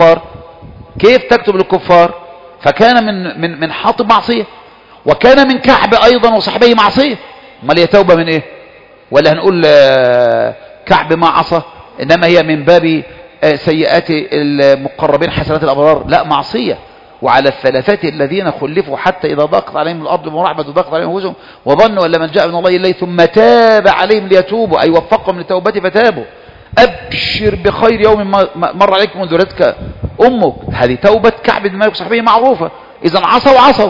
A: للكفار؟ فكان من حاطب معصية، وكان من كعب أيضا وصحبه معصية. ما هي توبة من إيه؟ ولا هنقول كعب ما عصى، إنما هي من باب سيئات المقربين حسنات الأبرار. لا، معصية. وعلى الثلاثة الذين خلفوا حتى إذا ضاقت عليهم الأرض بما رحبت وضاقت عليهم أنفسهم وظنوا أن لمن جاء من الله إليه ثم تاب عليهم ليتوبوا، أي وفقهم للتوبة فتابوا. أبشر بخير يوم مر عليك منذ ولدتك أمك. هذه توبة كعب بن مالك صحبه معروفة. إذا عصوا.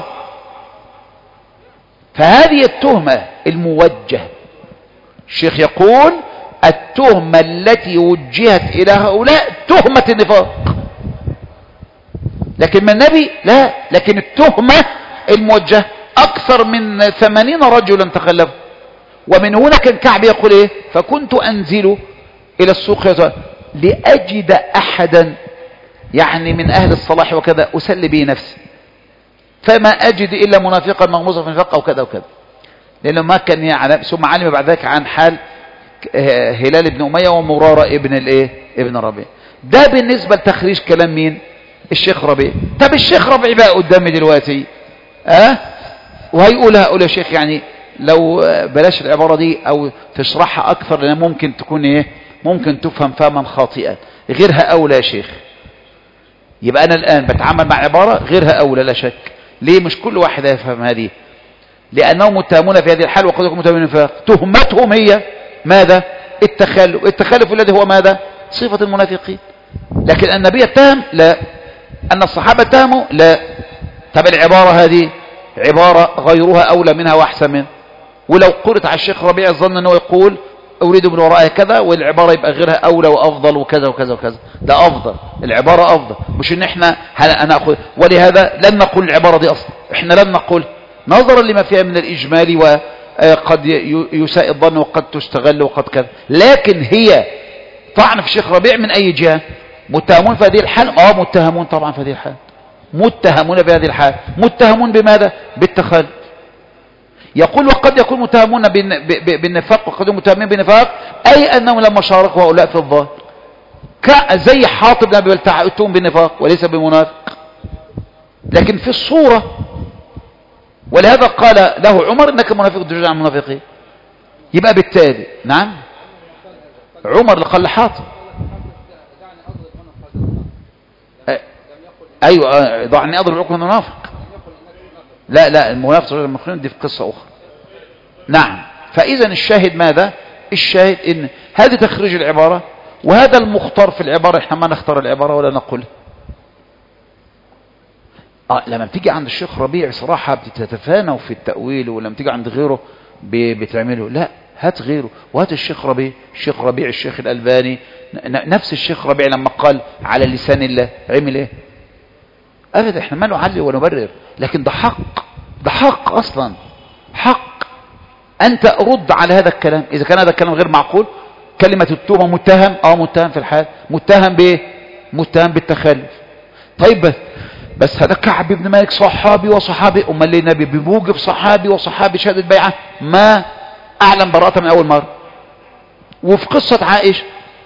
A: فهذه التهمة الموجهة، الشيخ يقول التهمة التي وجهت إلى هؤلاء تهمة النفاق. لكن من النبي لا، لكن التهمة الموجهة أكثر من 80 رجلا تخلفوا. ومن هنا كان كعب يقول إيه؟ فكنت أنزل إلى السوق لأجد أحدا يعني من أهل الصلاح وكذا أسلي به نفسي، فما أجد إلا منافقا مغموسا في النفاق أو كذا وكذا. لأنه ما كان يعلم. ثم علم بعد ذلك عن حال هلال بن أمية ومرارة ابن ربيع. ده بالنسبة لتخريج كلام مين؟ الشيخ ربيع. طب الشيخ ربيع بقى قدامي دلوقتي وهيقول هؤلاء الشيخ، يعني لو بلاش العبارة دي أو تشرحها أكثر، لأنها ممكن تكون إيه؟ ممكن تفهم فهما خاطئا. غيرها أولى يا شيخ. يبقى أنا الآن بتعامل مع عبارة غيرها أولى لا شك. ليه؟ مش كل واحد يفهم هذه، لأنهم متهمون في هذه الحال وقد يكونوا متهمين في تهمتهم هي ماذا؟ التخلف الذي هو ماذا؟ صفة المنافقين. لكن النبي اتهم؟ لا. أن الصحابة اتهموا؟ لا. طب العبارة هذه عبارة غيرها أولى منها وأحسن منها. ولو قلت على الشيخ ربيع الظن أنه يقول أريد من ورائها كذا، والعبارة يبقى غيرها أولى وأفضل وكذا وكذا وكذا. ده أفضل، العبارة أفضل، مش إن إحنا هنأخذ. ولهذا لن نقول العبارة دي أصلا، إحنا لن نقول نظرا لما فيها من الإجمال، وقد يساء الظن وقد تستغل وقد كذا. لكن هي طعن في الشيخ ربيع من أي جهة؟ متهمون في هذه الحال؟ متهمون طبعا في هذه الحال، متهمون في هذه الحال. متهمون بماذا؟ بالتخلف. يقول وقد يكون متهمون بالنفاق، وقد يكون متهمين بالنفاق، أي أنهم لما شاركوا هؤلاء في الظاهر زي حاطب بن أبي بلتعة اتهم بالنفاق وليس بمنافق، لكن في الصورة. ولهذا قال له عمر إنك منافق تجوز عن المنافقين. يبقى بالتالي نعم عمر اللي قال لحاطب أيوة ضعني أضرب عنق المنافق. لا المنافق المخلين دي في قصة أخرى. نعم. فإذا الشاهد ماذا؟ الشاهد إن هذه تخريج العبارة، وهذا المختار في العبارة. إحنا ما نختار العبارة ولا نقول. لما بتيجي عند الشيخ ربيع صراحة بتتفانوا في التأويل، ولما تيجي عند غيره بتعمله. لا، هات غيره وهات الشيخ ربيع. الشيخ ربيع الشيخ الألباني نفس الشيخ ربيع لما قال على لسان الله عمل ايه؟ أبدا. احنا ما نعلي ونبرر، لكن ده حق، ده حق أصلا، حق. أنت رد على هذا الكلام. إذا كان هذا الكلام غير معقول، كلمة التوبة متهم، متهم في الحال. متهم بإيه؟ متهم بالتخلف. طيب بس هذا كعب بن مالك صحابي وصحابي، أمال ليه النبي بموجب صحابي وصحابي شهادة بيعة ما أعلم براءته من أول مرة؟ وفي قصة عائشة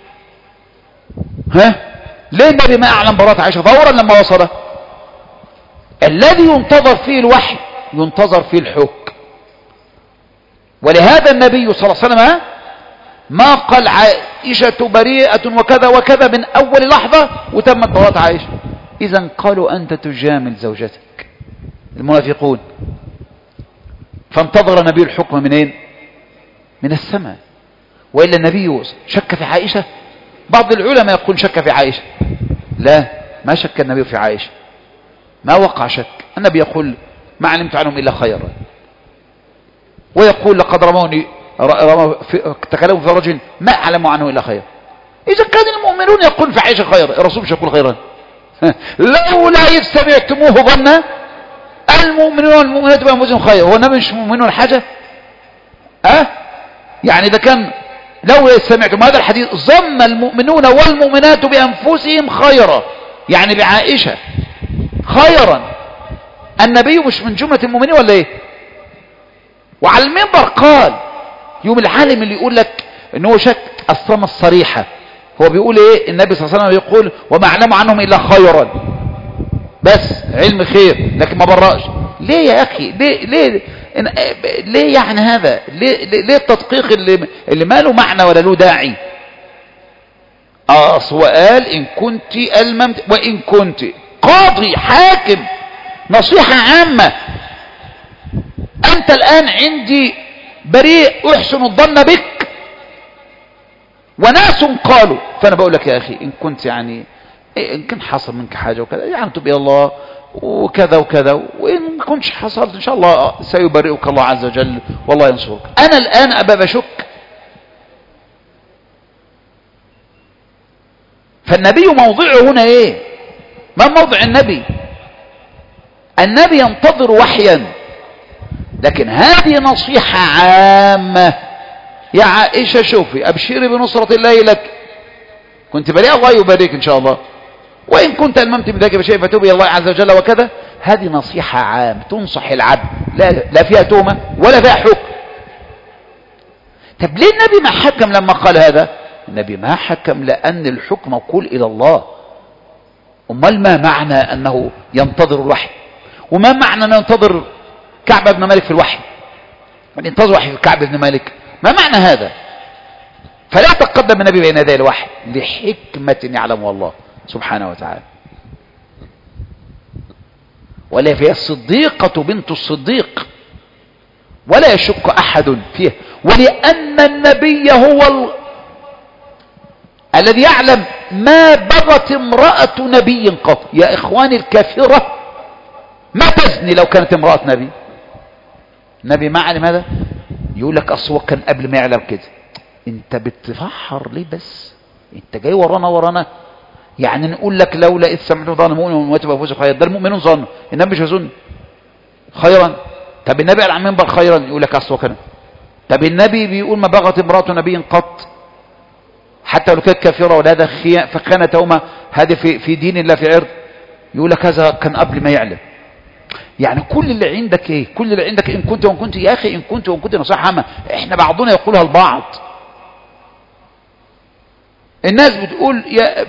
A: ليه النبي ما أعلم براءة عائشة فورا لما وصله؟ الذي ينتظر فيه الوحي ينتظر فيه الحكم. ولهذا النبي صلى الله عليه وسلم ما قال عائشة بريئة وكذا وكذا من أول لحظة وتمت براءة عائشة. إذن قالوا أنت تجامل زوجتك المنافقون. فانتظر النبي الحكم منين؟ من السماء. وإلا النبي شك في عائشة؟ بعض العلماء يقول شك في عائشة. لا، ما شك النبي في عائشة، ما وقع شك. النبي يقول ما علمت عنهم إلا خيرا، ويقول لقد رموني تكلموا في رجل ما أعلم عنه إلا خيرا. إذا كان المؤمنون يقول في عائشة خيرا، الرسول مش يقول خيرا؟ لولا إذ سمعتموه ظن المؤمنون والمؤمنات بأنفسهم خيرا. هو النبي مش مؤمنون حاجة؟ يعني إذا كان لولا إذ سمعتم هذا الحديث ظن المؤمنون والمؤمنات بأنفسهم خيرا، يعني بعائشة خيرا. النبي مش من جملة المؤمنين ولا ايه؟ وعلى المنبر قال يوم العالم اللي يقول لك انه شك الصمة الصريحة، هو بيقول ايه؟ النبي صلى الله عليه وسلم يقول وما اعلم عنهم الا خيرا، بس علم خير، لكن ما برأش. ليه يا اخي؟ ليه يعني هذا؟ ليه التدقيق اللي ما له معنى ولا له داعي؟ قال ان كنت الممت وان كنت قاضي حاكم، نصيحة عامة. أنت الآن عندي بريء أحسن الظن بك وناس قالوا، فأنا بقول لك يا أخي إن كنت يعني إن كان حصل منك حاجة وكذا يعني تب إلى الله وكذا وكذا، وإن ما كنتش حصلت إن شاء الله سيبرئك الله عز وجل والله ينصرك. أنا الآن أبا بشك؟ فالنبي موضعه هنا إيه؟ ما موضع النبي؟ النبي ينتظر وحيا، لكن هذه نصيحة عامة. يا عائشة شوفي أبشري بنصرة الله لك، كنت بريئة الله يبارك إن شاء الله، وإن كنت ألممت بذلك بشيء فتوبي إلى الله عز وجل وكذا. هذه نصيحة عامة تنصح العبد، لا فيها تهمة ولا فيها حكم. طب ليه النبي ما حكم لما قال هذا؟ النبي ما حكم لأن الحكم موكول إلى الله. أمال ما معنى أنه ينتظر الوحي؟ وما معنى أنه ينتظر كعب بن مالك في الوحي؟ ينتظر وحي في كعب بن مالك، ما معنى هذا؟ فلا تقدم النبي بين يدي الوحي لحكمة يعلمها الله سبحانه وتعالى. ولا فيها الصديقة بنت الصديق ولا يشك أحد فيها، ولأن النبي الذي يعلم ما بغت امرأة نبي قط. يا إخواني الكافرة ما تزني لو كانت امرأة نبي. نبي ما علم هذا، يقول لك أصوى كان قبل ما يعلم كده. انت بتفحر ليه بس؟ انت جاي ورانا يعني نقول لك لولا إذ سمعتم ظن المؤمن ومواتب أنفسهم خيرا. ده المؤمنون ظنوا، النبي مش هيظن خيرا. طب النبي قال عن منبر خيرا، يقول لك أصوى كان. طب النبي بيقول ما بغت امرأة نبي قط حتى لو كانت كافرة، ولا فخانتهما هذا في دين الله في عرض، يقول لك هذا كان قبل ما يعلم. يعني كل اللي عندك ايه؟ كل اللي عندك ان كنت وان كنت يا اخي، ان كنت وان كنت نصيحة عامة. احنا بعضنا يقولها البعض. الناس بتقول يا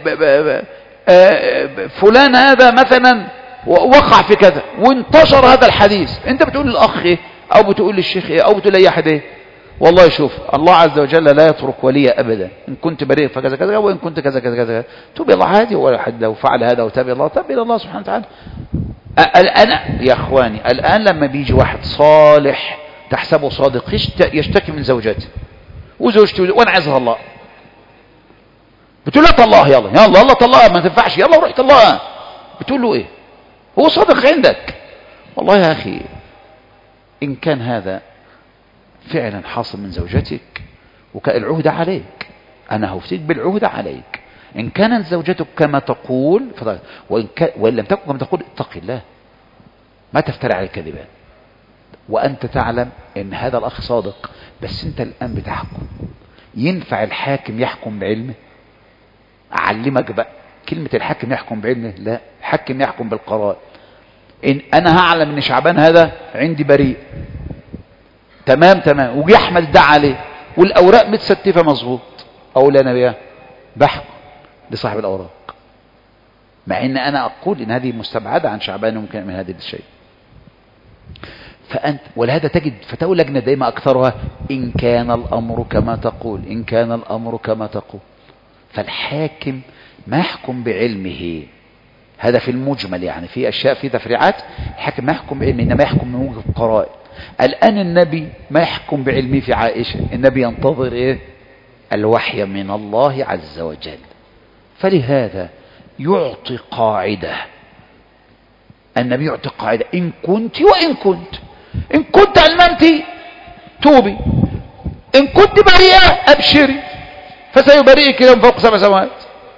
A: فلان هذا مثلا وقع في كذا وانتشر هذا الحديث، انت بتقول للاخ ايه او بتقول للشيخ ايه او بتقول لاي احد ايه؟ والله شوف، الله عز وجل لا يترك وليا ابدا. ان كنت بريء فكذا كذا، وان كنت كذا كذا كذا توب الى الله عادي، ولا حد لو فعل هذا وتاب الله تاب الى الله سبحانه وتعالى. الان يا اخواني، الان لما بيجي واحد صالح تحسبه صادق يشتكي من زوجته وزوجته وانا عايزها الله، بتقول له طلقها يلا طلقها، ما تنفعش، يلا روح طلقها. بتقول له ايه؟ هو صادق عندك. والله يا اخي ان كان هذا فعلا حاصل من زوجتك العهد عليك، انا هفتيك بالعهد عليك. ان كانت زوجتك كما تقول وان لم تكن كما تقول اتق الله، ما تفتري على الكذبان، وانت تعلم ان هذا الاخ صادق. بس انت الان بتحكم. ينفع الحاكم يحكم بعلمه؟ اعلمك بقى كلمة الحاكم يحكم بعلمه، لا، الحاكم يحكم بالقرار. ان انا هعلم ان شعبان هذا عندي بريء، تمام وجي احمد ادعى عليه والاوراق متستفه مظبوط، اقول انا بيها بحكم لصاحب الاوراق، مع ان انا اقول ان هذه مستبعده عن شعبان وممكن من هذا الشيء. فانت ولهذا تجد فتاوى لجنه دائما اكثرها ان كان الامر كما تقول، ان كان الامر كما تقول. فالحاكم ما يحكم بعلمه، هذا في المجمل، يعني في اشياء في تفريعات الحاكم ما يحكم بعلمه انما يحكم من وجه القرائن. الان النبي ما يحكم بعلمه في عائشه، النبي ينتظر ايه؟ الوحي من الله عز وجل. فلهذا يعطي قاعده، النبي يعطي قاعده ان كنت وان كنت، ان كنت علمتي توبي، ان كنت بريئه ابشري فسيبرئك يوم فوق 7 سماوات.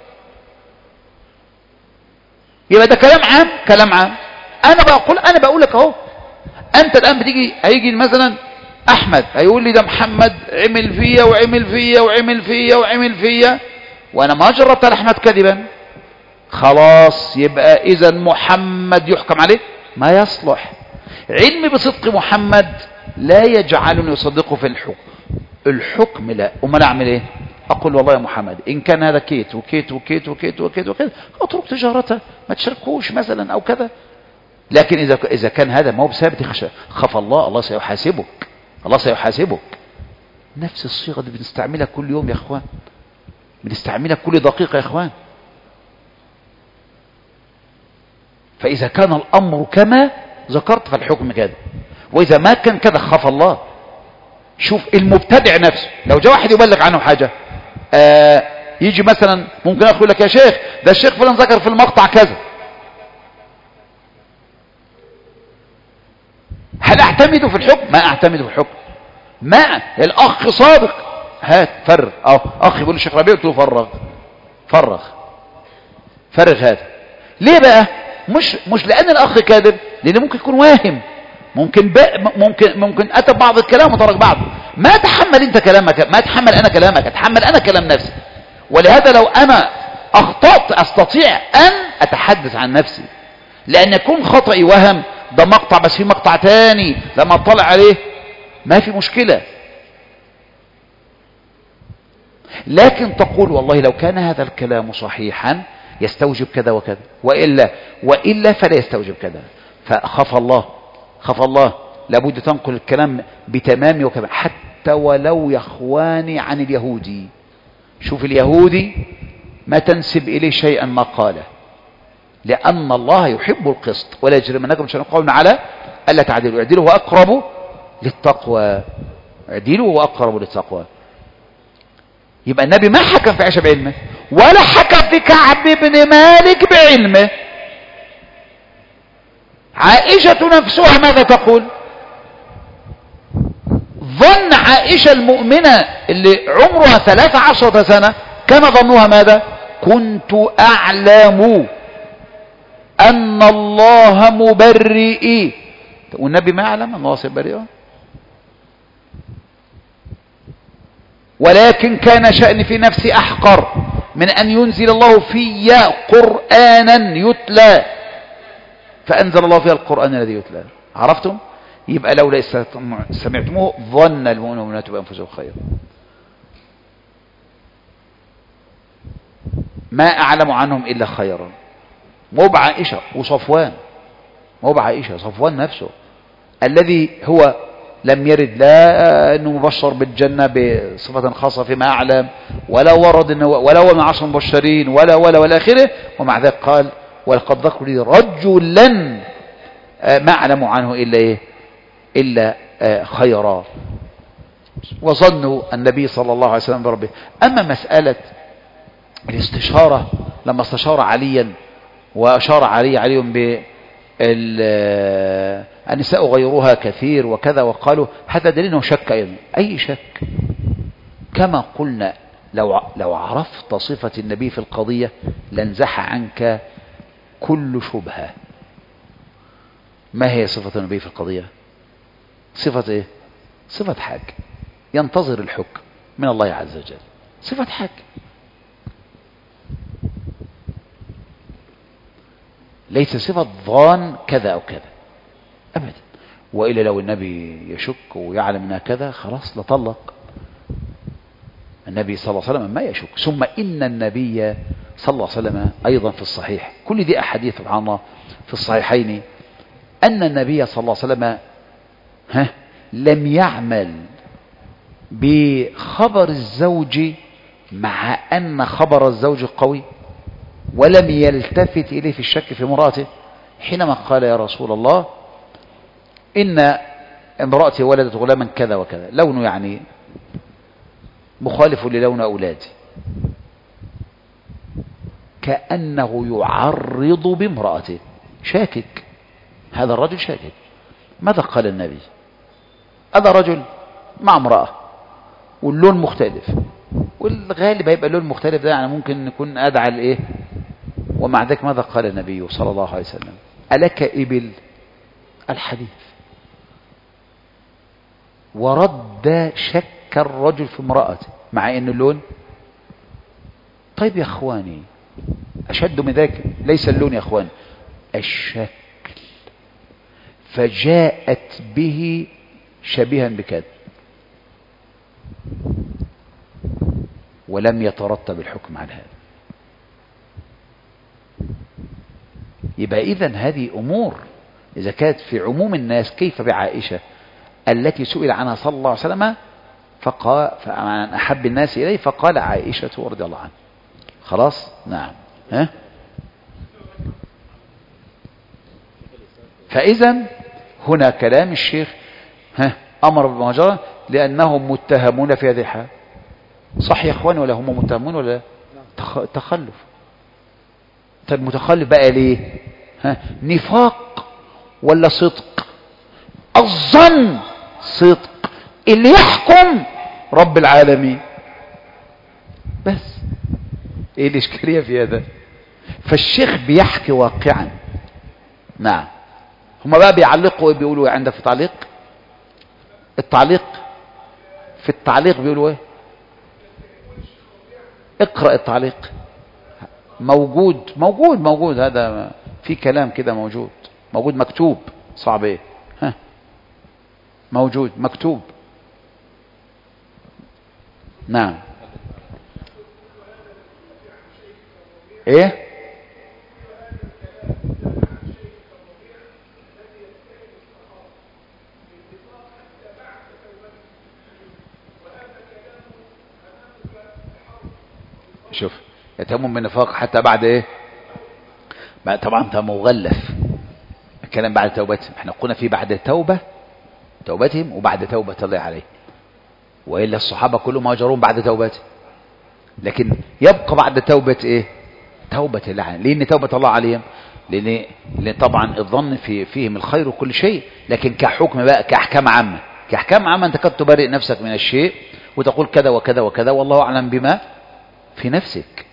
A: يبقى ده كلام عام، كلام عام. انا بقول لك اهو، انت الان بتيجي هيجي مثلا احمد هيقول لي ده محمد عمل فيا وعمل فيا وعمل فيا وعمل فيا، وانا ما جربت على احمد كذبا، خلاص يبقى اذا محمد يحكم عليه ما يصلح. علمي بصدق محمد لا يجعلني يصدقه في الحكم لا. امال اعمل ايه؟ اقول والله يا محمد ان كان هذا كيت وكيت وكيت وكيت وكيت وكيت اترك تجارته، ما تشاركوش مثلا او كذا. لكن اذا كان هذا ما هو بثابت، خاف الله سيحاسبك، الله سيحاسبك. نفس الصيغه دي بنستعملها كل يوم يا اخوان، بنستعملها كل دقيقه يا اخوان. فاذا كان الامر كما ذكرت فالحكم كذا، واذا ما كان كذا خاف الله. شوف المبتدع نفسه لو جاء واحد يبلغ عنه حاجه، يجي مثلا ممكن اقول لك يا شيخ ده الشيخ فلان ذكر في المقطع كذا، هل اعتمد في الحكم؟ ما اعتمد في الحكم. ما الاخ صادق، هات فرغ. اخ بيقول الشيخ ربيع، قلت له فرغ هذا. ليه بقى؟ مش لان الاخ كاذب، لان ممكن يكون واهم، ممكن اتى بعض الكلام وترك بعضه. ما اتحمل انت كلامك، ما اتحمل انا كلامك، اتحمل انا كلام نفسي. ولهذا لو انا اخطأت استطيع ان اتحدث عن نفسي، لان يكون خطأي وهم، ده مقطع بس في مقطع تاني لما اطلع عليه ما في مشكلة. لكن تقول والله لو كان هذا الكلام صحيحا يستوجب كذا وكذا، وإلا فلا يستوجب كذا. فخاف الله لابد تنقل الكلام بتمام وكمال، حتى ولو يا اخواني عن اليهودي. شوف اليهودي ما تنسب إليه شيئا ما قاله، لأن الله يحب القسط. ولا يجرمنكم شنآن قوم على ألا تعدلوا اعدلوا وأقرب للتقوى، اعدلوا وأقرب للتقوى. يبقى النبي ما حكم في عائشة بعلمه، ولا حكت لكعب بن مالك بعلمه. عائشة نفسها ماذا تقول؟ ظن عائشة المؤمنة اللي عمرها 13 سنة كان ظنها ماذا؟ كنت أعلم أن الله مبرئي. والنبي ما يعلم أن الله سيبرئه، ولكن كان شأني في نفسي أحقر من أن ينزل الله في قرآنا يتلى، فأنزل الله فيها القرآن الذي يتلى. عرفتم؟ يبقى لولا سمعتموه ظن المؤمنون والمؤمنات بأنفسهم خيرا. ما أعلم عنهم إلا خيرا. مو بعائشة وصفوان، مو بعائشة، صفوان نفسه الذي هو لم يرد لا أنه مبشر بالجنة بصفة خاصة فيما أعلم، ولا ورد إنه ولا هو من 10 مبشرين ولا آخره، ومع ذلك قال ولقد ذكروا لي رجلا ما أعلم عنه إلا إيه؟ إلا خيرا. وظنوا النبي صلى الله عليه وسلم بربه. أما مسألة الاستشارة لما استشار عليا وأشار علي النساء غيرها كثير وكذا، وقالوا هذا دليل انه شك أيضا. أي شك؟ كما قلنا لو عرفت صفة النبي في القضية لانزح عنك كل شبهة. ما هي صفة النبي في القضية؟ صفة ايه؟ صفة حاج، ينتظر الحكم من الله عز وجل، صفة حاج. ليس صفة ظان كذا أو كذا أبدا. وإلا لو النبي يشك ويعلم أنها كذا خلاص لطلق. النبي صلى الله عليه وسلم ما يشك. ثم إن النبي صلى الله عليه وسلم أيضا في الصحيح، كل دي أحاديث سبحان الله في الصحيحين، أن النبي صلى الله عليه وسلم لم يعمل بخبر الزوج مع أن خبر الزوج قوي، ولم يلتفت إليه في الشك في امرأته حينما قال يا رسول الله إن امرأتي ولدت غلاما كذا وكذا، لونه يعني مخالف للون أولادي، كأنه يعرض بامرأته، شاكك. هذا الرجل شاكك. ماذا قال النبي؟ هذا رجل مع امرأة واللون مختلف، والغالب هيبقى اللون مختلف، ده يعني ممكن نكون أدعى لإيه؟ ومع ذلك ماذا قال النبي صلى الله عليه وسلم؟ ألك إبل؟ الحديث. ورد شك الرجل في امرأته مع أن اللون. طيب يا أخواني، أشد من ذلك ليس اللون يا أخواني، الشكل. فجاءت به شبيها بكذا ولم يترتب الحكم عن هذا. يبقى إذن هذه أمور إذا كانت في عموم الناس، كيف بعائشة التي سئل عنها صلى الله عليه وسلم فقال فمن أحب الناس إليه فقال عائشة رضي الله عنها. خلاص؟ نعم. فإذا هنا كلام الشيخ أمر بالمهاجرة لأنهم متهمون في هذه الحال. صح يا إخواني ولا هم متهمون ولا تخلف؟ طيب متخلف بقى ليه؟ نفاق ولا صدق؟ الظن صدق، اللي يحكم رب العالمين. بس ايه الاشكاليه في هذا؟ فالشيخ بيحكي واقعا. نعم. هما بقى بيعلقوا بيقولوا ايه عندك في تعليق؟ التعليق في التعليق بيقولوا ايه؟ اقرأ التعليق. موجود هذا في كلام كده موجود مكتوب. صعب ايه؟ موجود مكتوب. نعم. ايه؟ شوف، يتهمهم بالنفاق حتى بعد ايه؟ طبعا ده مغلف الكلام بعد توبتهم. احنا قلنا في بعد توبتهم وبعد توبة الله عليه، وإلا الصحابة كلهم هاجرون بعد توبته. لكن يبقى بعد توبة ايه؟ توبة الله عليهم. لأن توبة الله عليهم لأن طبعا الظن فيهم الخير وكل شيء، لكن كحكم بقى كأحكام عامة، كأحكام عامة أنت قد تبرئ نفسك من الشيء وتقول كذا وكذا وكذا والله أعلم بما في نفسك،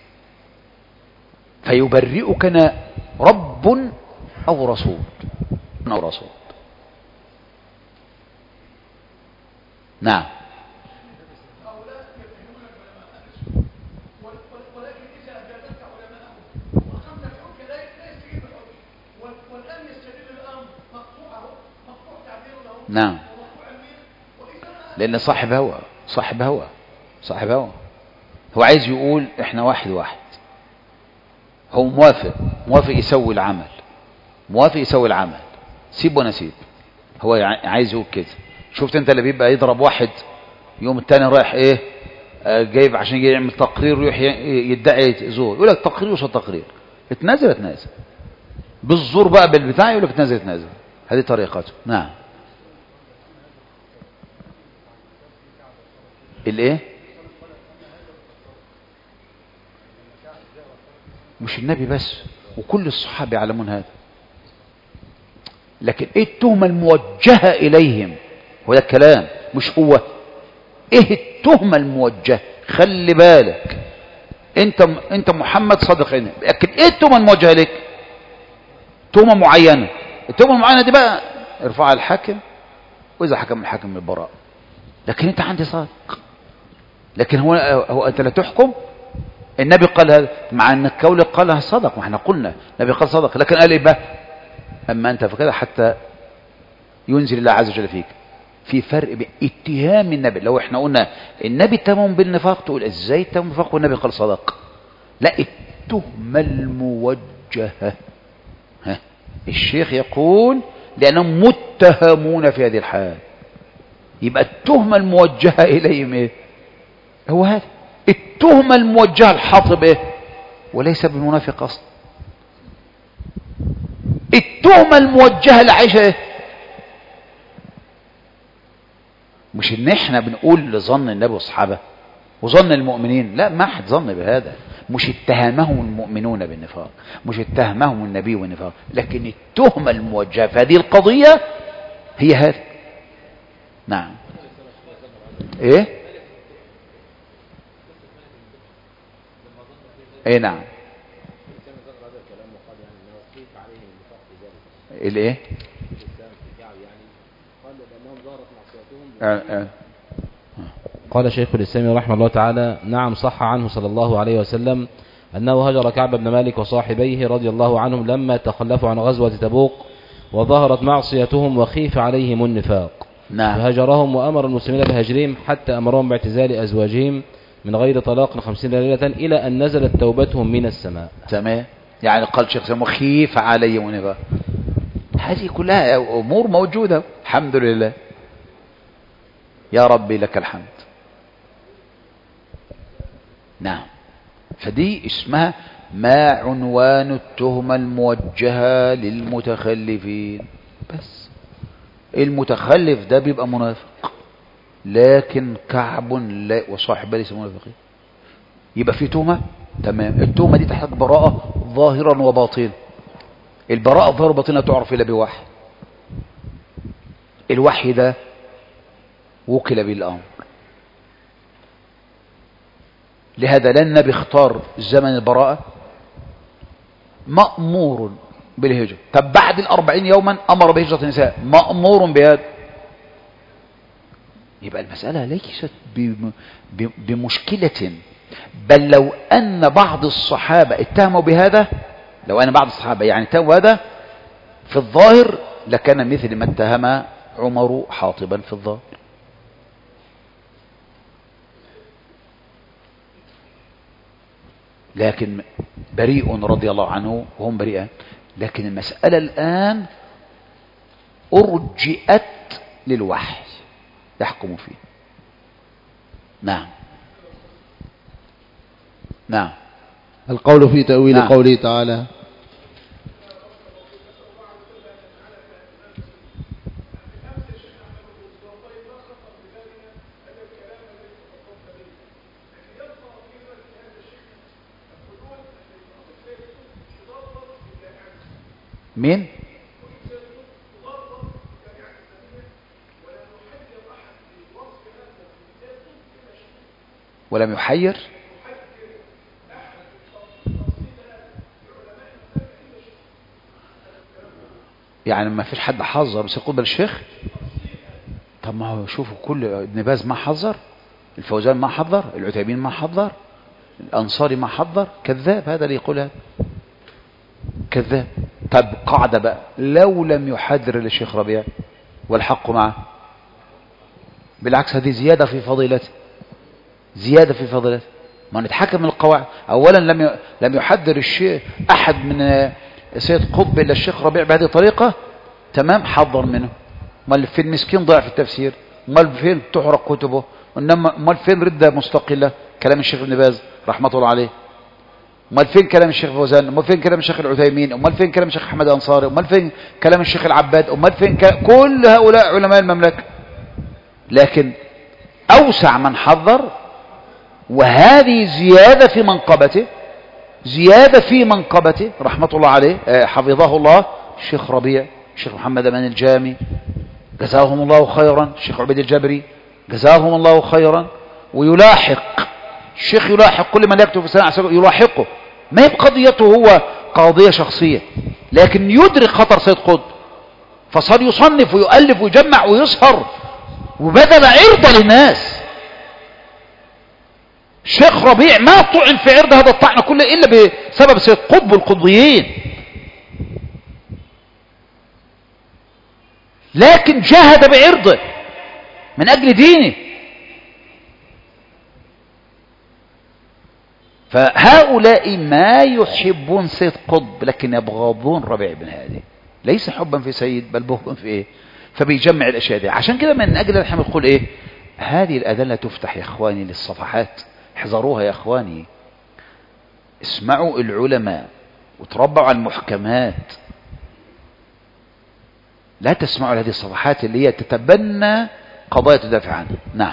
A: فيبرئك رب أو رسول نعم. نعم، لأن صاحب هوى هو عايز يقول احنا واحد، هو موافق يسوي العمل، سيب وانا سيب، هو عايز يقول كده. شفت انت اللي بيبقى يضرب واحد يوم التاني رايح ايه جايب عشان يجي يعمل تقرير ويروح يدعي زور، يقول لك تقرير وصل تقرير، اتنازل بالزور بقى بالبتاع، يقول لك اتنازل. هذه طريقته. نعم. الايه؟ مش النبي بس، وكل الصحابة يعلمون هذا، لكن ايه التهمة الموجهة اليهم؟ هو ده الكلام، مش هو ايه التهمة الموجهة. خلي بالك انت محمد صادق هنا، لكن ايه التهمة الموجهة لك؟ تهمة معينة، التهمة المعينة دي بقى ارفعها الحاكم، واذا حكم الحاكم بالبراءة، لكن انت عندي صادق. لكن هو انت لا تحكم. النبي قال هذا مع ان الكول قالها صدق، ما احنا قلنا النبي قال صدق، لكن قال ايه بقى؟ اما انت فكذا حتى ينزل الله عز وجل فيك. في فرق بين اتهام النبي، لو احنا قلنا النبي اتهمهم بالنفاق تقول ازاي اتهمهم بالنفاق والنبي قال صدق؟ لا، التهمة الموجهة. الشيخ يقول لانهم متهمون في هذه الحال، يبقى التهمة الموجهة اليهم ايه؟ هو هذا التهمة الموجهة الحاطب ايه؟ وليس بالمنافق اصلا. التهمة الموجهة لعائشة ايه؟ مش ان احنا بنقول لظن النبي والصحابة وظن المؤمنين، لا، ما حد ظن بهذا، مش اتهمهم المؤمنون بالنفاق، مش اتهمهم النبي بالنفاق، لكن التهمة الموجهة في هذه القضية هي هذه. نعم. ايه؟ ايه نعم. الايه؟
D: قال شيخ الإسلام رحمه الله تعالى: نعم، صح عنه صلى الله عليه وسلم أنه هجر كعب بن مالك وصاحبيه رضي الله عنهم لما تخلفوا عن غزوة تبوك وظهرت معصيتهم وخيف عليهم النفاق.
A: نعم.
D: فهجرهم وأمر المسلمين بهجرهم حتى أمرهم باعتزال أزواجهم من غير طلاق 50 ليلة إلى أن نزلت توبتهم من السماء.
A: تمام. يعني قال شيخ سمو خيف عليهم النفاق. هذه كلها أمور موجودة، الحمد لله، يا ربي لك الحمد. نعم. فدي اسمها ما عنوان التهمة الموجهة للمتخلفين. بس المتخلف ده بيبقى منافق، لكن كعب لا وصاحبه ليس منافقين، يبقى في تهمة. تمام. التهمة دي تحتاج براءة ظاهرا وباطنا. البراءة ظاهرا وباطنا تعرف إلا بوحي. الوحي ده وكل بالأمر، لهذا لن النبي اختار زمن البراءة، مأمور بالهجرة. طب بعد 40 يوما أمر بهجرة النساء، مأمور بهذا. يبقى المسألة ليست بمشكلة، بل لو أن بعض الصحابة اتهموا بهذا، لو أن بعض الصحابة يعني اتهموا بهذا في الظاهر لكان مثل ما اتهم عمر حاطبا في الظاهر. لكن بريء رضي الله عنه وهم بريئان. لكن المسألة الآن أرجئت للوحي يحكم فيه. نعم. نعم.
B: القول في تأويل
A: نعم.
B: قوله تعالى:
A: مين؟ ولم يحير يعني ما فيش حد حذر بس يقول الشيخ. طب ما هو شوفوا كل ابن باز ما حذر، الفوزان ما حذر، العثيمين ما حذر، الأنصاري ما حذر. كذاب هذا اللي يقول هذا، كذاب. طب قاعدة بقى، لو لم يحذر للشيخ ربيع والحق معه، بالعكس هذه زيادة في فضيلته، زيادة في فضيلته. ما نتحكم من القواعد. أولا لم يحذر الشيء أحد من سيد قطب إلا الشيخ ربيع بهذه الطريقة، تمام، حذر منه. امال فين مسكين ضاع في التفسير؟ امال فين تحرق كتبه؟ امال فين ردة مستقلة كلام الشيخ ابن باز رحمة الله عليه؟ امال فين كلام الشيخ فوزان؟ امال فين كلام الشيخ العثيمين؟ امال فين كلام الشيخ احمد الانصاري؟ امال فين كلام الشيخ العباد؟ امال فين كل هؤلاء علماء المملكة. لكن اوسع من حذر، وهذه زيادة في منقبته، زيادة في منقبته رحمة الله عليه، حفظه الله، الشيخ ربيع، الشيخ محمد أمان الجامي جزاهم الله خيرا، الشيخ عبيد الجبري جزاهم الله خيرا. ويلاحق الشيخ، يلاحق كل من يكتب في السنة يلاحقه، ما هي قضيته هو قضية شخصية، لكن يدرك خطر سيد قطب، فصار يصنف ويؤلف ويجمع ويسهر وبذل عرض للناس. الشيخ ربيع ما طعن في عرض هذا الطعن كله إلا بسبب سيد قطب والقطبيين، لكن جاهد بعرضه من أجل دينه. فهؤلاء ما يحبون سيد قطب لكن يبغضون ربيع بن هادي، ليس حبا في سيد بل بغضا في ايه، فبيجمع الاشياء دي. عشان كده من اجل نحن نقول ايه، هذه الاذان لا تفتح يا اخواني للصفحات، احذروها يا اخواني، اسمعوا العلماء وتربعوا على المحكمات، لا تسمعوا هذه الصفحات اللي هي تتبنى قضايا تدافع عنها. نعم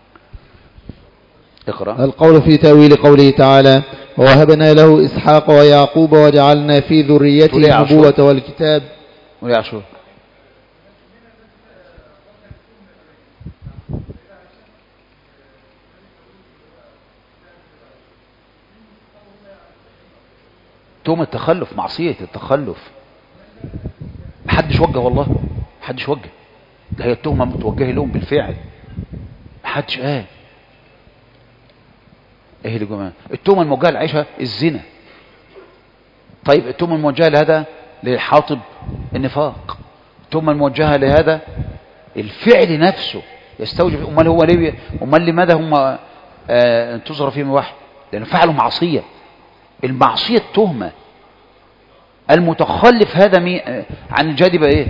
A: اقرأ.
B: القول في تأويل قوله تعالى ووهبنا له إسحاق ويعقوب وجعلنا في ذريته النبوة والكتاب.
A: ولي عشور. توم التخلف، معصية التخلف، محدش وجه، والله محدش وجه، ده هي التهمة متوجهة لهم بالفعل، محدش قال ايه اللي جماعة. التهمة الموجهة لعيشة الزنا، طيب التهمة الموجهة لهذا للحاطب النفاق، التهمة الموجهة لهذا الفعل نفسه يستوجب. امال هو ليه، امال لماذا هم انتظر فيهم واحد؟ لأنه فعلوا معصية، المعصية التهمة، المتخلف هذا عن الجادبة ايه،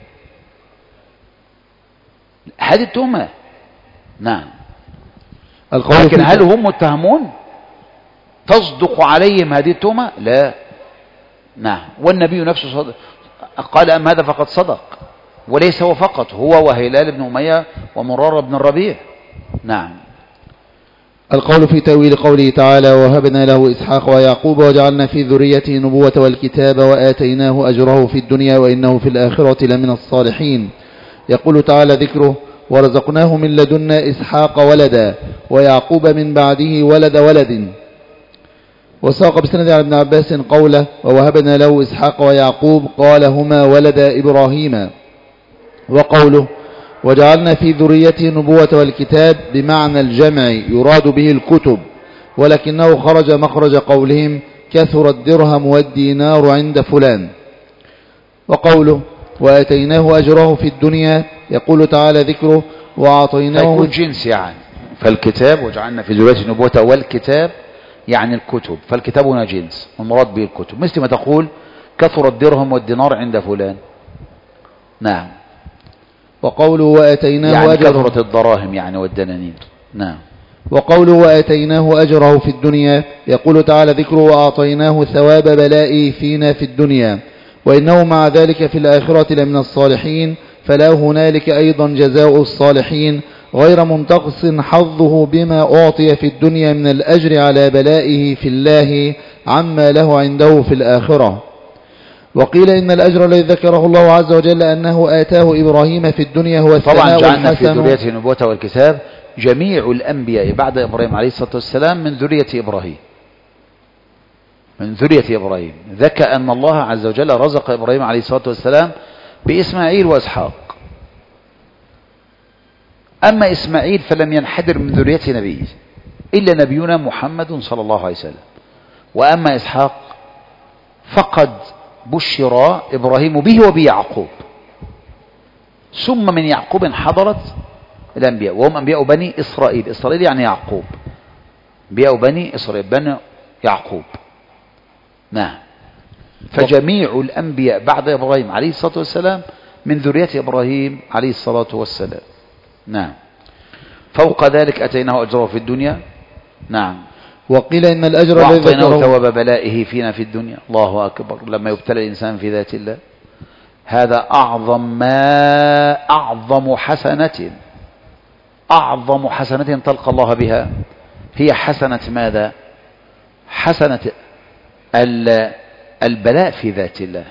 A: هذه التهمة. نعم. لكن هل هم متهمون تصدق عليهم هذه التهمة؟ لا. نعم. والنبي نفسه صدق قال أم هذا فقد صدق، وليس هو فقط، هو وهلال بن أمية ومرارة بن الربيع. نعم.
B: القول في تأويل قوله تعالى وهبنا له إسحاق ويعقوب وجعلنا في ذريته النبوة والكتاب وآتيناه أجره في الدنيا وإنه في الآخرة لمن الصالحين. يقول تعالى ذكره ورزقناه من لدنا إسحاق ولدا ويعقوب من بعده ولد ولد. وساق بسند عن ابن عباس قوله ووهبنا له إسحاق ويعقوب قال هما ولد إبراهيم. وقوله وجعلنا في ذريته النبوة والكتاب بمعنى الجمع يراد به الكتب، ولكنه خرج مخرج قولهم كثر الدرهم والدينار عند فلان. وقوله وآتيناه أجره في الدنيا يقول تعالى ذكره وأعطيناه
A: يكون جنس يعني، فالكتاب وجعلنا في ذريته النبوة والكتاب يعني الكتب، فالكتاب هنا جنس والمراد به الكتب، مثل ما تقول كثر الدرهم والدينار عند فلان. نعم.
B: وقوله وآتيناه
A: يعني
B: أجره
A: كثرة الدراهم يعني والدنانير. نعم.
B: وقوله وآتيناه أجره في الدنيا يقول تعالى ذكره وأعطيناه ثواب بلائه فينا في الدنيا وإنه مع ذلك في الآخرة لمن الصالحين، فلا هنالك أيضا جزاء الصالحين غير منتقص حظه بما أعطي في الدنيا من الأجر على بلائه في الله عما له عنده في الآخرة. وقيل إن الأجر الذي ذكره الله عز وجل أنه آتاه إبراهيم في الدنيا هو الثناء
A: طبعا جعلنا في
B: الحسن.
A: ذريته النبوة والكتاب. جميع الأنبياء بعد إبراهيم عليه الصلاة والسلام من ذرية إبراهيم، من ذرية إبراهيم. ذكى أن الله عز وجل رزق إبراهيم عليه الصلاة والسلام بإسماعيل وإسحاق. أما إسماعيل فلم ينحدر من ذرية نبيه إلا نبينا محمد صلى الله عليه وسلم. وأما إسحاق فقد بشر إبراهيم به وبيعقوب، ثم من يعقوب حضرت الأنبياء وهم أنبياء بني إسرائيل. إسرائيل يعني يعقوب، أنبياء بني إسرائيل بني يعقوب. نعم. فجميع الأنبياء بعد إبراهيم عليه الصلاة والسلام من ذرية إبراهيم عليه الصلاة والسلام. نعم. فوق ذلك أتيناه أجره في الدنيا. نعم.
B: وقيل إن الأجر الذي
A: وأعطيناه ثواب بلائه فينا في الدنيا. الله أكبر. لما يبتلى الإنسان في ذات الله هذا أعظم حسنة، أعظم حسنة تلقى الله بها هي حسنة ماذا؟ حسنة البلاء في ذات الله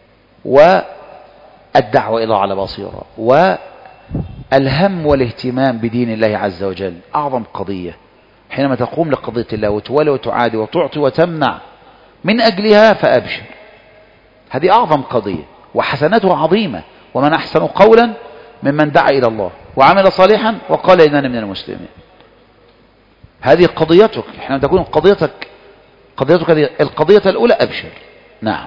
A: والدعوة إلى على بصيرة والهم والاهتمام بدين الله عز وجل. أعظم قضية حينما تقوم لقضية الله وتولي وتعادي وتعطي وتمنع من أجلها فأبشر. هذه أعظم قضية وحسناته عظيمة. ومن أحسن قولا ممن دعا إلى الله وعمل صالحا وقال إنني من المسلمين. هذه قضيتك حينما تكون قضيتك القضية الأولى أبشر. نعم.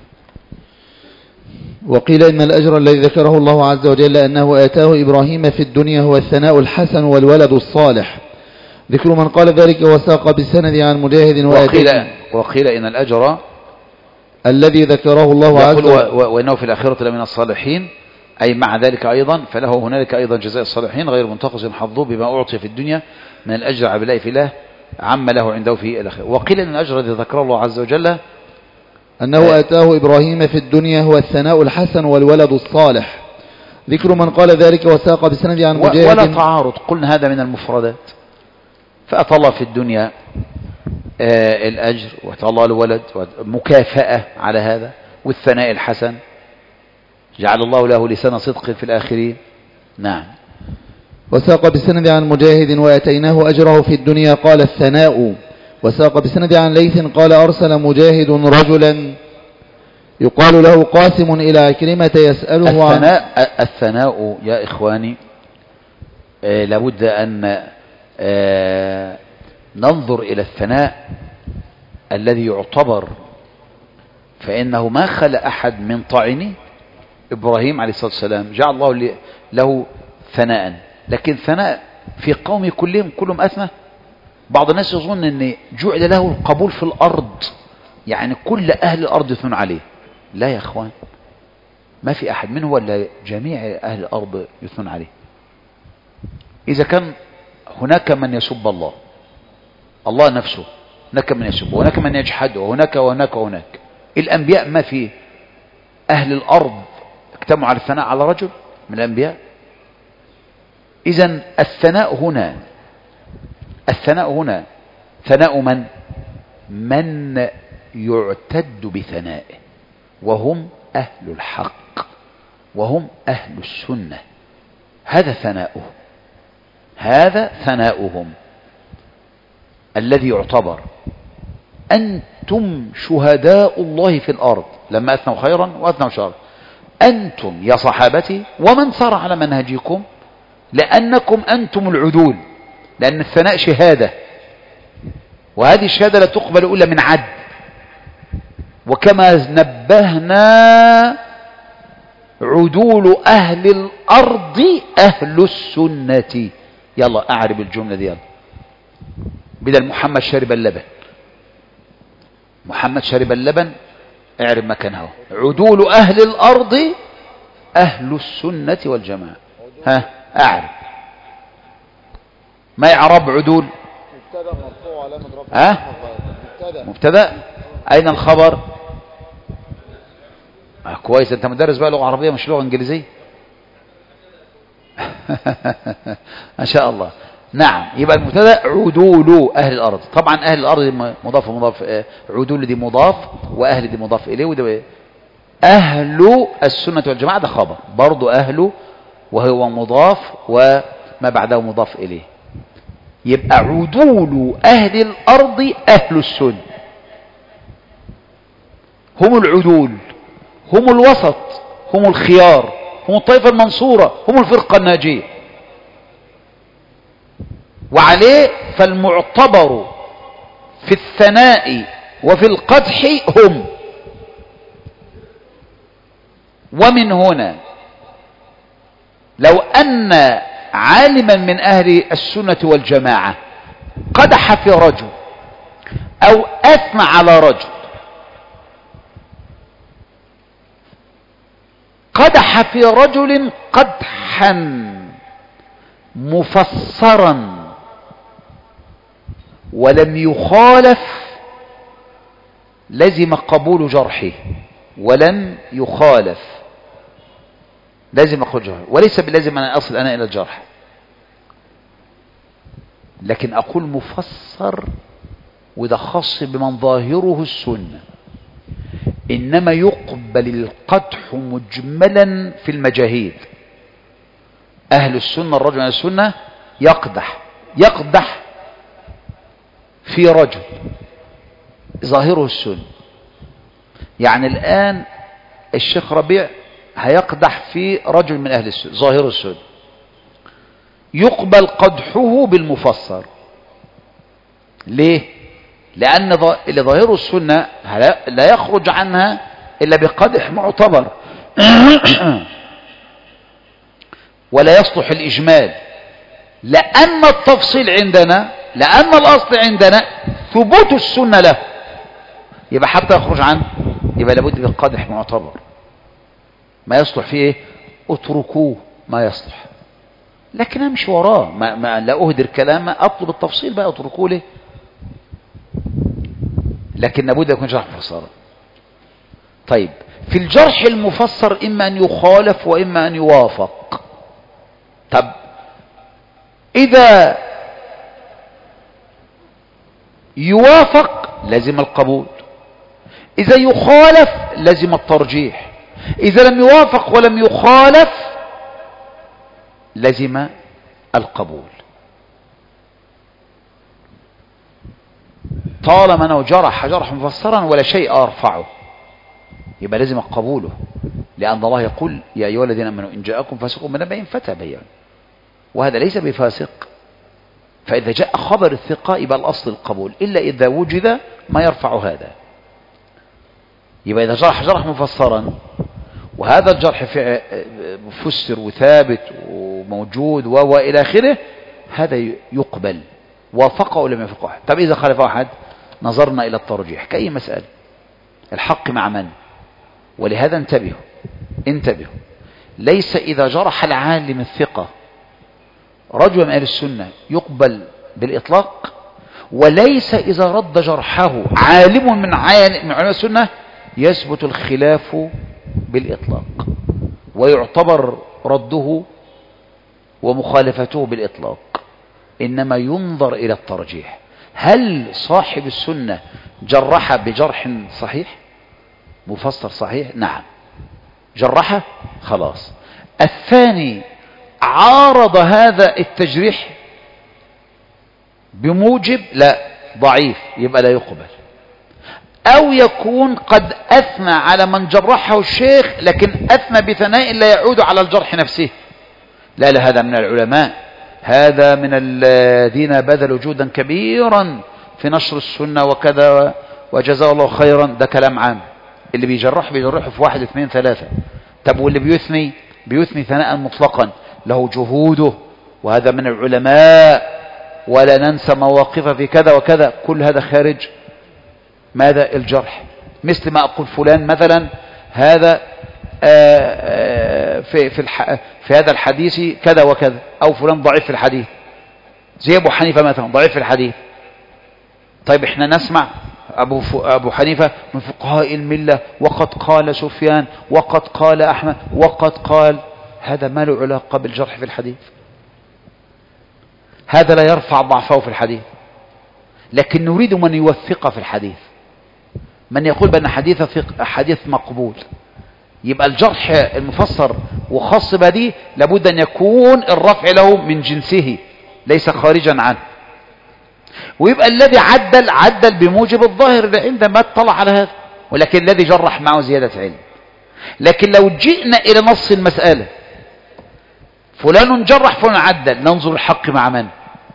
B: وقيل إن الأجر الذي ذكره الله عز وجل أنه آتاه إبراهيم في الدنيا هو الثناء الحسن والولد الصالح. ذكر من قال ذلك وساق بالسند عن مجاهد.
A: وقيل إن الأجر
B: الذي ذكره الله عز وجل
A: وإنه في الآخرة لمن الصالحين، أي مع ذلك أيضا فله هنالك أيضا جزاء الصالحين غير منتقص حظه بما أعطي في الدنيا من الأجر على بلاء في الله عم له عنده في الآخرة. وقيل إن الأجر الذي ذكره الله عز وجل
B: أنه آتاه إبراهيم في الدنيا هو الثناء الحسن والولد الصالح. ذكر من قال ذلك وساق بسند عن مجاهد.
A: ولا تعارض، قلنا هذا من المفردات. فأتى الله في الدنيا الأجر وأتى الله الولد مكافأة على هذا والثناء الحسن جعل الله له لسان صدق في الآخرين. نعم.
B: وساق بسند عن مجاهد وأتيناه أجره في الدنيا قال الثناء. وساق بسند عن ليث قال أرسل مجاهد رجلا يقال له قاسم إلى عكرمة يسأله
A: الثناء يا إخواني لابد أن ننظر إلى الثناء الذي يعتبر، فإنه ما خلى أحد من طاعن إبراهيم عليه الصلاة والسلام جعل الله له ثناء، لكن ثناء في قوم كلهم أثنى. بعض الناس يظن أن جعل له القبول في الأرض، يعني كل أهل الأرض يثنون عليه. لا يا أخوان، ما في أحد منه ولا جميع أهل الأرض يثنون عليه. إذا كان هناك من يسب الله نفسه، هناك من يسب وهناك من يجحد وهناك وهناك وهناك. الأنبياء ما في أهل الأرض اجتمعوا على الثناء على رجل من الأنبياء. إذن الثناء هنا ثناء من يعتد بثنائه، وهم أهل الحق وهم أهل السنة. هذا ثناؤهم الذي يعتبر. أنتم شهداء الله في الأرض لما أثنوا خيرا وأثنوا شرا. أنتم يا صحابتي ومن سار على منهجكم، لأنكم أنتم العدول، لأن الثناء شهادة، وهذه الشهادة لا تقبل إلا من عدل. وكما نبهنا عدول أهل الأرض أهل السنة. يلا أعرب الجملة دي، يلا. بدل محمد شرب اللبن، محمد شرب اللبن، اعرب مكانها. عدول أهل الأرض أهل السنة والجماعة. ها أعرب ما يعرب عدول؟ مبتدأ. أين الخبر؟ كويس، أنت مدرس بقى لغة عربية مش لغة إنجليزية. ما شاء الله. نعم، يبقى المبتدأ عدول أهل الأرض. طبعا أهل الأرض مضاف ومضاف، عدول دي مضاف وأهل دي مضاف إليه، وده أهل السنة والجماعة ده خبر برضو أهل وهو مضاف وما بعده مضاف إليه. يبقى عدول أهل الأرض أهل السنة، هم العدول، هم الوسط، هم الخيار، هم الطائفة المنصورة، هم الفرقة الناجية. وعليه فالمعتبر في الثناء وفي القدح هم. ومن هنا لو أن عالما من أهل السنة والجماعة قدح في رجل أو أثنى على رجل، قدح في رجل قدحا مفسرا ولم يخالف، لزم قبول جرحه. ولم يخالف لازم أقول جرح، وليس بلازم أن أصل أنا إلى الجرح، لكن أقول مفسر، وده خاص بمن ظاهره السنة. إنما يقبل القدح مجملا في المجاهيل. أهل السنة الرجل من السنة يقدح في رجل ظاهره السنة. يعني الآن الشيخ ربيع هيقدح في رجل من أهل السنة ظاهره السنة، يقبل قدحه بالمفسر. ليه؟ لأن اللي ظاهره السنة لا يخرج عنها إلا بقدح معتبر ولا يصلح الإجمال، لأن التفصيل عندنا، لأن الأصل عندنا ثبوت السنة له. يبقى حتى يخرج عنه يبقى لابد بقدح معتبر. ما يصلح فيه ايه؟ اتركوه ما يصلح، لكن امشي وراه، ما لا اهدر كلامه، اطلب التفصيل بقى، اتركوه ليه؟ لكن لابد يكون جرح مفسر. طيب في الجرح المفسر اما ان يخالف واما ان يوافق. طب اذا يوافق لازم القبول، اذا يخالف لازم الترجيح، إذا لم يوافق ولم يخالف لزم القبول. طالما أنه جرح مفسرا ولا شيء أرفعه يبقى لازم قبوله، لأن الله يقول يا أيها الذين آمنوا إن جاءكم فاسق بنبأ فتبينوا، وهذا ليس بفاسق. فإذا جاء خبر الثقة يبقى الأصل القبول، إلا إذا وجد ما يرفع هذا. يبقى إذا جرح مفسرا وهذا الجرح مفسر وثابت وموجود وإلى آخره، هذا يقبل، وافقه أو لم يوافقه. طب إذا خالف أحد نظرنا إلى الترجيح كأي مسألة، الحق مع من؟ ولهذا انتبهوا، ليس إذا جرح العالم الثقة رجل من أهل السنة يقبل بالإطلاق، وليس إذا رد جرحه عالم من علماء السنة يثبت الخلاف بالإطلاق ويعتبر رده ومخالفته بالإطلاق. إنما ينظر إلى الترجيح، هل صاحب السنة جرح بجرح صحيح مفسر صحيح؟ نعم جرحه خلاص. الثاني عارض هذا التجريح بموجب لا ضعيف، يبقى لا يقبل. أو يكون قد أثنى على من جرحه الشيخ لكن أثنى بثناء لا يعود على الجرح نفسه، لا هذا من العلماء، هذا من الذين بذلوا جهدا كبيرا في نشر السنة وكذا وجزاه الله خيرا. ده كلام عام، اللي بيجرحه في 1 2 3. طب واللي بيثني ثناء مطلقا له جهوده، وهذا من العلماء ولا ننسى مواقفه في كذا وكذا، كل هذا خارج ماذا؟ الجرح. مثل ما أقول فلان مثلا هذا في هذا الحديث كذا وكذا، أو فلان ضعيف في الحديث، زي أبو حنيفة مثلا ضعيف في الحديث. طيب احنا نسمع أبو حنيفة من فقهاء الملة، وقد قال سفيان، وقد قال أحمد، وقد قال، هذا ما له علاقة بالجرح في الحديث، هذا لا يرفع ضعفه في الحديث. لكن نريد من يوثق في الحديث، من يقول بأن حديث مقبول، يبقى الجرح المفسر وخاص بهذه لابد أن يكون الرفع له من جنسه ليس خارجا عنه، ويبقى الذي عدل بموجب الظاهر عندما اطلع على هذا، ولكن الذي جرح معه زيادة علم. لكن لو جئنا إلى نص المسألة فلان جرح فلان عدل، ننظر الحق مع من؟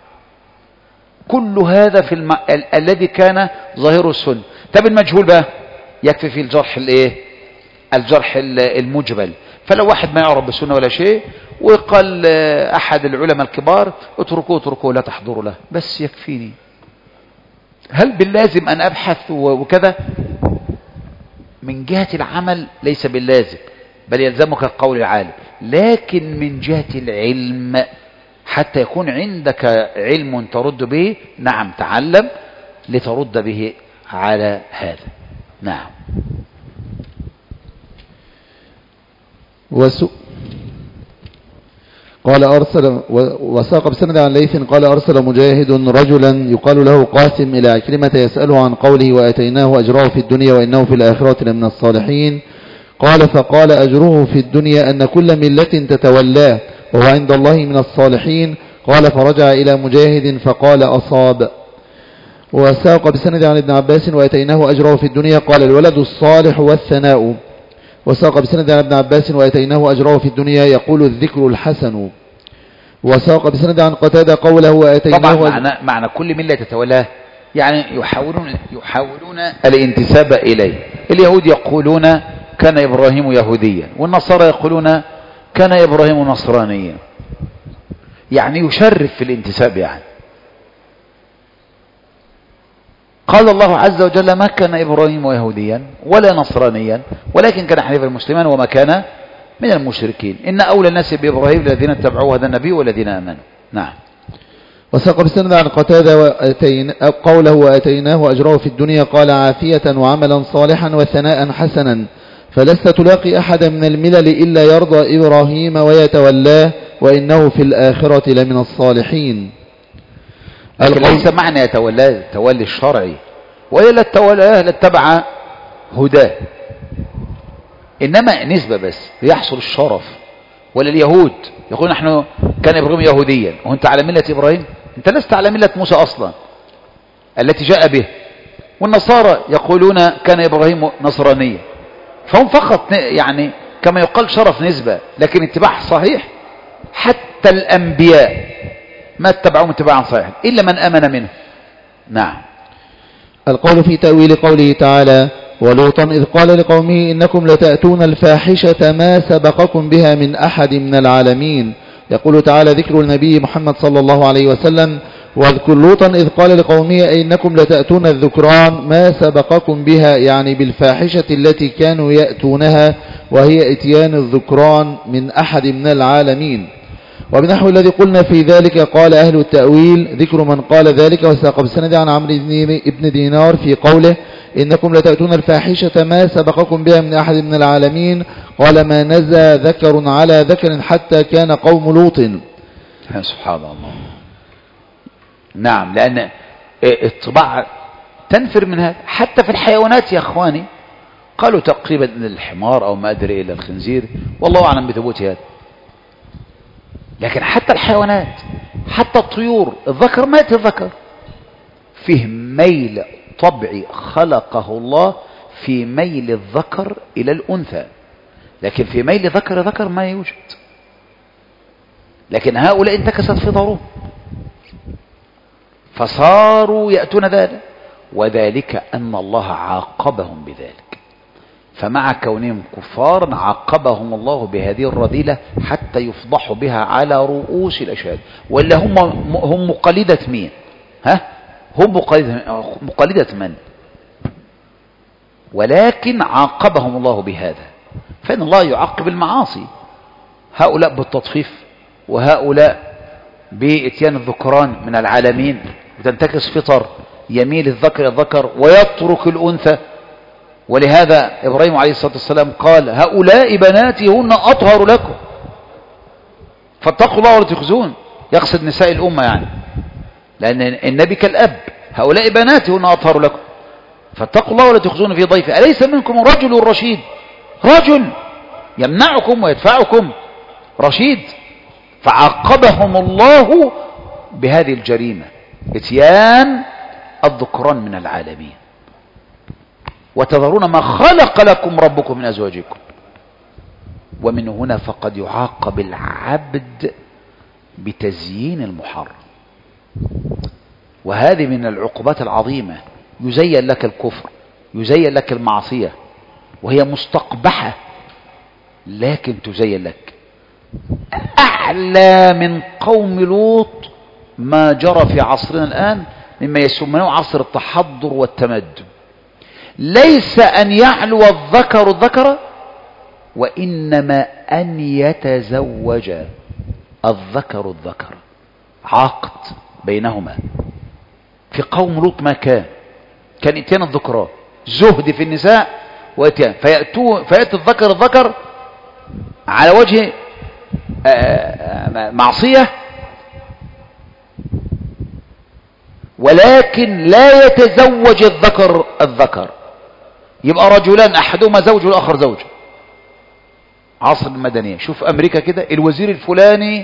A: كل هذا في الذي كان ظاهره السنة. طب المجهول بقى يكفي في الجرح الجرح المجبل. فلو واحد ما يعرف بالسنة ولا شيء وقال أحد العلماء الكبار اتركوه لا تحضروا له، بس يكفيني. هل باللازم أن أبحث وكذا؟ من جهة العمل ليس باللازم، بل يلزمك قول العالم، لكن من جهة العلم حتى يكون عندك علم ترد به، نعم تعلم لترد به على هذا. نعم.
B: قال أرسل وساق بسند عن ليث قال أرسل مجاهد رجلا يقال له قاسم إلى عكرمة يسأله عن قوله وآتيناه أجره في الدنيا وإنه في الآخرة لمن الصالحين. قال فقال أجره في الدنيا أن كل ملة تتولاه وهو عند الله من الصالحين. قال فرجع إلى مجاهد فقال أصاب. وساق بسند عن ابن عباس وآتيناه أجره في الدنيا قال الولد الصالح والثناء. وساق بسند عن ابن عباس وآتيناه أجره في الدنيا يقول الذكر الحسن. وساق بسند عن قتادة قوله وآتيناه
A: طبعا معنى كل ملة تتولاه يعني يحاولون الانتساب إليه. اليهود يقولون كان إبراهيم يهوديا، والنصارى يقولون كان إبراهيم نصرانيا، يعني يشرف في الانتساب. يعني قال الله عز وجل ما كان إبراهيم يهوديا ولا نصرانيا ولكن كان حنيفا مسلما وما كان من المشركين. إن أولى الناس بإبراهيم الذين اتبعوه هذا النبي والذين آمنوا. نعم.
B: وساق بسند عن قتادة قوله وآتيناه أجره في الدنيا قال عافية وعملا صالحا وثناء حسنا فلست تلاقي أحد من الملل إلا يرضى إبراهيم ويتولاه وإنه في الآخرة لمن الصالحين.
A: ليس معنى يتولاه التولي الشرعي، وإلا التولاه لاتبع هداه، إنما نسبة بس يحصل الشرف. ولا اليهود يقول نحن كان إبراهيم يهوديا وأنت على ملة إبراهيم، أنت لست على ملة موسى أصلا التي جاء به. والنصارى يقولون كان إبراهيم نصرانيا، فهم فقط يعني كما يقال شرف نسبة، لكن اتباع صحيح. حتى الأنبياء ما اتبعوهم اتباعا صحيحا إلا من آمن منه. نعم.
B: القول في تأويل قوله تعالى ولوطا إذ قال لقومه إنكم لتأتون الفاحشة ما سبقكم بها من أحد من العالمين. يقول تعالى ذكر النبي محمد صلى الله عليه وسلم واذكر لوطا إذ قال لقومه إنكم لتأتون الذكران ما سبقكم بها، يعني بالفاحشة التي كانوا يأتونها وهي اتيان الذكران من أحد من العالمين. وبنحو الذي قلنا في ذلك قال أهل التأويل ذكر من قال ذلك. وساق بسند عن عمرو بن دينار في قوله إنكم لتأتون الفاحشة ما سبقكم بها من أحد من العالمين قال ما نزى ذكر على ذكر حتى كان قوم لوط.
A: سبحان الله. نعم، لأن الطباع تنفر من هذا. حتى في الحيوانات يا أخواني قالوا تقريبا إن الحمار أو ما أدري إلا الخنزير، والله أعلم بثبوت هذا. لكن حتى الحيوانات حتى الطيور الذكر مات الذكر فيه ميل طبعي خلقه الله في ميل الذكر إلى الأنثى، لكن في ميل ذكر ما يوجد. لكن هؤلاء انتكست فطرهم فصاروا يأتون ذلك، وذلك أن الله عاقبهم بذلك. فمع كونهم كفارا عاقبهم الله بهذه الرذيلة حتى يفضحوا بها على رؤوس الأشهاد. ولا هم مقلدة مين؟ هم مقلدة من؟ ولكن عاقبهم الله بهذا. فإن الله يعاقب المعاصي، هؤلاء بالتطفيف وهؤلاء بإتيان الذكران من العالمين، وتنتكس فطر يميل الذكر الذكر ويترك الأنثى. ولهذا إبراهيم عليه الصلاة والسلام قال هؤلاء بناتي هن أطهر لكم فاتقوا الله ولا تخزون، يقصد نساء الأمة يعني، لأن النبي كالأب، هؤلاء بناتي هن أطهر لكم فاتقوا الله ولا تخزون في ضيفي أليس منكم رجل رشيد؟ رجل يمنعكم ويدفعكم رشيد. فعاقبهم الله بهذه الجريمة، اتيان الذكران من العالمين. وتذرون ما خلق لكم ربكم من أزواجكم. ومن هنا فقد يعاقب العبد بتزيين المحرم، وهذه من العقوبات العظيمة. يزين لك الكفر، يزين لك المعصية، وهي مستقبحة، لكن تزين لك. أعلى من قوم لوط ما جرى في عصرنا الآن مما يسمونه عصر التحضر والتمدن. ليس أن يعلو الذكر الذكر، وإنما أن يتزوج الذكر الذكر، عقد بينهما. في قوم لوط ما كان اتيان الذكران، زهد في النساء واتيان، فيأتي الذكر الذكر على وجه معصية، ولكن لا يتزوج الذكر الذكر. يبقى رجلان أحدهما زوج والآخر زوج. عصر المدنية، شوف أمريكا كده، الوزير الفلاني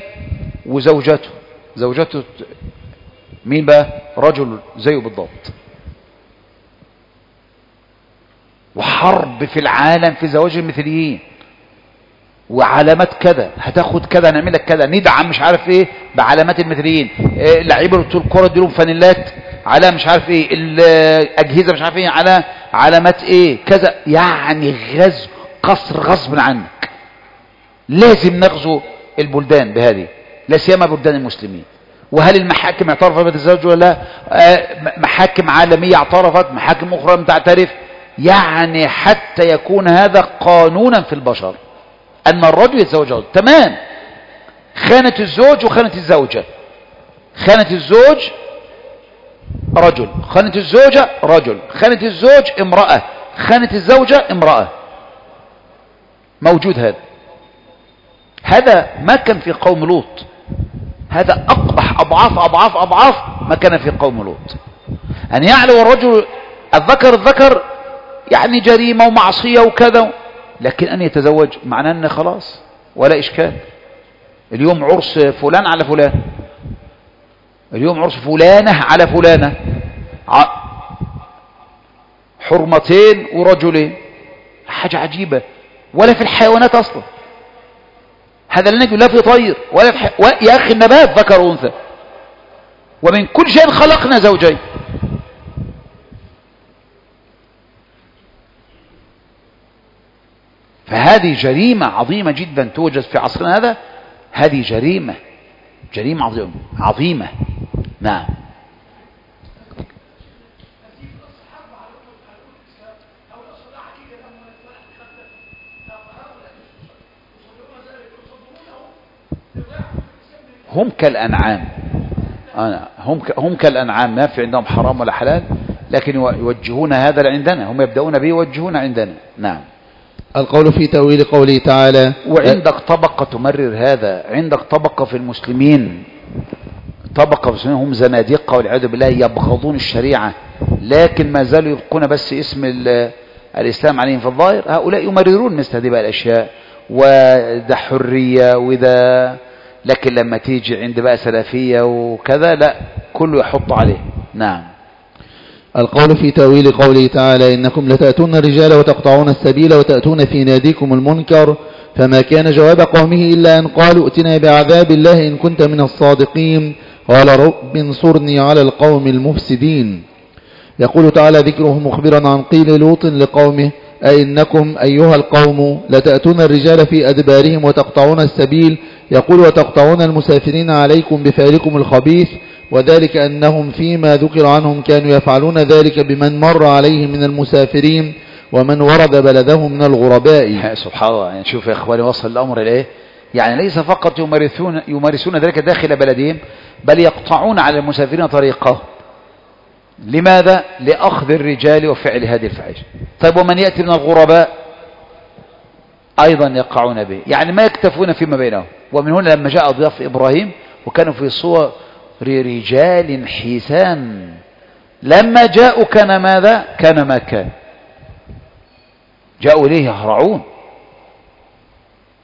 A: وزوجته مين بقى؟ رجل زيه بالضبط. وحرب في العالم في زواج المثليين، وعلامات كذا هتاخد كذا، نعمل لك كذا، ندعم مش عارف ايه بعلامات المثليين. لعيبه الكوره دي لهم فانيلات على مش عارف ايه، الاجهزه مش عارف ايه على علامات ايه كذا. يعني غزو قصر غصب عنك. لازم نغزو البلدان بهذه، لا سيما بلدان المسلمين. وهل المحاكم اعترفت بالتزوج ولا لا؟ محاكم عالميه اعترفت، محاكم اخرى لم تعترف. يعني حتى يكون هذا قانونا في البشر أن الرجل يتزوج رجل. تمام، خانة الزوج وخانة الزوجة. خانة الزوج رجل، خانة الزوجة رجل، خانة الزوج امرأة، خانة الزوجة امرأة. موجود هذا ما كان في قوم لوط. هذا أقبح أضعاف أضعاف أضعاف ما كان في قوم لوط. أن يعلو الرجل الذكر الذكر يعني جريمة ومعصية وكذا، لكن أن يتزوج معناه أنه خلاص ولا إشكال. اليوم عرس فلان على فلان، اليوم عرس فلانة على فلانة، حرمتين ورجلين، حاجة عجيبة. ولا في الحيوانات أصلا هذا لا نجد، لا في طير ولا في يا أخي النبات ذكر وأنثى، ومن كل شيء خلقنا زوجين. فهذه جريمة عظيمة جدا توجد في عصرنا هذا. هذه جريمة عظيمة. نعم. هم كالأنعام، هم كالأنعام، ما في عندهم حرام ولا حلال، لكن يوجهون هذا عندنا، هم يبدأون به يوجهون عندنا. نعم.
B: القول في تأويل قوله تعالى.
A: وعندك طبقة تمرر هذا، عندك طبقة في المسلمين، طبقة في المسلمين هم زنادقة والعياذ بالله، يبغضون الشريعة، لكن ما زالوا يبقون بس اسم الإسلام عليهم في الظاهر. هؤلاء يمررون مثل هذه الأشياء، وده حرية وده، لكن لما تيجي عند بقى سلفية وكذا لا، كله يحط عليه. نعم.
B: القول في تأويل قوله تعالى إنكم لتأتون الرجال وتقطعون السبيل وتأتون في ناديكم المنكر، فما كان جواب قومه إلا أن قالوا ائتنا بعذاب الله إن كنت من الصادقين، قال رب انصرني على القوم المفسدين. يقول تعالى ذكره مخبرا عن قيل لوط لقومه أئنكم أيها القوم لتأتون الرجال في أدبارهم وتقطعون السبيل، يقول وتقطعون المسافرين عليكم بفعلكم الخبيث، وذلك أنهم فيما ذكر عنهم كانوا يفعلون ذلك بمن مر عليهم من المسافرين ومن ورد بلده من الغرباء.
A: سبحان الله. يعني شوف يا إخواني وصل الأمر إليه، يعني ليس فقط يمارسون ذلك داخل بلدهم، بل يقطعون على المسافرين طريقه. لماذا؟ لأخذ الرجال وفعل هذه الفاحشة. طيب ومن يأتي من الغرباء أيضا يقعون به، يعني ما يكتفون فيما بينهم. ومن هنا لما جاء ضياف إبراهيم وكانوا في صور رجال حسان، لما جاءوا كان ماذا؟ كان ما كان، جاءوا إليه يهرعون.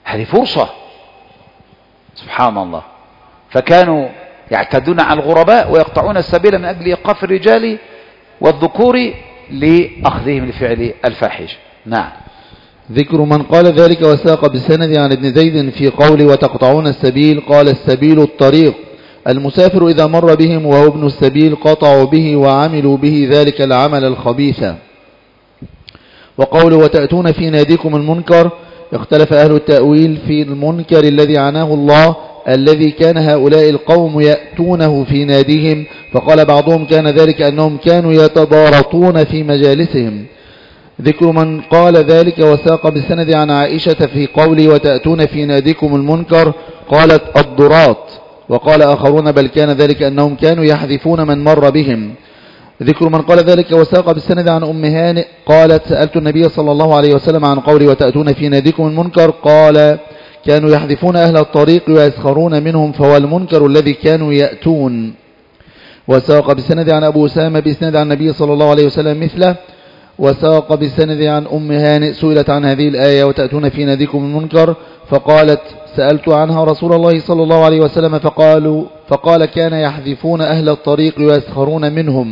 A: هذه فرصة، سبحان الله. فكانوا يعتدون على الغرباء ويقطعون السبيل من أجل إيقاف الرجال والذكور لأخذهم لفعل الفاحشة. نعم.
B: ذكر من قال ذلك وساق بسند عن ابن زيد في قول وتقطعون السبيل، قال السبيل الطريق، المسافر إذا مر بهم وهو ابن السبيل قطعوا به وعملوا به ذلك العمل الخبيث. وقول وتأتون في ناديكم المنكر، اختلف أهل التأويل في المنكر الذي عناه الله الذي كان هؤلاء القوم يأتونه في ناديهم، فقال بعضهم كان ذلك أنهم كانوا يتضارطون في مجالسهم. ذكر من قال ذلك وساق بسند عن عائشة في قوله وتأتون في ناديكم المنكر، قالت الضراط. وقال آخرون بل كان ذلك أنهم كانوا يحذفون من مر بهم. ذكر من قال ذلك وساق بالسند عن أم هانئ قالت سألت النبي صلى الله عليه وسلم عن قوله وتأتون في ناديكم المنكر، قال كانوا يحذفون أهل الطريق ويسخرون منهم، فهو المنكر الذي كانوا يأتون. وساق بالسند عن أبو أسامة بسند عن النبي صلى الله عليه وسلم مثله. وساق بالسند عن أم هانئ سئلت عن هذه الآية وتأتون في ناديكم المنكر، فقالت سألت عنها رسول الله صلى الله عليه وسلم فقال كان يحذفون أهل الطريق ويسخرون منهم.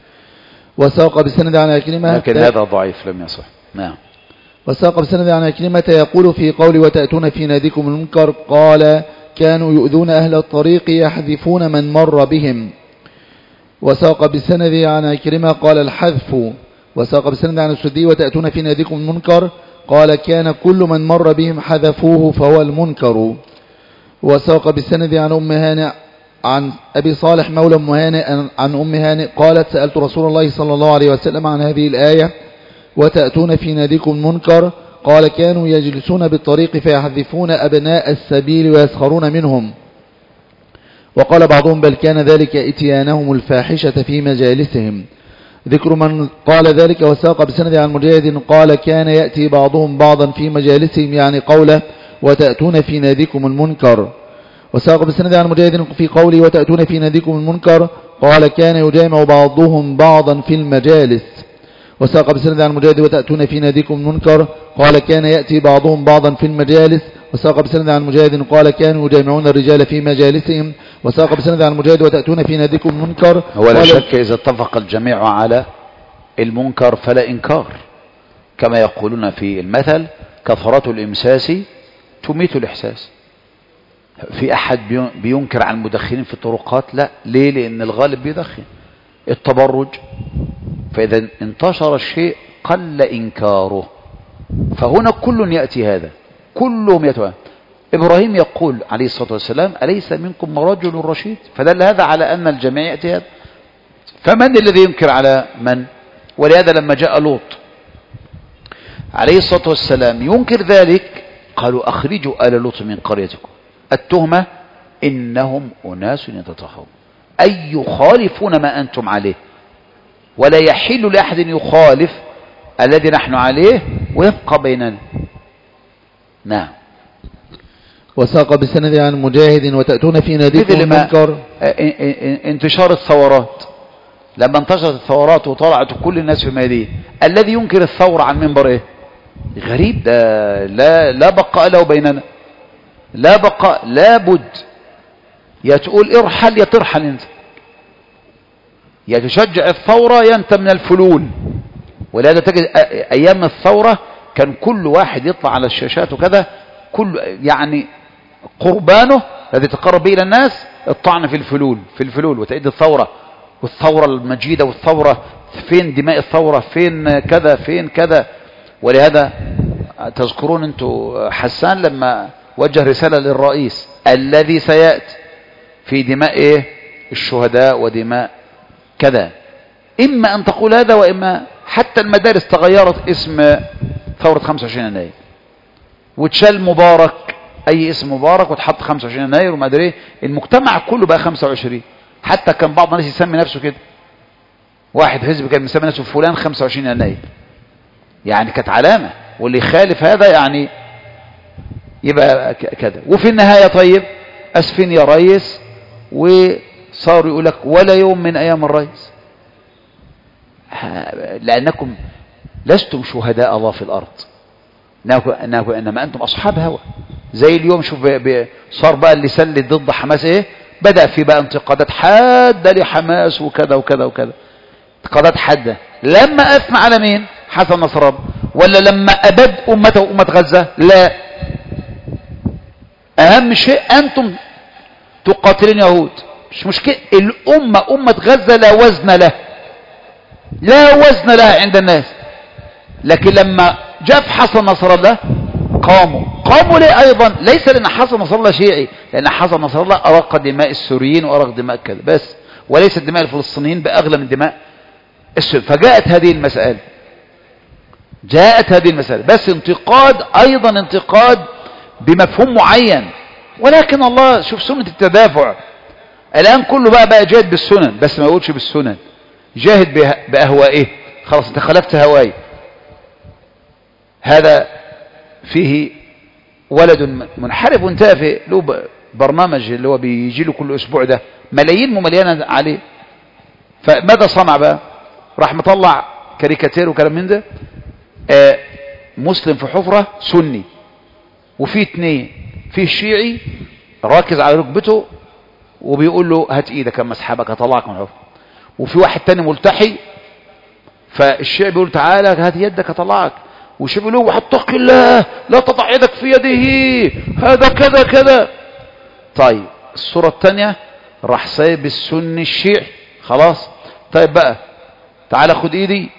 B: وساق بسند عن أكلمة،
A: لكن هذا ضعيف لم يصح. نعم.
B: وساق بسند عن أكلمة يقول في قول وتأتون في ناديكم المنكر، قال كانوا يؤذون أهل الطريق يحذفون من مر بهم. وساق بسند عن أكلمة قال الحذف. وساق بسند عن السدي وتأتون في ناديكم المنكر، قال كان كل من مر بهم حذفوه فهو المنكر. وساق بسند عن أم هانئ عن أبي صالح مولى أم هانئ عن أم هانئ قالت سألت رسول الله صلى الله عليه وسلم عن هذه الآية وتأتون في ناديكم المنكر، قال كانوا يجلسون بالطريق فيحذفون أبناء السبيل ويسخرون منهم. وقال بعضهم بل كان ذلك إتيانهم الفاحشة في مجالسهم. ذكر من قال ذلك وساق بسند عن مجاهد قال كان يأتي بعضهم بعضا في مجالسهم، يعني قوله وتأتون في ناديكم المنكر. وساق بسند عن مجاهد في قوله وتأتون في ناديكم المنكر، قال كان يجامع بعضهم بعضا في المجالس. وساق بسند عن مجاهد وتأتون في ناديكم المنكر، قال كان يأتي بعضهم بعضا في المجالس. وساق بسند عن مجاهد قال كانوا يجامعون الرجال في مجالسهم. وساق بسند عن مجاهد وتأتون في ناديكم المنكر.
A: هو لا شك إذا اتفق الجميع على المنكر فلا إنكار، كما يقولون في المثل كثرة الإمساس تميت الإحساس. في أحد بينكر عن المدخنين في الطرقات؟ لا. ليه؟ لأن الغالب بيدخن. التبرج، فإذا انتشر الشيء قل إنكاره. فهنا كل يأتي هذا، كلهم يأتي. إبراهيم يقول عليه الصلاة والسلام أليس منكم رجل رشيد؟ فدل هذا على أن الجميع يأتي هذا. فمن الذي ينكر على من؟ ولهذا لما جاء لوط عليه الصلاة والسلام ينكر ذلك، قالوا أخرجوا آل لوط من قريتكم. التهمة إنهم أناس يتطهرون، أي يخالفون ما أنتم عليه، ولا يحل لأحد يخالف الذي نحن عليه ويبقى بيننا. نعم.
B: وساق بسند عن مجاهد وتأتون في ناديكم المنكر.
A: انتشار الثورات، لما انتشرت الثورات وطلعت كل الناس في ميادين، الذي ينكر الثورة عن منبر ايه؟ غريب ده، لا بقاء له بيننا، لا بقاء، لا بد. يا تقول ارحل يا ترحل انت، يا تشجع الثورة يا انت من الفلول. ولهذا تجد ايام الثورة كان كل واحد يطلع على الشاشات وكذا، كل يعني قربانه الذي تقرب به الى الناس الطعن في الفلول. وتعيد الثورة والثورة المجيدة والثورة فين دماء الثورة، فين كذا فين كذا. ولهذا تذكرون انتوا حسان لما وجه رسالة للرئيس الذي سيأتي في دماء ايه؟ الشهداء ودماء كذا. اما ان تقول هذا، واما حتى المدارس تغيرت اسم ثورة 25 يناير وتشال مبارك، اي اسم مبارك، وتحط 25 يناير وما ادري ايه. المجتمع كله بقى 25. حتى كان بعض الناس يسمي نفسه كده، واحد حزب كان يسمي نفسه فلان 25 يناير، يعني كانت علامة، واللي يخالف هذا يعني يبقى كذا. وفي النهاية طيب أسفين يا ريس، وصاروا يقول لك ولا يوم من أيام الرئيس، لأنكم لستم شهداء الله في الأرض، إنما أنتم أصحاب هوى. زي اليوم شوف صار بقى اللسان اللي ضد حماس ايه، بدأ في بقى انتقادات حادة لحماس وكذا وكذا وكذا، انتقادات حادة. لما أثنى على مين؟ حسن نصر الله. ولا لما أبد أمته وأمة غزة؟ لا، أهم شيء أنتم تقاتلين يهود، مش مشكلة. الأمة أمة غزة لا وزن له، لا وزن لها عند الناس. لكن لما جاء في حسن نصر الله قاموا ليه أيضا؟ ليس لأن حسن نصر الله شيعي، لأن حسن نصر الله أراق دماء السوريين وأراق دماء كذا بس، وليس دماء الفلسطينيين بأغلى من دماء السوريين. فجاءت هذه المسألة، جاءت هذه المسألة، بس انتقاد أيضا انتقاد بمفهوم معين. ولكن الله شوف سنة التدافع الآن كله بقى جاهد بالسنن، بس ما يقولش بالسنن، جاهد بأهوائه. خلاص انت خلفت هواي. هذا فيه ولد منحرف وانتافه له برنامج اللي هو بيجي له كل أسبوع ده ملايين ممليانة عليه. فماذا صنع بقى؟ راح مطلع كاريكاتير وكلام من ده. مسلم في حفرة سني، وفي اتنين، في الشيعي راكز على ركبته وبيقول له هات ايدك اما اسحبك هطلعك من الحفرة، وفي واحد تاني ملتحي، فالشيعي بيقول تعالى هات يدك هطلعك، والشيعي بيقول له واتق الله لا تضع يدك في يده هذا كذا كذا. طيب الصورة التانية راح سايب السني الشيعي، خلاص طيب بقى تعالى خد ايدي،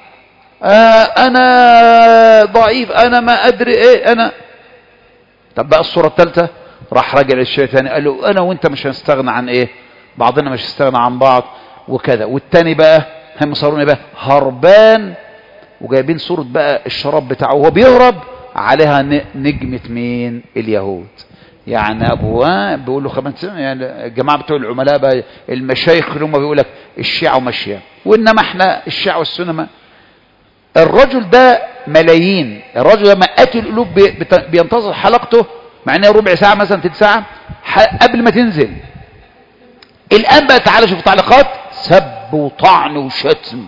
A: انا ضعيف انا ما ادري ايه انا. طب بقى الصورة الثالثة راح راجع للشيء ثاني قال له انا وانت مش هنستغنى عن ايه، بعضنا مش هنستغنى عن بعض وكذا. والتاني بقى هم صاروا بقى هربان وجايبين صورة بقى الشراب بتاعه وهو بيهرب عليها نجمة مين؟ اليهود. يعني ابوه بيقول له يعني الجماعة بتوع العملاء بقى المشايخ اللي هم بيقول لك الشيعة ومشيا، وانما احنا الشيعة والسنة. الرجل ده ملايين، الرجل ده مئات القلوب بينتظر حلقته، مع انها ربع ساعة مثلا تلت ساعة قبل ما تنزل. الان بقى تعالى شوف تعليقات سب وطعن وشتم،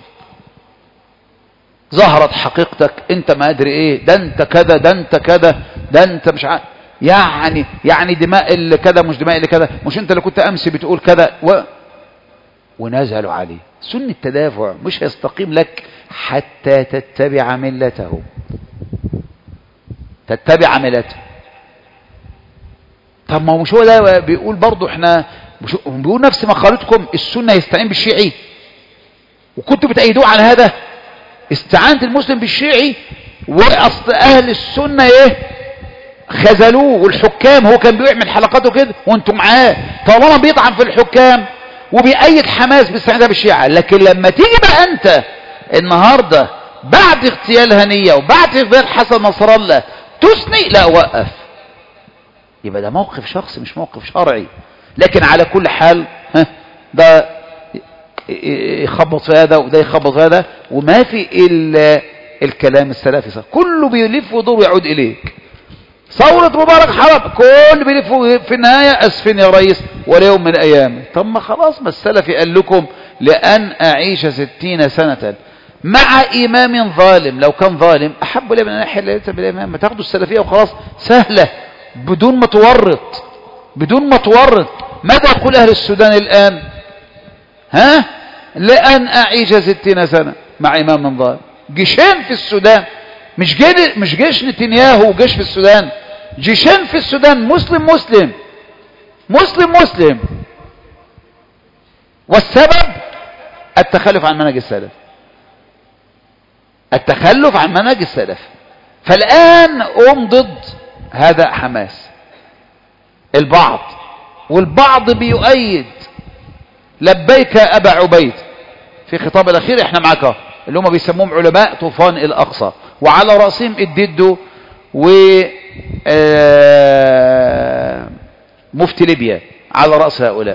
A: ظهرت حقيقتك انت ما ادري ايه، ده انت كذا ده انت كذا ده انت مش عارف، يعني دماء اللي كذا مش دماء اللي كذا، مش انت اللي كنت امس بتقول كذا ونزلوا عليه. سنة التدافع مش هيستقيم لك حتى تتبع ملته، تتبع ملته. طب ما هو مش هو ده بيقول برضو احنا بيقول نفس مقالتكم السنة يستعين بالشيعي، وكنتوا بتأيدوه على هذا. استعانت المسلم بالشيعي واصل اهل السنة ايه خذلوه، والحكام هو كان بيعمل حلقاته كده وانتم معاه، طالما بيطعن في الحكام وبيأيد حماس باستعانتها بالشيعة. لكن لما تيجي بقى انت النهاردة بعد اغتيال هنية وبعد اغتيال حسن نصر الله تثني، لا وقف، يبقى ده موقف شخصي مش موقف شرعي. لكن على كل حال ده يخبط في هذا وده يخبط في هذا، وما في إلا الكلام السلفي صح. كله بيلف ودور ويعود إليك. ثورة مبارك حرب كل بيلفوا في النهاية أسفين يا ريس ولا يوم من أيام. طب ما خلاص ما السلفي قال لكم لأن أعيش 60 سنة مع إمام ظالم، لو كان ظالم أحب لي من أن أحل ليلة بالإمام. ما تاخدوا السلفية وخلاص سهلة بدون ما تورط، بدون ما تورط. ماذا يقول أهل السودان الآن؟ لأن أعيش 60 سنة مع إمام ظالم. جيشين في السودان، مش جيش نتنياهو وجيش في السودان، جيشين في السودان، مسلم مسلم مسلم مسلم. والسبب التخلف عن منهج السلف، التخلف عن منهج السلف. فالآن ضد هذا حماس البعض، والبعض بيؤيد لبيك أبا عبيد في خطاب الأخير احنا معك، اللي هم بيسموهم علماء طوفان الأقصى، وعلى رأسهم الديدو مفتي ليبيا على رأس هؤلاء.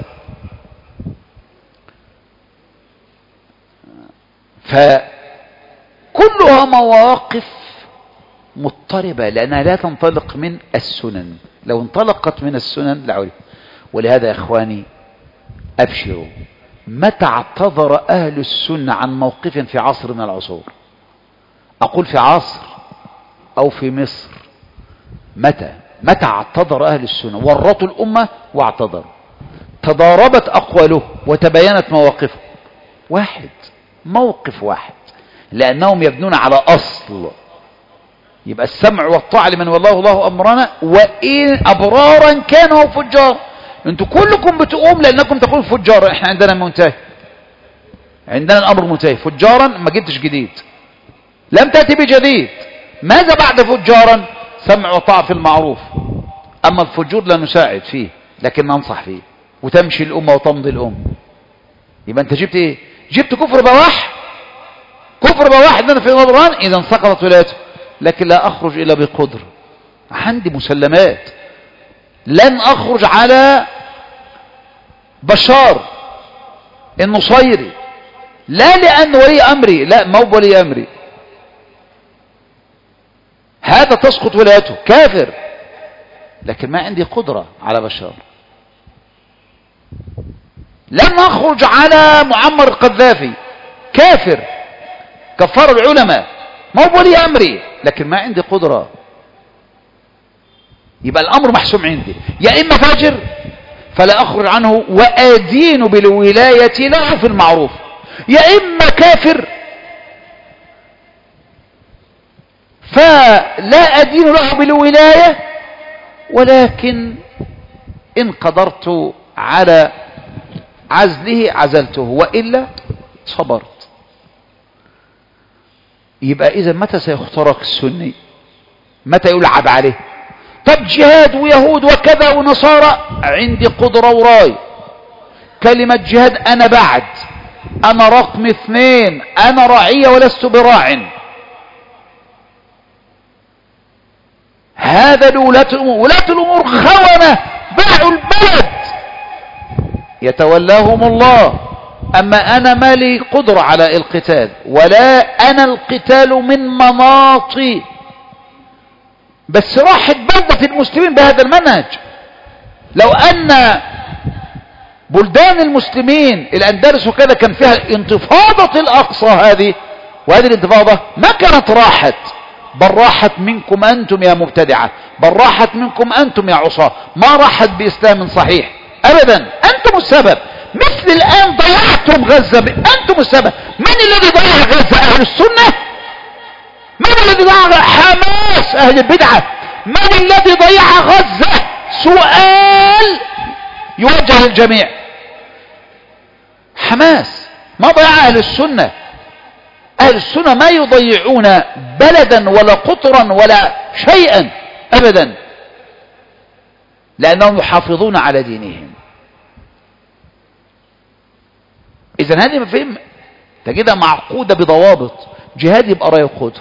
A: فكلها مواقف مضطربة لأنها لا تنطلق من السنن، لو انطلقت من السنن لعلم. ولهذا يا إخواني أبشروا، متى اعتذر أهل السنة عن موقف في عصر من العصور، أقول في عصر أو في مصر، متى؟ متى اعتذر أهل السنة ورطوا الأمة واعتذروا، تضاربت أقواله وتبينت مواقفه، واحد، موقف واحد، لأنهم يبنون على أصل. يبقى السمع والطاعة لمن والله الله أمرنا وإن أبرارا كانوا فجار. انتوا كلكم بتقوم لأنكم تقول فجار، احنا عندنا منتهي، عندنا الأمر منتهي. فجارا ما جبتش جديد، لم تأتي بجديد. ماذا بعد فجارا؟ سمع وطاعة في المعروف. أما الفجور لا نساعد فيه لكن ننصح فيه، وتمشي الأمة وتمضي الأمة. يبقى أنت جبت إيه؟ جبت كفر بواح، كفر بواح عندنا في غضران، إذا سقطت ولايته. لكن لا أخرج إلا بقدر، عندي مسلمات. لن أخرج على بشار النصيري لا لأن ولي أمري، لا، ما هو ولي أمري، هذا تسقط ولايته، كافر، لكن ما عندي قدرة على بشار. لن أخرج على معمر القذافي، كافر، كفار العلماء، ما هو ولي أمري، لكن ما عندي قدرة. يبقى الأمر محسوم عندي، يا إما فاجر فلا أخرج عنه وأدين بالولاية له في المعروف، يا إما كافر فلا أدين له بالولاية، ولكن إن قدرت على عزله عزلته وإلا صبرت. يبقى إذا متى سيخترق السني؟ متى يلعب عليه؟ طب جهاد ويهود وكذا ونصارى، عندي قدرة وراي، كلمة جهاد أنا بعد، أنا رقم 2، أنا راعية ولست براع. هذا لولاة الأمور، ولاة الأمور خونة باعوا البلد يتولاهم الله. أما أنا ما لي قدرة على القتال، ولا أنا القتال من مناطي، بس راحت بلدة المسلمين بهذا المنهج. لو أن بلدان المسلمين الأندلس وكذا كان فيها انتفاضة الأقصى هذه، وهذه الانتفاضة ما كانت راحت، بل راحت منكم أنتم يا مبتدعة، بل راحت منكم أنتم يا عصاة، ما راحت بإسلام صحيح أبدا. أنتم السبب، مثل الآن ضيعتم غزة، أنتم السبب. من الذي ضيع غزة؟ أهل السنة؟ من الذي ضيع حماس؟ أهل البدعة. من الذي ضيع غزة؟ سؤال يوجه للجميع. حماس، ما ضيع أهل السنة. أهل السنة ما يضيعون بلدا ولا قطرا ولا شيئا أبدا، لأنهم يحافظون على دينهم. إذن هذه مفهوم تجدها معقودة بضوابط. جهاد يبقى راية قدر،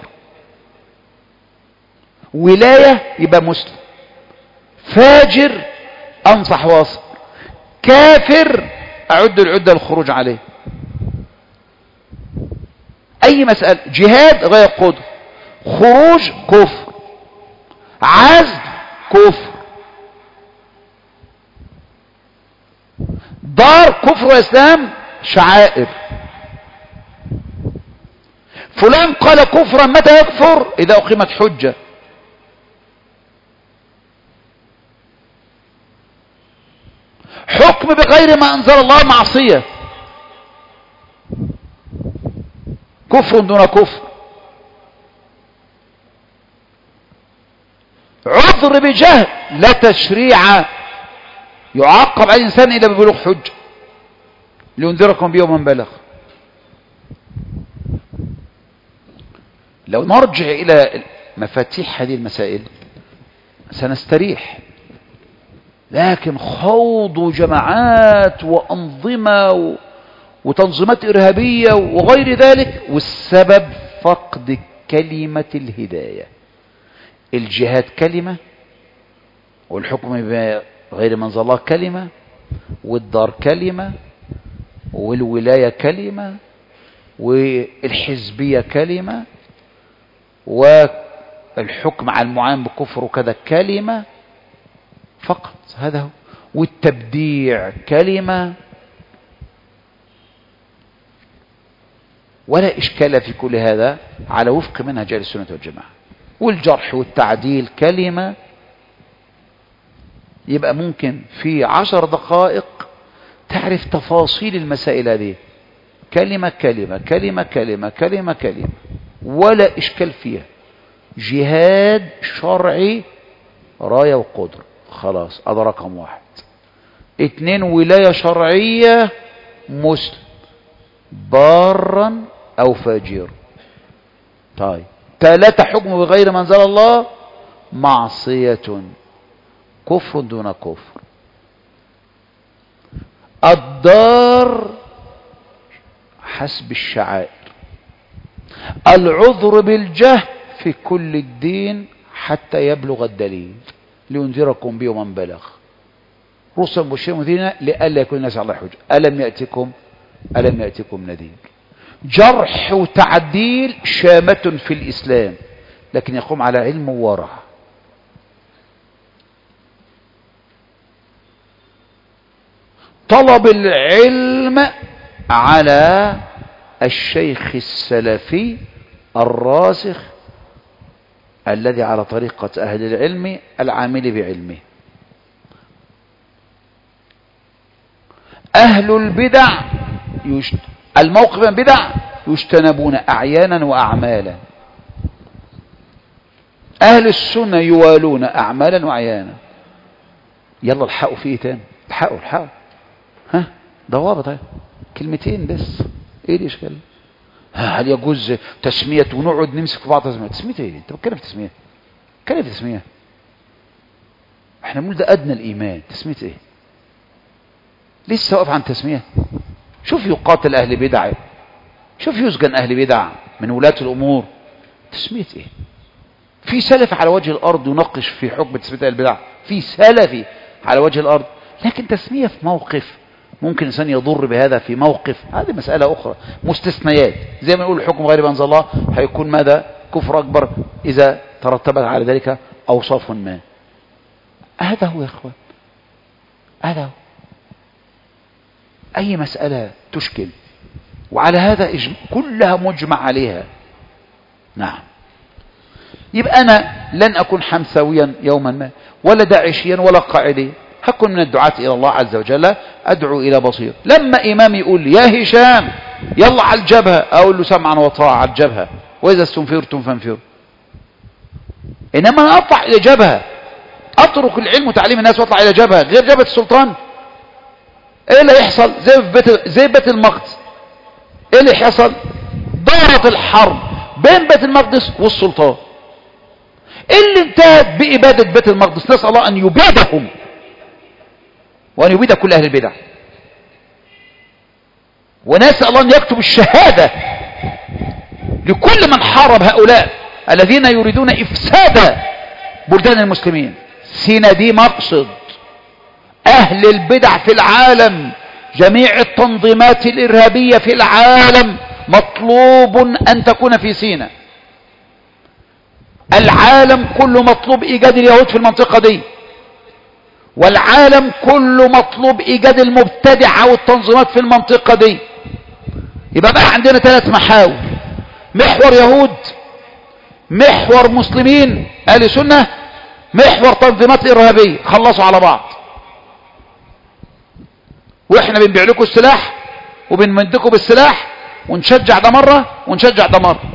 A: ولاية يبقى مسلم، فاجر أنصح واصل، كافر أعد العدة للخروج عليه. أي مسألة، جهاد غير قدر، خروج كفر، عزل كفر، دار كفر وإسلام شعائر. فلان قال كفرا، متى يكفر؟ إذا أقيمت حجة. حكم بغير ما أنزل الله معصية، كفر دون كفر. عذر بجهل، لا تشريع يعاقب على الإنسان إلا ببلوغ حجة، لينذركم بيوم من بلغ. لو نرجع إلى مفاتيح هذه المسائل سنستريح، لكن خوض جماعات وأنظمة وتنظيمات إرهابية وغير ذلك، والسبب فقد كلمة الهداية. الجهاد كلمة، والحكم بغير ما أنزل الله كلمة، والدار كلمة، والولاية كلمة، والحزبية كلمة، والحكم على المعين بكفر وكذا كلمة فقط، هذا هو. والتبديع كلمة، ولا إشكال في كل هذا على وفق منهج أهل السنة والجماعة. والجرح والتعديل كلمة، يبقى ممكن في 10 دقائق تعرف تفاصيل المسائل هذه، كلمة كلمة كلمة كلمة كلمة كلمة، ولا إشكال فيها. جهاد شرعي راية وقدر، خلاص هذا رقم 1. 2 ولاية شرعية، مسلم بارا أو فاجرا. طيب 3 حكم بغير ما أنزل الله، معصية، كفر دون كفر. الدار حسب الشعائر، العذر بالجهل في كل الدين حتى يبلغ الدليل، لينذركم به ومن بلغ، رسلا مبشرين ومنذرين لئلا يكون الناس على الله حجة، ألم يأتكم نذير. جرح وتعديل شامة في الإسلام، لكن يقوم على علم وورع. طلب العلم على الشيخ السلفي الراسخ الذي على طريقة أهل العلم العامل بعلمه. أهل البدع الموقف من البدع يجتنبون أعيانا وأعمالا، أهل السنة يوالون أعمالا وأعيانا. يلا الحقوا فيه تاني، الحقوا ها ضوابط، كلمتين بس، ايه الاشكال؟ هل يجوز تسمية ونقعد نمسك في بعض تسمية ايه؟ انت بتتكلم في تسمية، بتتكلم في تسمية، احنا بنقول ده ادنى الايمان، تسمية ايه؟ لسه واقف عن تسمية؟ شوف يقاتل اهل بدع، شوف يسجن اهل بدع من ولاة الامور، تسمية ايه؟ في سلف على وجه الارض يناقش في حكم تسمية اهل البدع، في سلفي على وجه الارض، لكن تسمية في موقف ممكن إنسان يضر بهذا في موقف، هذه مسألة أخرى، مستثنيات. زي ما نقول الحكم غير ما أنزل الله هيكون ماذا؟ كفر أكبر إذا ترتبت على ذلك أوصاف ما. هذا هو يا إخوان، هذا هو. أي مسألة تشكل، وعلى هذا كلها مجمع عليها. نعم. يبقى أنا لن أكون حمثاويا يوما ما، ولا داعشيا ولا قاعديا، هكون من الدعاة إلى الله عز وجل، أدعو إلى بصير. لما إمامي يقول لي يا هشام يلا على الجبهة، أقول له سمعا وطاعة على الجبهة، وإذا استنفرتم فانفروا. إنما أنا أطلع إلى جبهة، أترك العلم وتعليم الناس وأطلع إلى جبهة غير جبهة السلطان، إيه اللي يحصل؟ زي بيت المقدس، إيه اللي يحصل؟ دارت الحرب بين بيت المقدس والسلطان، اللي انتهت بإبادة بيت المقدس. نسأل الله أن يبيدهم وأن يبيد كل أهل البدع، ونسأل الله أن يكتب الشهادة لكل من حارب هؤلاء الذين يريدون إفساد بلدان المسلمين. سينا دي مقصد أهل البدع في العالم، جميع التنظيمات الإرهابية في العالم مطلوب أن تكون في سينا. العالم كله مطلوب إيجاد اليهود في المنطقة دي، والعالم كله مطلوب إيجاد المبتدعة والتنظيمات في المنطقة دي. يبقى بقى عندنا 3 محاور: محور يهود، محور مسلمين أهل سنة، محور تنظيمات إرهابية. خلصوا على بعض، وإحنا بنبيع لكم السلاح وبنمدكم بالسلاح، ونشجع ده مرة ونشجع ده مرة،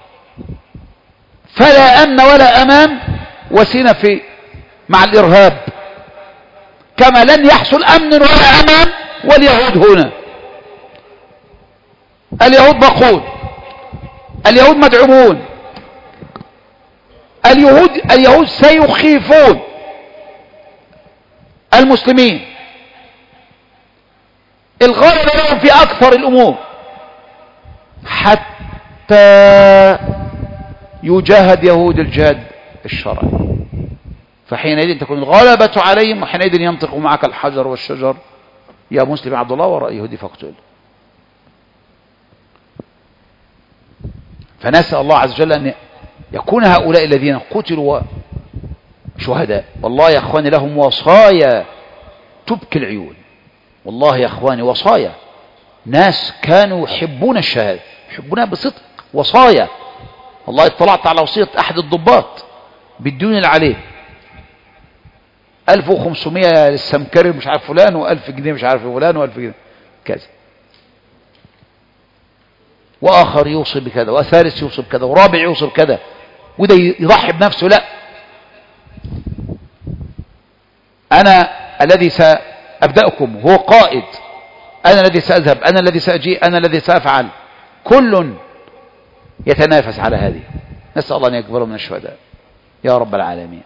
A: فلا أمن ولا أمان وسينا في مع الإرهاب، كما لن يحصل أمن ولا أمان واليهود هنا. اليهود باقون، اليهود مدعومون، اليهود سيخيفون المسلمين. الغالب لهم في أكثر الأمور حتى يجاهد يهود الجهاد الشرعي، فحينئذ تكون الغلبة عليهم، وحينئذ ينطق معك الحجر والشجر يا مسلم عبد الله وراء يهودي فاقتل. فنسأل الله عز وجل أن يكون هؤلاء الذين قتلوا شهداء. والله يا أخواني لهم وصايا تبكي العيون، والله يا أخواني وصايا، ناس كانوا يحبون الشهادة، يحبونها بصدق، وصايا. والله اطلعت على وصية أحد الضباط بالديون اللي عليه، 1500 للسمكري مش عارف فلان، و1000 جنيه مش عارف فلان، و1000 جنيه كذا، وآخر يوصي بكذا، وثالث يوصي بكذا، ورابع يوصي بكذا، وده يضحي بنفسه. لا، أنا الذي سأبدأكم، هو قائد، أنا الذي سأذهب، أنا الذي سأجيء، أنا الذي سأفعل. كل يتنافس على هذه. نسأل الله أن يقبله من الشهداء يا رب العالمين.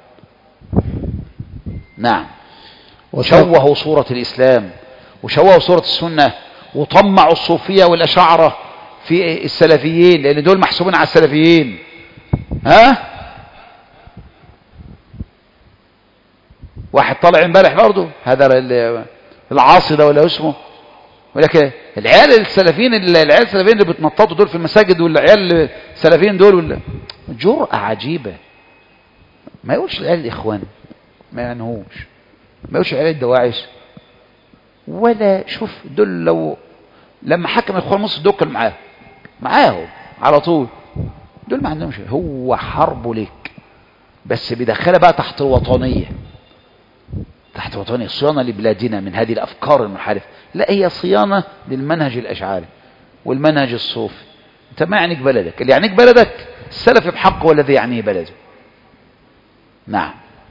A: نعم. وشوهوا صورة الإسلام وشوهوا صورة السنة، وطمعوا الصوفية والأشاعرة في السلفيين، لأن دول محسوبين على السلفيين. ها، واحد طالع امبارح برضه، هذا العاصي ده ولا اسمه، ولكن العيال السلفيين اللي بتنططوا دول في المساجد، والعيال السلفيين دول، ولا جرأة عجيبة. ما يقولش العيال الإخوان، ما يعنهوش، ما يقولش العيال الدواعش، ولا شوف دول لما حكم الإخوان مصر دول كان معاهم على طول. دول ما عندهمش، هو حرب لك، بس بيدخلها بقى تحت الوطنية، تحت وطنية، صيانة لبلادنا من هذه الأفكار المنحرفة. لا، هي صيانة للمنهج الأشعري والمنهج الصوفي. انت ما يعنيك بلدك، اللي يعنيك بلدك السلف بحق والذي يعنيه بلده. نعم.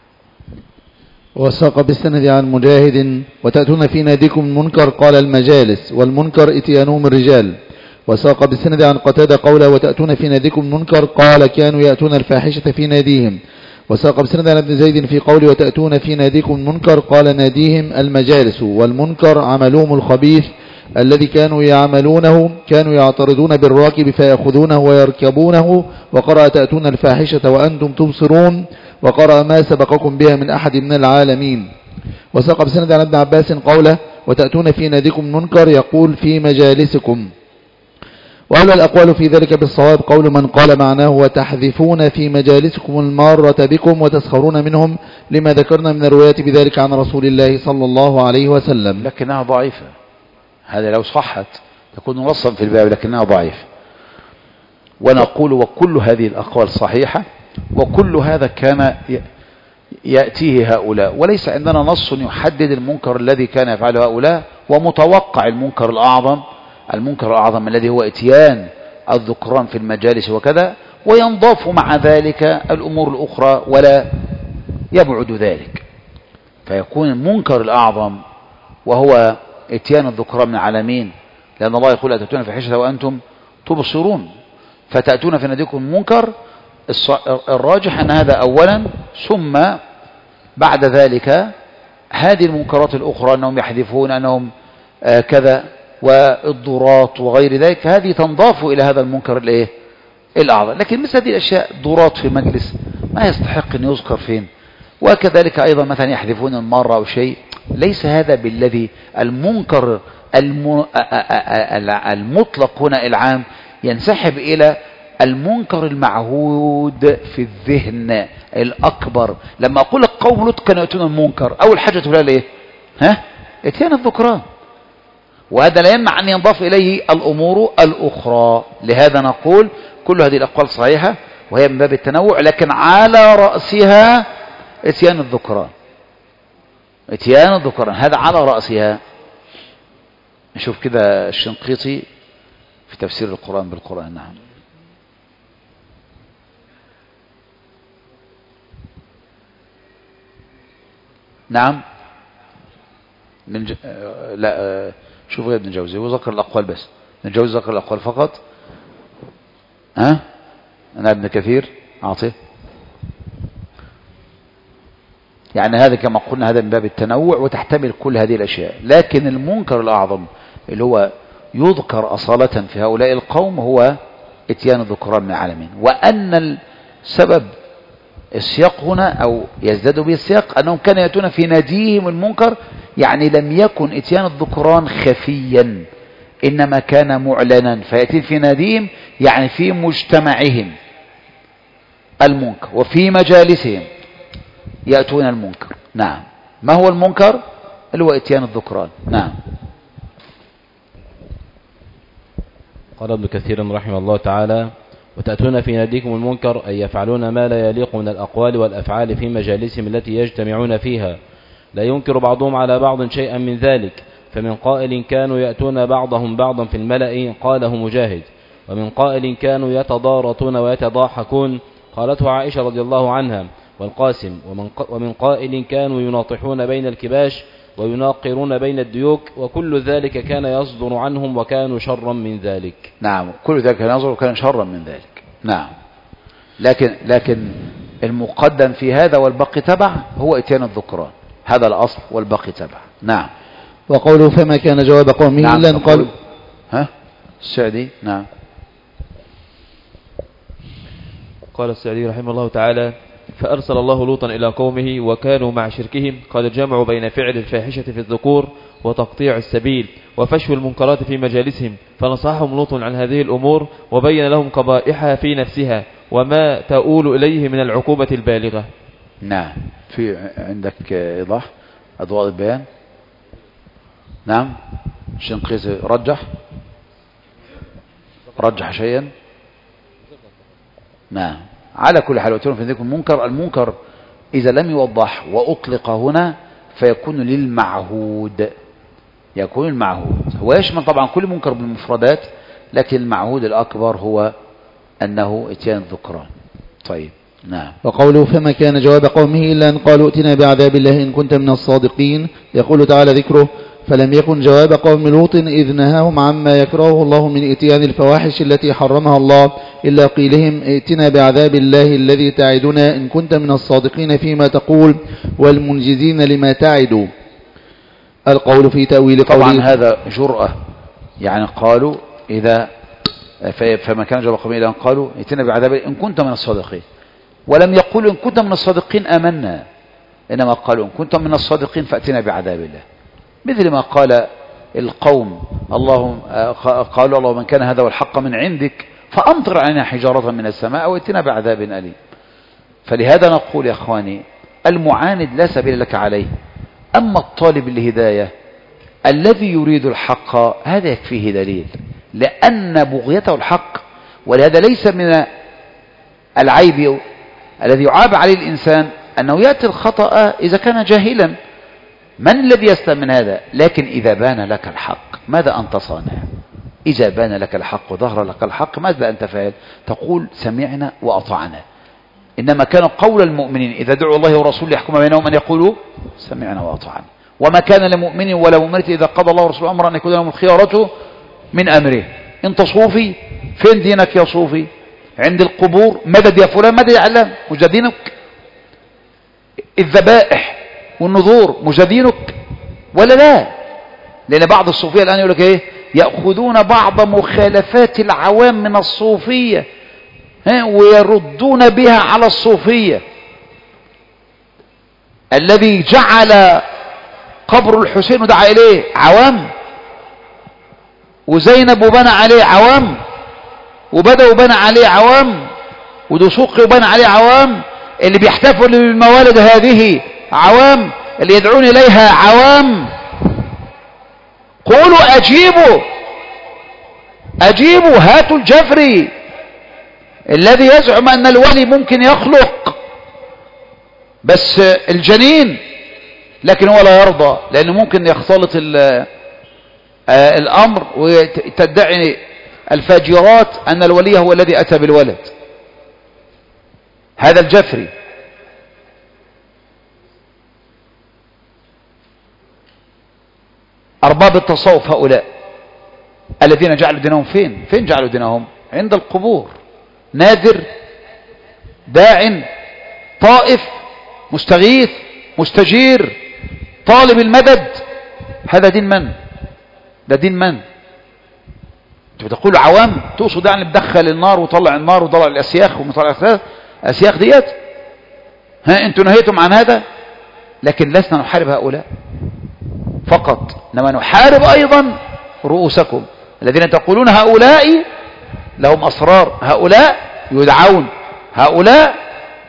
B: وساق بالسند عن مجاهد: وتأتون في ناديكم المنكر قال المجالس، والمنكر اتيانهم الرجال. وساق بالسند عن قتادة قوله: وتأتون في ناديكم المنكر قال كانوا يأتون الفاحشة في ناديهم. وساق بسند عن ابن زيد في قوله: وتأتون في ناديكم المنكر قال ناديهم المجالس، والمنكر عملهم الخبيث الذي كانوا يعملونه، كانوا يعترضون بالراكب فيأخذونه ويركبونه. وقرأ: تأتون الفاحشة وأنتم تبصرون. وقرأ: ما سبقكم بها من أحد من العالمين. وساق بسند عن ابن عباس قوله: وتأتون في ناديكم المنكر يقول في مجالسكم. وأولى الأقوال في ذلك بالصواب قول من قال معناه: وتحذفون في مجالسكم المارة بكم وتسخرون منهم، لما ذكرنا من الروايات بذلك عن رسول الله صلى الله عليه وسلم.
A: لكنها ضعيفة، هذا لو صحت تكون نصا في الباب، لكنها ضعيفة. ونقول وكل هذه الأقوال صحيحة، وكل هذا كان يأتيه هؤلاء، وليس عندنا نص يحدد المنكر الذي كان يفعله هؤلاء، ومتوقع المنكر الأعظم الذي هو اتيان الذكران في المجالس وكذا، وينضاف مع ذلك الأمور الأخرى ولا يبعد ذلك، فيكون المنكر الأعظم وهو اتيان الذكران من العالمين، لأن الله يقول: أتأتون الفاحشة وأنتم تبصرون. فتأتون في ناديكم المنكر، الراجح أن هذا أولا، ثم بعد ذلك هذه المنكرات الأخرى، أنهم يحذفون، أنهم كذا، والضرات وغير ذلك، هذه تنضاف إلى هذا المنكر الأعظم. لكن مثل هذه الأشياء، ضرات في مجلس، ما يستحق أن يذكر فين. وكذلك أيضا مثلا يحذفون المارة أو شيء، ليس هذا بالذي المنكر المطلق هنا العام ينسحب إلى المنكر المعهود في الذهن الأكبر. لما أقول لك قوم لوط كانوا يأتون المنكر، أول حاجة تقول لي اتيان الذكران، وهذا لا يمنع أن ينضاف إليه الأمور الأخرى. لهذا نقول كل هذه الأقوال صحيحة، وهي من باب التنوع، لكن على رأسها اتيان الذكران. هذا على رأسها. نشوف كده الشنقيطي في تفسير القرآن بالقرآن. نعم. نعم. لا، شوف غير ابن الجوزي، هو ذكر الأقوال بس، ابن الجوزي ذكر الأقوال فقط. أنا ابن كثير أعطيه، يعني هذا كما قلنا هذا من باب التنوع وتحتمل كل هذه الأشياء. لكن المنكر الأعظم اللي هو يذكر أصالة في هؤلاء القوم هو اتيان الذكران من العالمين. وأن السبب السياق هنا أو يزداد به السياق أنهم كانوا يأتون في ناديهم المنكر، يعني لم يكن اتيان الذكران خفيا، إنما كان معلنا. فيأتي في ناديهم يعني في مجتمعهم المنكر، وفي مجالسهم يأتون المنكر. نعم. ما هو المنكر؟ اللي هو اتيان الذكران. نعم.
D: قال ابن كثير رحمه الله تعالى: وتأتون في ناديكم المنكر أي يفعلون ما لا يليق من الأقوال والأفعال في مجالسهم التي يجتمعون فيها، لا ينكر بعضهم على بعض شيئا من ذلك. فمن قائل كانوا يأتون بعضهم بعضا في الملأ قاله مجاهد، ومن قائل كانوا يتضارطون ويتضاحكون قالته عائشة رضي الله عنها والقاسم، ومن قائل كانوا يناطحون بين الكباش ويناقرون بين الديوك، وكل ذلك كان يصدر عنهم وكانوا شرا من ذلك.
A: نعم، كل ذلك كان يصدر وكان شرا من ذلك. نعم، لكن المقدم في هذا والباقي تبع هو اتيان الذكران، هذا الأصل والباقي تبع. نعم.
B: وقوله فما كان جواب قومه
A: نعم.
B: إلا أن قالوا
A: السعدي. نعم.
E: قال السعدي رحمه الله تعالى: فأرسل الله لوطا إلى قومه وكانوا مع شركهم قد جمعوا بين فعل الفاحشة في الذكور وتقطيع السبيل وفشو المنكرات في مجالسهم، فنصحهم لوط عن هذه الأمور وبين لهم قبائحها في نفسها وما تؤول إليه من العقوبة البالغة.
A: نعم. في عندك إيضاح أضواء البيان؟ نعم. الشنقيطي رجح شيئا. نعم. على كل حال وتكون في ذلك المنكر إذا لم يوضح وأطلق هنا فيكون للمعهود، يكون المعهود. هو يشمل طبعا كل منكر بالمفردات، لكن المعهود الأكبر هو أنه اتيان الذكران. طيب. نعم.
B: وقوله فما كان جواب قومه إلا أن قالوا ائتنا بعذاب الله إن كنت من الصادقين، يقول تعالى ذكره: فلم يكن جواب قوم لوط إذ نهاهم عما يكرهه الله من اتيان الفواحش التي حرمها الله إلا قيلهم ائتنا بعذاب الله الذي تعدنا إن كنت من الصادقين فيما تقول والمنجزين لما تعد. القول في تأويل قوله
A: طبعا هذا جرأة، يعني قالوا إذا فما كان جواب قومه إلا أن قالوا ائتنا بعذاب إن كنت من الصادقين، ولم يقولوا إن كنت من الصادقين آمنا، إنما قالوا إن كنت من الصادقين فأتنا بعذاب الله، مثل ما قال القوم اللهم قالوا اللهم من كان هذا والحق من عندك فأمطر علينا حجارة من السماء أو ائتنا بعذاب أليم. فلهذا نقول يا أخواني المعاند لا سبيل لك عليه، أما الطالب الهداية الذي يريد الحق هذا يكفيه دليل، لأن بغيته الحق. ولهذا ليس من العيب الذي يعاب عليه الإنسان أنه يأتي الخطأ إذا كان جاهلا، من الذي يسلم من هذا؟ لكن إذا بان لك الحق ماذا أنت صانع؟ إذا بان لك الحق وظهر لك الحق ماذا أنت فاعل؟ تقول سمعنا وأطعنا. إنما كان قول المؤمنين إذا دعوا الله ورسوله يحكم بينهم أن يقولوا سمعنا وأطعنا، وما كان لمؤمن ولا مؤمنة إذا قضى الله ورسوله أمرا أن يكون لهم الخيارة من أمره. أنت صوفي، فين دينك يا صوفي؟ عند القبور مدد يا فلان، مدد يا علام، مش ده دينك؟ الذبائح والنذور مش ده دينك ولا لا؟ لأن بعض الصوفية الآن يقول لك إيه؟ يأخذون بعض مخالفات العوام من الصوفية ويردون بها على الصوفية. الذي جعل قبر الحسين ودعا إليه عوام، وزينب وبنى عليه عوام، وبدأ وبنى عليه عوام، ودسوقي وبنى عليه عوام، اللي بيحتفلوا بالموالد هذه عوام، اللي يدعون إليها عوام. قولوا أجيبوا هاتوا الجفري الذي يزعم أن الولي ممكن يخلق بس الجنين، لكن هو لا يرضى لأنه ممكن يختلط الأمر وتدعي الفاجرات أن الولي هو الذي أتى بالولد. هذا الجفري. أرباب التصوف هؤلاء الذين جعلوا دينهم فين جعلوا دينهم؟ عند القبور. ناذر، داع، طائف، مستغيث، مستجير، طالب المدد. هذا دين من؟ ده دين من؟ انتوا بتقولوا عوام، تقصد يعني بتدخل النار وطلع النار وطلع الأسياخ ومطلع الأسياخ ديت؟ انتوا نهيتم عن هذا؟ لكن لسنا نحارب هؤلاء فقط، انما نحارب ايضا رؤوسكم الذين تقولون هؤلاء لهم اسرار، هؤلاء يدعون، هؤلاء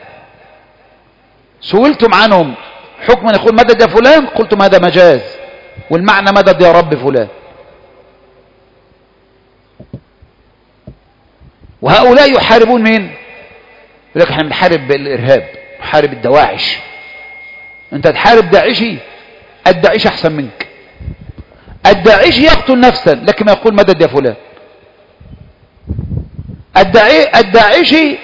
A: سئلتم عنهم حكما يقول مدد يا فلان، قلتم هذا مجاز والمعنى مدد يا رب فلان. وهؤلاء يحاربون مين؟ يقول لك احنا بنحارب الارهاب، نحارب الدواعش. انت تحارب داعشي الداعش أحسن منك. الداعش يقتل نفسا لكن ما يقول مدد يا فلان. الداعشي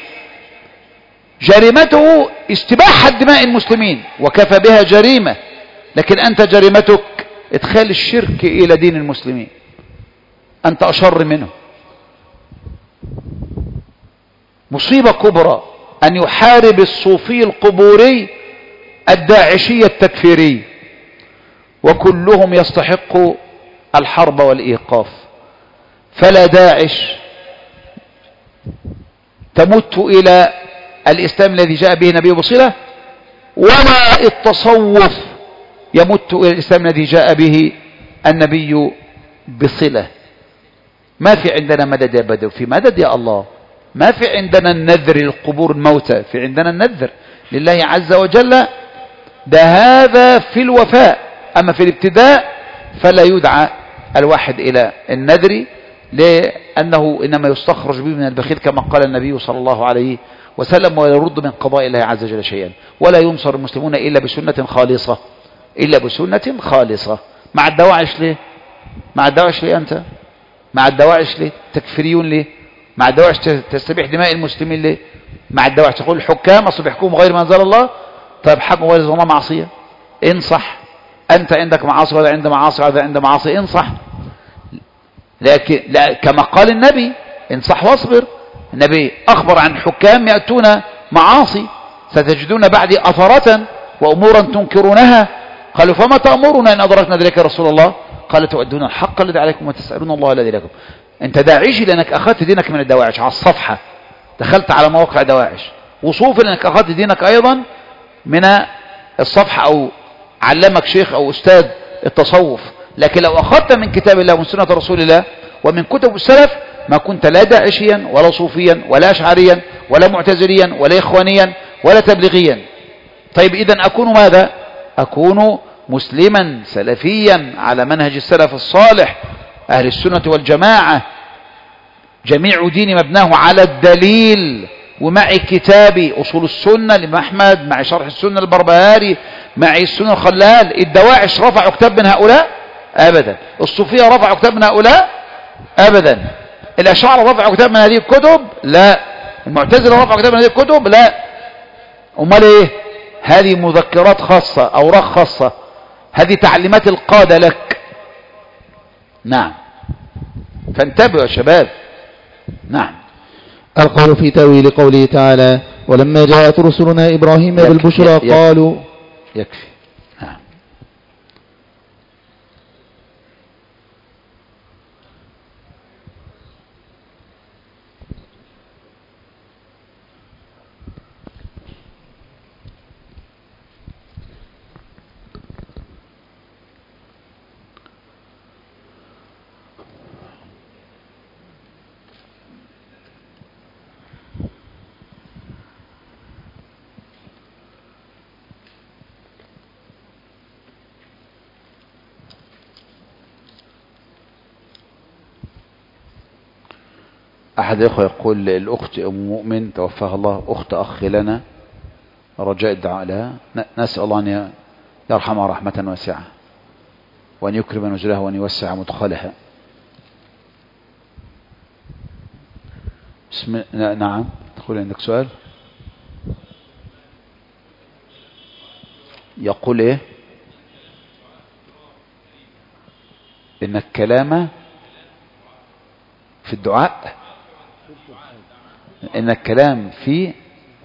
A: جريمته استباحة دماء المسلمين وكفى بها جريمة، لكن أنت جريمتك إدخال الشرك إلى دين المسلمين، أنت أشر منه. مصيبة كبرى أن يحارب الصوفي القبوري الداعشي التكفيري، وكلهم يستحق الحرب والإيقاف. فلا داعش تمت إلى الإسلام الذي جاء به النبي بصلة، ولا التصوف يمت إلى الإسلام الذي جاء به النبي بصلة. ما في عندنا مدد يا بدو، في مدد يا الله. ما في عندنا النذر للقبور الموتى، في عندنا النذر لله عز وجل. ده هذا في الوفاء، أما في الابتداء فلا يدعى الواحد إلى النذر، لأنه إنما يستخرج به من البخيل كما قال النبي صلى الله عليه وسلم، ولا يرد من قضاء الله عز وجل شيئا. ولا ينصر المسلمون إلا بسنة خالصة، إلا بسنة خالصة. مع الدواعش ليه؟ مع الدواعش ليه أنت؟ مع الدواعش ليه؟ تكفريون ليه؟ مع الدواعش تستبيح دماء المسلمين ليه؟ مع الدواعش تقول الحكام أصل بيحكموا غير ما أنزل الله. طيب حكم غير الله معصية، انصح. أنت عندك معاصي وهذا عنده معاصي وهذا عنده معاصي، انصح. لكن لا، كما قال النبي انصح واصبر. النبي أخبر عن حكام يأتون معاصي، ستجدون بعدي أثرة وأمورا تنكرونها. قالوا فما تأمرنا إن أدركنا ذلك يا رسول الله؟ قال تؤدون الحق الذي عليكم وتسألون الله الذي لكم. أنت داعشي لأنك أخذت دينك من الدواعش على الصفحة، دخلت على مواقع دواعش. وصوفي لأنك أخذت دينك أيضا من الصفحة، أو علمك شيخ أو أستاذ التصوف. لكن لو أخذت من كتاب الله ومن سنة رسول الله ومن كتب السلف ما كنت لا داعشيا ولا صوفيا ولا أشعريا ولا معتزليا ولا إخوانيا ولا تبليغيا. طيب إذن أكون ماذا؟ أكون مسلما سلفيا على منهج السلف الصالح أهل السنة والجماعة. جميع ديني مبناه على الدليل، ومعي كتابي أصول السنة لإمام أحمد، معي شرح السنة البربهاري، معي السنة الخلال. الدواعش رفعوا كتاب من هؤلاء؟ أبدا. الصوفية رفعوا كتاب من هؤلاء؟ أبدا. الأشاعرة رفعوا كتاب من هذه الكتب؟ لا. المعتزلة رفعوا كتاب من هذه الكتب؟ لا. أمال إيه؟ هذه مذكرات خاصة، أوراق خاصة، هذه تعليمات القادة لك. نعم، فانتبهوا يا شباب. نعم.
B: القول في تأويل قوله تعالى ولما جاءت رسلنا إبراهيم بالبشرى قالوا.
A: يكفي. نعم. أحد الأخوة يقول الأخت أم مؤمن توفاها الله، أخت أخ لنا، رجاء الدعاء لها. نسأل الله أن يرحمها رحمة واسعة وأن يكرم نزلها وأن يوسع مدخلها. نعم، تقول عندك سؤال. يقول إيه؟ إن الكلام في الدعاء، إن الكلام في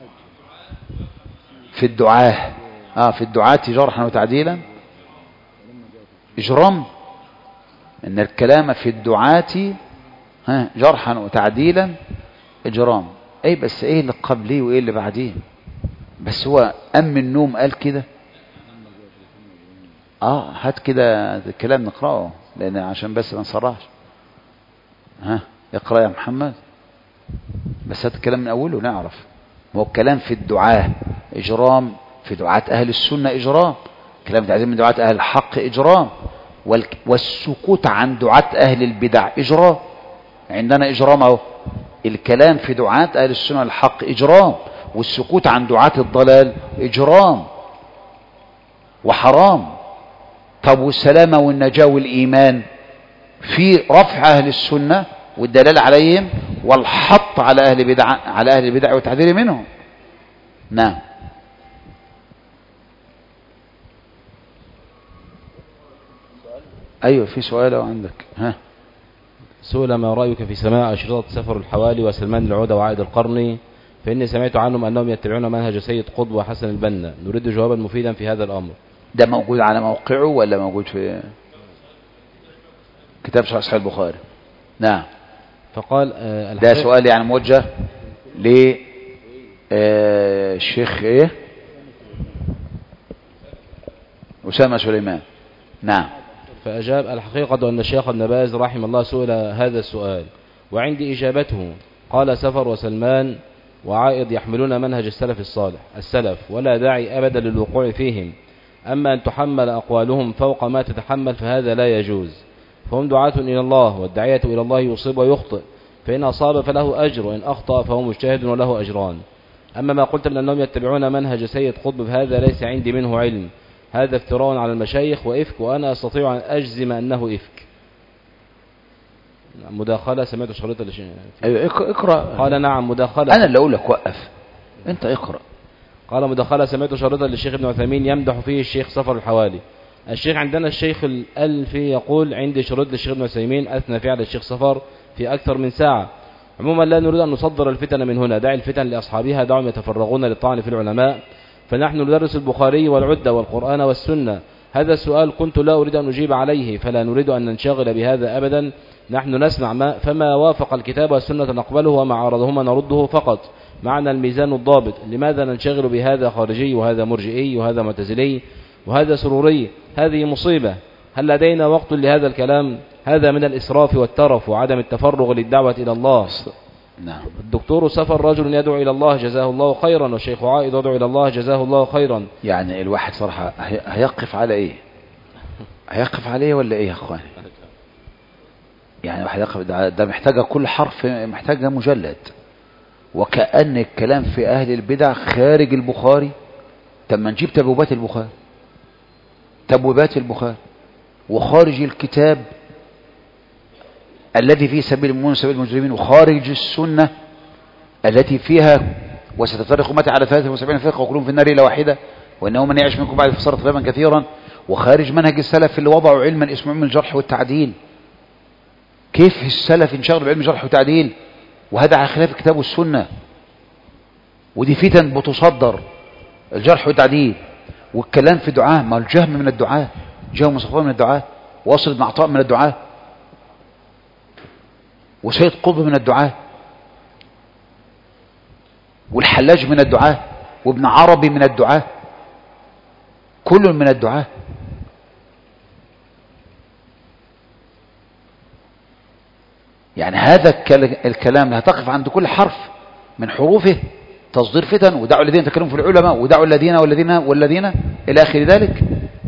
A: الدعاء في الدعاة جرحا وتعديلا إجرام. إن الكلام في الدعاة جرحا وتعديلا إجرام. أي بس إيه اللي قبليه وإيه اللي بعديه؟ بس هو أم النوم قال كده. هات كده الكلام نقرأه، لأن عشان بس ما نصرحش. اقرأ يا محمد، بس هات الكلام من أوله نعرف. هو الكلام في الدعاء إجرام، في دعاة أهل السنة إجرام، كلام تعزيم من دعاة أهل الحق إجرام، والسكوت عن دعاة أهل البدع إجرام. عندنا إجرام أهو. الكلام في دعاة أهل السنة الحق إجرام، والسكوت عن دعاة الضلال إجرام وحرام. طب والسلامة والنجاة والإيمان في رفع أهل السنة والدلال عليهم والحط على أهل البدع والتحذير منهم. نعم. أيوة في سؤال عندك. ها.
D: سئل ما رأيك في سماع أشرطة سفر الحوالي وسلمان العودة وعائد القرني، فإني سمعت عنهم أنهم يتبعون منهج سيد قطب وحسن البنا، نريد جوابا مفيدا في هذا الأمر.
A: ده موجود على موقعه ولا موجود في كتاب صحيح البخاري؟ نعم.
D: فقال
A: ده سؤال يعني موجه للشيخ ايه أسامة سليمان. نعم.
D: فأجاب: الحقيقة أن الشيخ ابن باز رحمه الله سئل هذا السؤال وعندي إجابته. قال: سفر وسلمان وعائض يحملون منهج السلف الصالح ولا داعي أبدا للوقوع فيهم، أما أن تحمل أقوالهم فوق ما تتحمل فهذا لا يجوز، فهم دعاة إلى الله، والداعية إلى الله يصيب ويخطئ، فإن أصاب فله أجر وإن أخطأ فهو مجتهد وله أجران. أما ما قلت من أنهم يتبعون منهج سيد قطب فهذا ليس عندي منه علم، هذا افتراء على المشايخ وإفك، وأنا أستطيع أن أجزم أنه إفك. مداخلة سمعت شريطة
A: أيوة اقرأ.
D: قال: نعم مداخلة.
A: أنا اللي أقول لك وقف، أنت اقرأ.
D: قال: مداخلة سمعت شريطة للشيخ ابن عثيمين يمدح فيه الشيخ سفر الحوالي. الشيخ عندنا الشيخ الألفي يقول: عندي شريط للشيخ ابن عثيمين أثنى فيه على الشيخ سفر في أكثر من ساعة. عموما لا نريد أن نصدر الفتن من هنا، دع الفتن لأصحابها، دعهم يتفرغون للطعن في العلماء، فنحن ندرس البخاري والعدة والقرآن والسنة. هذا السؤال كنت لا أريد أن أجيب عليه، فلا نريد أن ننشغل بهذا أبدا، نحن نسمع فما وافق الكتاب والسنة نقبله وما عارضهما نرده فقط، معنا الميزان الضابط. لماذا ننشغل بهذا خارجي وهذا مرجئي وهذا معتزلي وهذا سروري؟ هذه مصيبة. هل لدينا وقت لهذا الكلام؟ هذا من الإسراف والترف وعدم التفرغ للدعوة إلى الله.
A: نعم.
D: الدكتور سفر رجل يدعو إلى الله جزاه الله خيرا، والشيخ عائض يدعو إلى الله جزاه الله خيرا.
A: يعني الواحد صراحة هيقف على إيه؟ هيقف عليه ولا إيه يا أخواني؟ يعني واحد يقف ده محتاجة كل حرف محتاجة مجلد، وكأن الكلام في أهل البدع خارج البخاري. طب ما نجيب تبويبات البخاري وخارج الكتاب الذي فيه سبيل المؤمنين وسبيل المجرمين، وخارج السنة التي فيها وستفترق أمتي على 73 فرقة وكلهم في النار إلا واحدة وإنه من يعيش منكم بعد فصار اختلافا كثيرا، وخارج منهج السلف اللي وضعوا علما اسمه علم الجرح والتعديل. كيف السلف انشغلوا بعلم الجرح والتعديل وهذا على خلاف الكتاب والسنة؟ ودي فتن بتصدر الجرح والتعديل والكلام في دعاء. ما الجهم من الدعاء، جهم وصفوان من الدعاء، واصل بن عطاء من الدعاء، وسيد قطب من الدعاء، والحلاج من الدعاء، وابن عربي من الدعاء، كل من الدعاء. يعني هذا الكلام هتقف عند كل حرف من حروفه تصدير فتن، ودعوا الذين تكلموا في العلماء، ودعوا الذين والذين إلى آخر ذلك.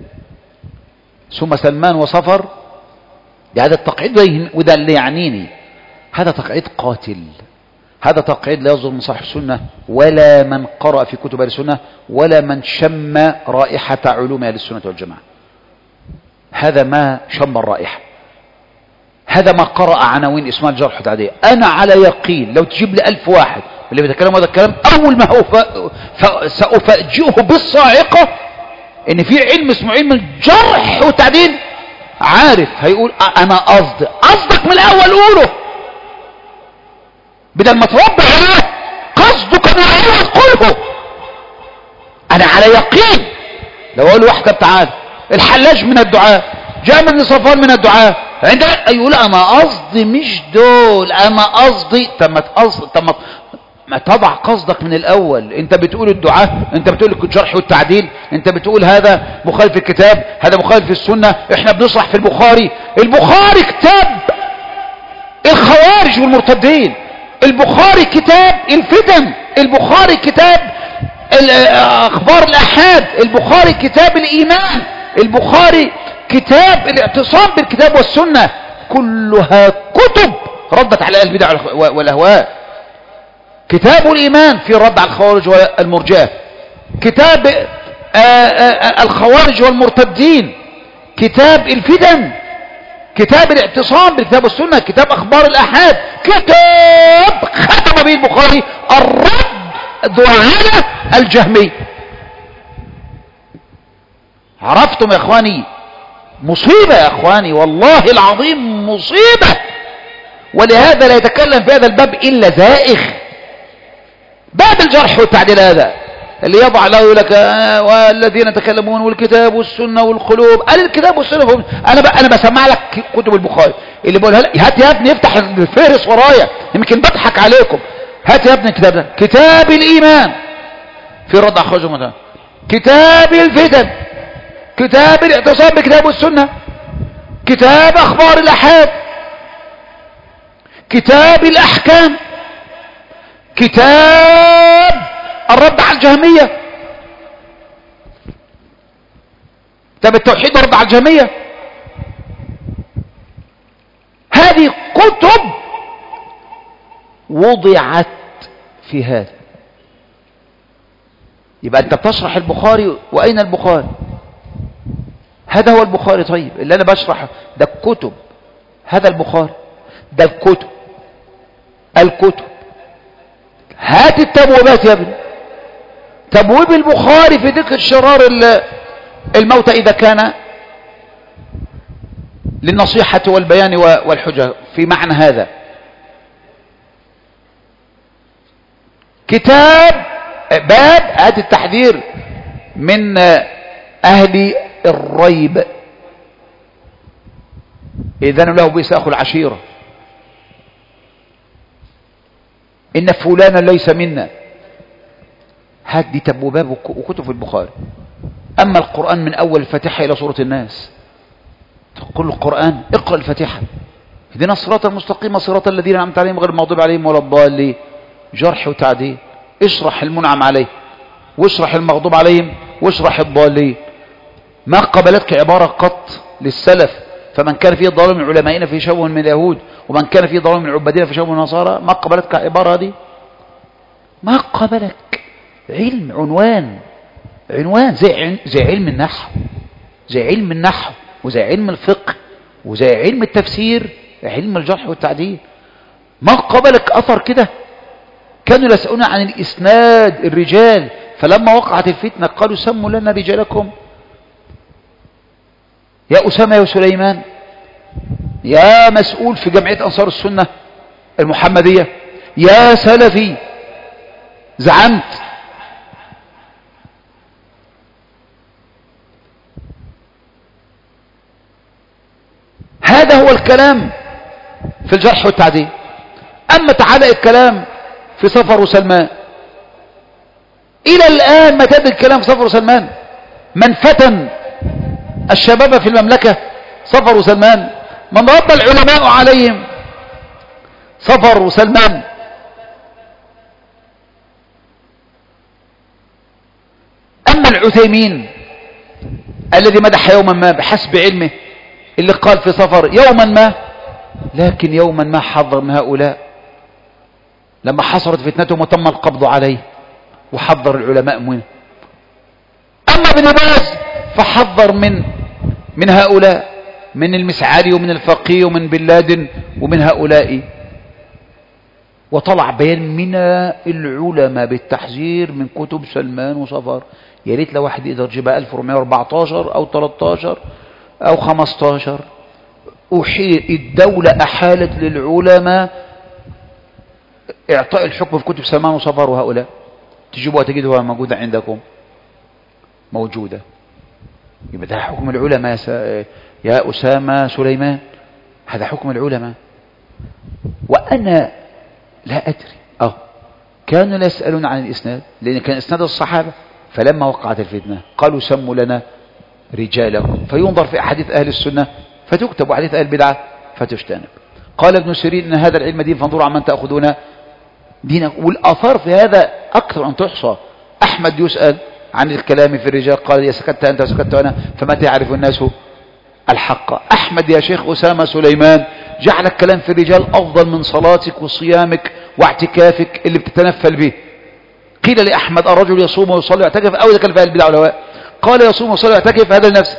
A: ثم سلمان وصفر، هذا التقعيد وده اللي يعنيني، هذا تقعيد قاتل، هذا تقعيد لا يصدر من صاحب السنة ولا من قرأ في كتب السنة ولا من شم رائحة علوم أهل السنة والجماعة. هذا ما شم الرائحة، هذا ما قرأ عناوين اسمها الجرح والتعديل. أنا على يقين لو تجيب لي 1000 واحد اللي بيتكلم هذا الكلام، أول ما سأفاجئه بالصاعقة إن في علم اسمه علم الجرح والتعديل، عارف هيقول أنا قصدك من الأول قوله بدل ما تربع عليه، قصدك من الأول قوله. أنا على يقين لو أقول واحدة تعال الحلاج من الدعاء، جامع بن صفوان من الدعاء، عندما يقول أنا قصدي مش دول، أنا قصدي. طب ما تضع قصدك من الأول. أنت بتقول الدعاء، أنت بتقول الجرح والتعديل، أنت بتقول هذا مخالف الكتاب، هذا مخالف السنة، إحنا بنصلح في البخاري. البخاري كتاب الخوارج والمرتدين، البخاري كتاب الفتن، البخاري كتاب أخبار الأحاد، البخاري كتاب الإيمان، البخاري كتاب الاعتصام بالكتاب والسنة. كلها كتب ردت على البدع والأهواء. كتاب الإيمان في الرد على الخوارج والمرجئة، كتاب الخوارج والمرتدين، كتاب الفتن، كتاب الاعتصام بالكتاب والسنة، كتاب أخبار الأحاد، كتاب ختم به البخاري الرد على الجهمي. عرفتم يا اخواني؟ مصيبة يا اخواني، والله العظيم مصيبة. ولهذا لا يتكلم في هذا الباب إلا زائغ. باب الجرح والتعديل هذا اللي يضع له يقول لك والذين يتكلمون والكتاب والسنة والقلوب. قال الكتاب والسنة، أنا بسمع لك كتب البخاري اللي بقولها لك. هات يا ابني افتح الفهرس ورايا، يمكن بضحك عليكم. هات يا ابني الكتاب ده، كتاب الإيمان في رد أخرجه مثلا، كتاب الفتن، كتاب الاعتصام بكتاب والسنة، كتاب أخبار الأحاد، كتاب الأحكام، كتاب الرد على الجهمية، كتاب التوحيد والرد على الجهمية. هذه كتب وضعت في هذا. يبقى أنت بتشرح البخاري، وأين البخاري؟ هذا هو البخاري. طيب اللي أنا بشرح ده الكتب، هذا البخاري، ده الكتب، الكتب. هات التبويبات يا ابني، تبويب البخاري في ذكر شرار الموتى إذا كان للنصيحة والبيان والحجة في معنى هذا. كتاب باب هات التحذير من أهل الريب، إذن له بئس أخو العشيرة، إن فلانا ليس منا. هات دي تبويبات وكتب في البخاري. أما القرآن من أول الفاتحة إلى سورة الناس، تقول القرآن اقرأ الفاتحة، اهدنا الصراط المستقيم صراط الذين أنعمت عليهم غير المغضوب عليهم ولا الضالين، جرح وتعديل، اشرح المنعم عليه واشرح المغضوب عليهم واشرح الضالين. ما قبلتك عبارة قط للسلف، فمن كان فيه ضلال من علمائنا في شبه من اليهود، ومن كان فيه ضلال من عبادنا في شبه من النصارى. ما قبلتك عبارة دي؟ ما قبلك. علم، عنوان زي علم النحو، زي علم النحو، وزي علم الفقه، وزي علم التفسير، علم الجرح والتعديل. ما قبلك أثر كده. كانوا يسألون عن الإسناد الرجال، فلما وقعت الفتنة قالوا سموا لنا رجالكم، يا أسامة يا سليمان، يا مسؤول في جمعية أنصار السنة المحمدية، يا سلفي زعمت. هذا هو الكلام في الجرح والتعديل. أما تعالى الكلام في صفر وسلمان، إلى الآن ما تدري الكلام في صفر وسلمان. من فتن الشباب في المملكة صفر وسلمان، من رد العلماء عليهم صفر وسلمان. أما العثيمين الذي مدح يوما ما بحسب علمه اللي قال في صفر يوما ما، لكن يوما ما حذر من هؤلاء لما حصلت فتنتهم وتم القبض عليه، وحذر العلماء منه. أما ابن باز فحذر من هؤلاء، من المسعري ومن الفقيه ومن بن لادن ومن هؤلاء، وطلع بيان من العلماء بالتحذير من كتب سلمان وصفر. يا ريت لو واحد يقدر يجيبها 1414 أو 13 أو 15. الدولة أحالت للعلماء إعطاء الحكم في كتب سلمان وصفر وهؤلاء. تجيبوها تجدوها موجودة عندكم، موجودة. يبقى ده حكم العلماء يا أسامة سليمان، هذا حكم العلماء. وأنا لا أدري. كانوا لا يسألون عن الإسناد، لأن كان إسناد الصحابة، فلما وقعت الفتنة قالوا سموا لنا رجالهم، فينظر في أحاديث أهل السنة فتكتب، وحديث أهل البدعة فتجتنب. قال ابن سيرين إن هذا العلم دين فانظروا عمن تأخذون دينك. والآثار في هذا أكثر أن تحصى. أحمد يسأل عن الكلام في الرجال قال يا سكت أنت وسكت أنا فمتى يعرف الناس الحق. أحمد يا شيخ أسامة سليمان جعل الكلام في الرجال أفضل من صلاتك وصيامك واعتكافك اللي بتتنفل به. قيل لأحمد الرجل يصوم ويصلي ويعتكف أو إذا كان في البدع والهواء؟ قال يصوم ويصلي ويعتكف هذا لنفسه.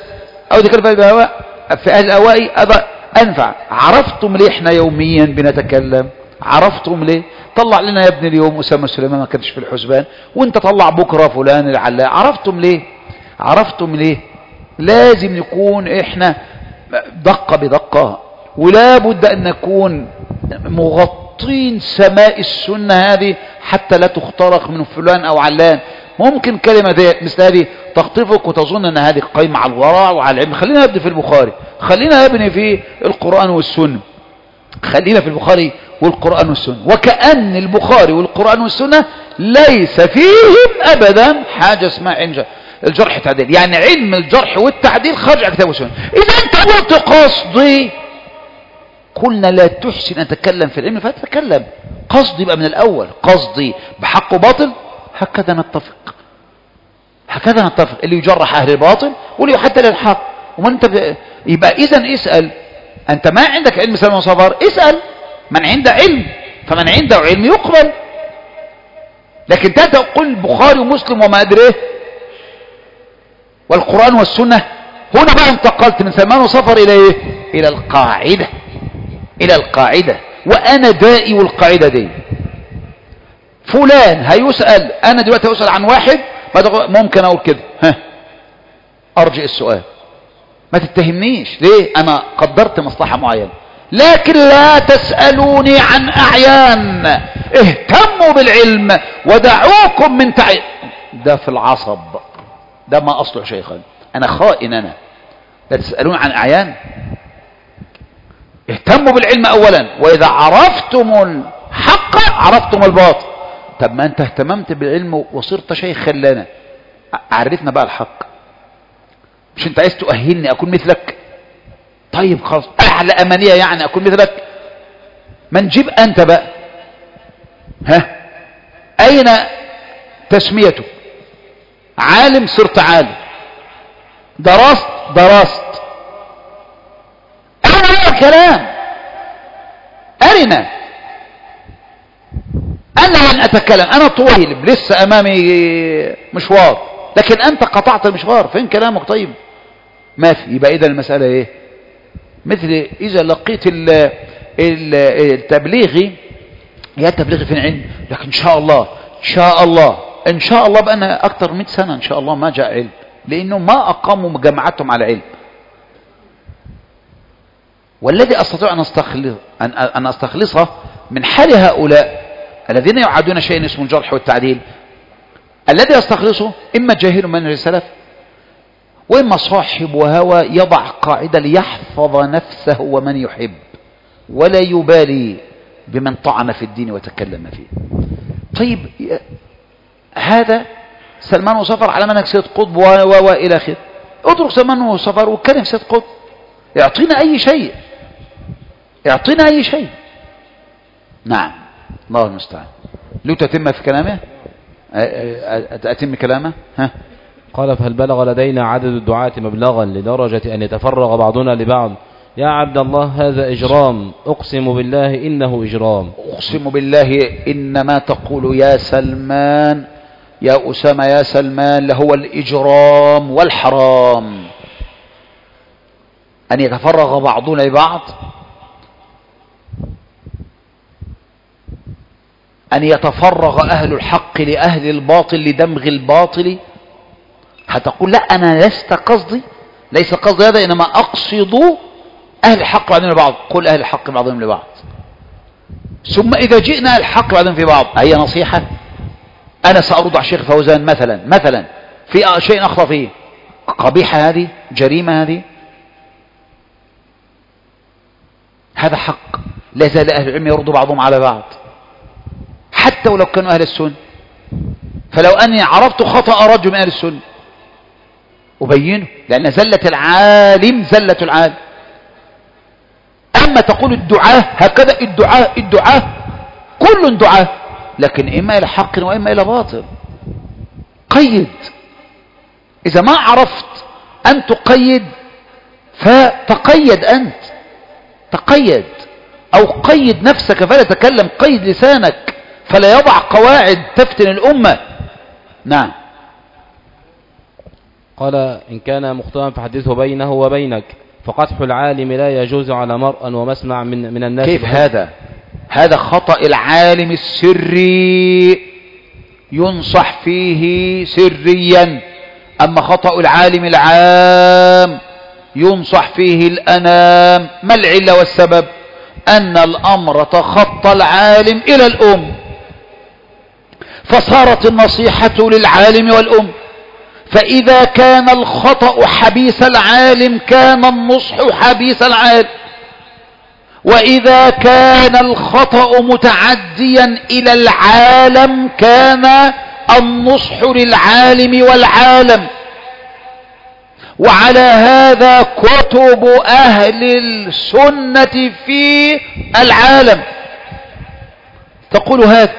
A: أو تكلم في أهل الأهواء أبا أنفع. عرفتم ليه احنا يوميا بنتكلم؟ عرفتم ليه؟ طلع لنا يا ابن اليوم أسامة سليمان ما كانش في الحسبان، وانت طلع بكرة فلان العلاء. عرفتم ليه؟ عرفتم ليه؟ لازم نكون احنا دقة بدقة، ولا بد أن نكون مغطين سماء السنة هذه حتى لا تخترق من فلان أو علان. ممكن كلمة دي مثل هذه تخطفك وتظن أن هذه قائمة على الورع وعلى العلم. خلينا نبني في البخاري، خلينا نبني في القرآن والسنة، خلينا في البخاري والقرآن والسنة، وكأن البخاري والقرآن والسنة ليس فيهم أبدا حاجة اسمها علم الجرح والتعديل. يعني علم الجرح والتعديل خارج عن كتاب والسنة. إذا أنت قلت قصدي، قلنا لا تحسن أن تتكلم في العلم فتتكلم. قصدي يبقى من الأول، قصدي بحق وباطل، هكذا نتفق، هكذا نتفق. اللي يجرح أهل الباطل واللي يحدد الحق. وما أنت يبقى إذن اسأل. أنت ما عندك علم سلم وصبر، اسأل من عنده علم، فمن عنده علم يقبل. لكن تقول البخاري ومسلم وما أدريه والقرآن والسنة، هنا بقى انتقلت من سلمان وصفر إلى إيه؟ إلى القاعدة، إلى القاعدة. وأنا دائي والقاعدة دي. فلان هيسأل، أنا دلوقتي أسأل عن واحد ممكن أقول كده، أرجع السؤال، ما تتهمنيش ليه؟ أنا قدرت مصلحة معينة. لكن لا تسألوني عن أعيان، اهتموا بالعلم ودعوكم من ده في العصب، ده ما أصلح شيخا. أنا خائن أنا. لا تسألون عن أعيان، اهتموا بالعلم أولا، وإذا عرفتم الحق عرفتم الباطل. طب ما أنت اهتممت بالعلم وصرت شيخ خلانا، عرفنا بقى الحق. مش أنت عايز تؤهلني أكون مثلك؟ طيب خلاص، أعلى أمانية يعني أكون مثلك. ما نجيب أنت بقى، أين تسميتك؟ عالم، صرت عالم. درست، أنا كلام. أرنا. أنا لن أتكلم، أنا طويل لسه أمامي مشوار، لكن أنت قطعت المشوار. فين كلامك؟ طيب ما في. يبقى إذا المسألة إيه؟ مثل إذا لقيت التبليغي، يا تبليغي في العلم، لكن إن شاء الله إن شاء الله بقى أنا أكثر 100 سنة إن شاء الله ما جاء علم، لأنه ما أقاموا جماعتهم على علم. والذي أستطيع أن أستخلصه من حال هؤلاء الذين يعادون شيئا اسمه الجرح والتعديل، الذي يستخلصه إما جاهل من السلف، وإما صاحب هوى يضع قاعدة ليحفظ نفسه ومن يحب، ولا يبالي بمن طعن في الدين وتكلم فيه. طيب هذا سلمان وصفر على منهج سيد قطب وإلى آخره. اترك سلمان وصفر واتكلم سيد قطب، يعطينا أي شيء، يعطينا أي شيء. نعم، الله المستعان. له تتم في كلامه؟ أتم كلامه؟
D: قال: فهل بلغ لدينا عدد الدعاة مبلغا لدرجة أن يتفرغ بعضنا لبعض؟ يا عبد الله هذا إجرام، أقسم بالله إنه إجرام.
A: أقسم بالله إن ما تقول يا سلمان يا أسامة يا سلمان لهو الإجرام والحرام. أن يتفرغ بعضنا لبعض، أن يتفرغ أهل الحق لأهل الباطل لدمغ الباطل. هتقول لا أنا ليس قصدي هذا، إنما أقصد أهل الحق بعضهم لبعض. قل أهل الحق بعضهم لبعض. ثم إذا جئنا أهل الحق بعضهم في بعض، هي نصيحة. أنا سأرد على الشيخ فوزان مثلا في شيء أخطأ فيه، قبيحة هذه، جريمة هذه، هذا حق. لا زال أهل العلم يرد بعضهم على بعض حتى ولو كانوا أهل السنة. فلو أني عرفت خطأ رجل من أهل السنة أبينه، لأن زلة العالم زلة العالم. أما تقول الدعاة هكذا، الدعاة كل دعاة، لكن إما إلى حق وإما إلى باطل. قيد. إذا ما عرفت أن تقيد فتقيد أنت، تقيد أو قيد نفسك فلا تكلم، قيد لسانك فلا يضع قواعد تفتن الأمة. نعم.
D: قال إن كان مخطئا فحدثه بينه وبينك، فقدح العالم لا يجوز على مرء ومسمع من الناس.
A: كيف هذا خطأ العالم السري ينصح فيه سريا، أما خطأ العالم العام ينصح فيه الأنام. ما العلة والسبب؟ أن الأمر تخطى العالم إلى الأم، فصارت النصيحة للعالم والأم، فإذا كان الخطأ حبيس العالم كان النصح حبيس العالم، وإذا كان الخطأ متعديا إلى العالم كان النصح للعالم والعالم. وعلى هذا كتب أهل السنة في العالم تقول هذا.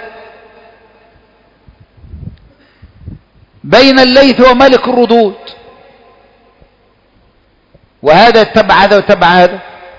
A: بين الليث ومالك الردود، وهذا يتبع هذا ويتبع هذا.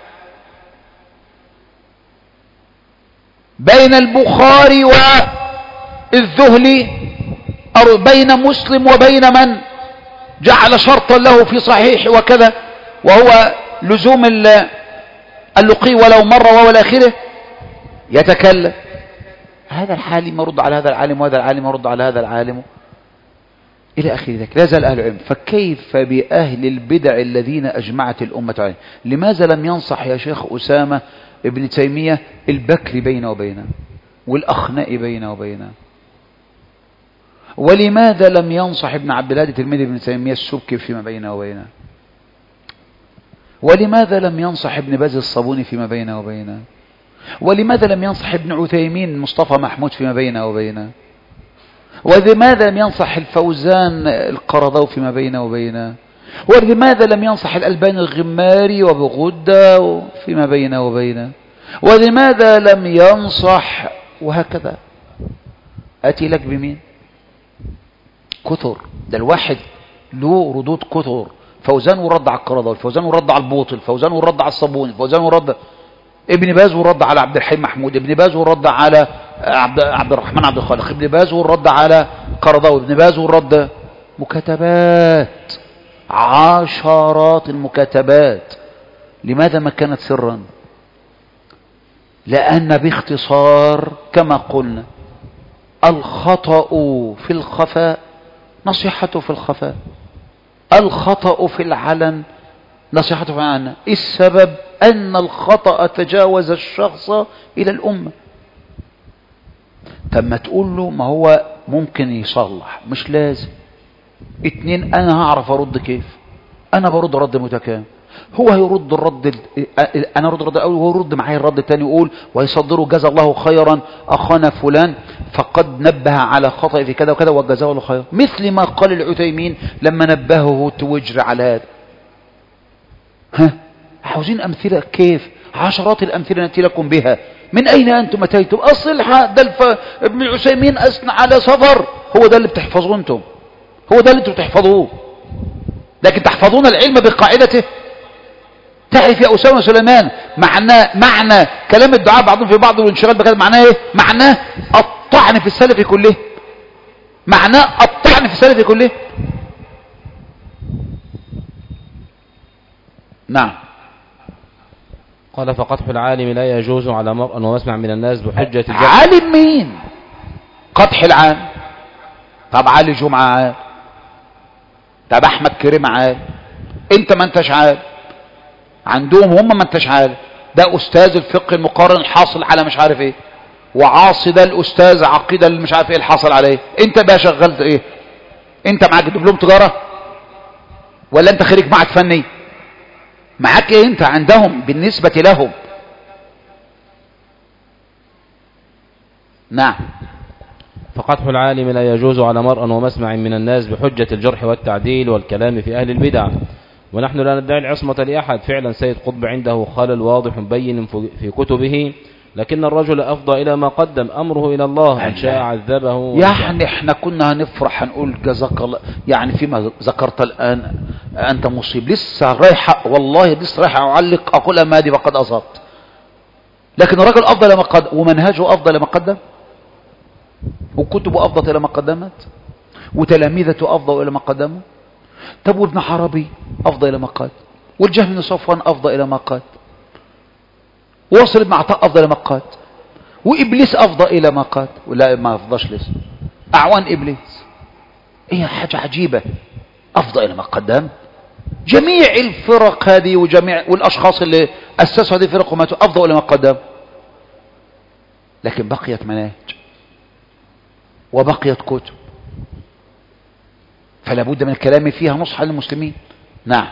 A: بين البخاري والذهلي، أو بين مسلم وبين من جعل شرطا له في صحيح وكذا، وهو لزوم اللقي ولو مرة وهو الآخرة، يتكلم. هذا العالم يرد على هذا العالم، وهذا العالم يرد على هذا العالم، إلى آخر ذلك. لا زال أهل العلم. فكيف بأهل البدع الذين أجمعت الأمة عليه؟ لماذا لم ينصح يا شيخ أسامة ابن تيمية البكر بينه وبينه، والأخناء بينه وبينه؟ ولماذا لم ينصح ابن عبد الهادي تلميذ ابن تيمية السبكي فيما بينه وبينه؟ ولماذا لم ينصح ابن باز الصابوني فيما بينه وبينه؟ ولماذا لم ينصح ابن عثيمين مصطفى محمود فيما بينه وبينه؟ ولماذا لم ينصح الفوزان القرضاوي فيما بينه وبينه؟ ولماذا لم ينصح الألباني الغماري وبغدة فيما بينه وبينه؟ ولماذا لم ينصح؟ وهكذا. أتي لك بمين؟ كثر. ده الواحد له ردود كثر. فوزان ورد على القرضاوي، فوزان ورد على البوطل، فوزان ورد على الصابوني، فوزان ورد ابن باز ورد على عبد الحليم محمود، ابن باز ورد على عبد الرحمن عبد الخالق، ابن باز ورد على قرضاوي، ابن باز ورد. مكاتبات، عشرات المكاتبات. لماذا ما كانت سرا؟ لأن باختصار كما قلنا الخطأ في الخفاء نصيحته في الخفاء، الخطأ في العلن نصيحته في العلن. السبب أن الخطأ تجاوز الشخص إلى الأمة. تم تقول له ما هو ممكن يصلح، مش لازم. اتنين، أنا هعرف أرد كيف. أنا برد رد متكامل، هو هيرد الرد، أنا أرد الرد الأول وهو يرد معايا الرد الثاني، يقول ويصدره جزا الله خيرا أخانا فلان فقد نبه على خطأ في كذا وكذا وجزاه الله خيرا، مثل ما قال العثيمين لما نبهه توجر على هذا. ها، عاوزين أمثلة كيف؟ عشرات الأمثلة نأتي لكم بها. من أين أنتم أتيتم؟ أصلها ده ابن العثيمين أثنى على صفر، هو ده اللي بتحفظوه أنتم، هو ده اللي أنتم بتحفظوه، لكن تحفظون العلم بقاعدته. تعرف يا أسامة سليمان معنى كلام الدعاء بعضهم في بعض والانشغال بكذا معناه ايه؟ معناه الطعن في السلف كله، معناه الطعن في السلف كله. نعم.
D: قال فقدح العالم لا يجوز على مرء ومسمع من الناس بحجة
A: عالم مين؟ قدح العالم. طب علي جمعة عال، طب أحمد كريم عال، انت ما انتش عال عندهم، هم ما انتش عال. ده أستاذ الفقه المقارن الحاصل على مش عارف ايه، وعاصي ده الأستاذ عقيدة اللي مش عارف ايه الحاصل عليه. انت بقى شغلت ايه؟ انت معاك دبلوم تجارة ولا انت خريج معهد فني؟ معاك ايه انت عندهم بالنسبة لهم؟ نعم.
D: فقدح العالم لا يجوز على مرء ومسمع من الناس بحجة الجرح والتعديل والكلام في أهل البدع، ونحن لا ندعي العصمة لأحد. فعلا سيد قطب عنده خلل واضح بين في كتبه، لكن الرجل أفضى إلى ما قدم، أمره إلى الله، إن شاء عذبه.
A: يعني احنا كنا هنفرح هنقول جزاك الله، يعني فيما ذكرت الآن أنت مصيب. لسه رايحة والله، لسه رايحة أعلق أقول أما دي وقد أصبت، لكن الرجل أفضل ما قدم، ومنهجه أفضل ما قدم، وكتبه أفضل إلى ما قدمت، وتلاميذته أفضل إلى ما قدموا. طب وابن عربي أفضى إلى ما قال، والجهم بن صفوان أفضى إلى ما قال، وواصل بن عطاء أفضى إلى ما قال، وإبليس أفضى إلى ما قال، ولا ما أفضاش لسه أعوان إبليس. إيه حاجة عجيبة، أفضى إلى ما قدم. جميع الفرق هذه وجميع والأشخاص اللي أسسوا هذه الفرق وماتوا أفضوا إلى ما قدم، لكن بقيت مناهج وبقيت كتب، فلا بد من الكلام فيها نصحا للمسلمين. نعم.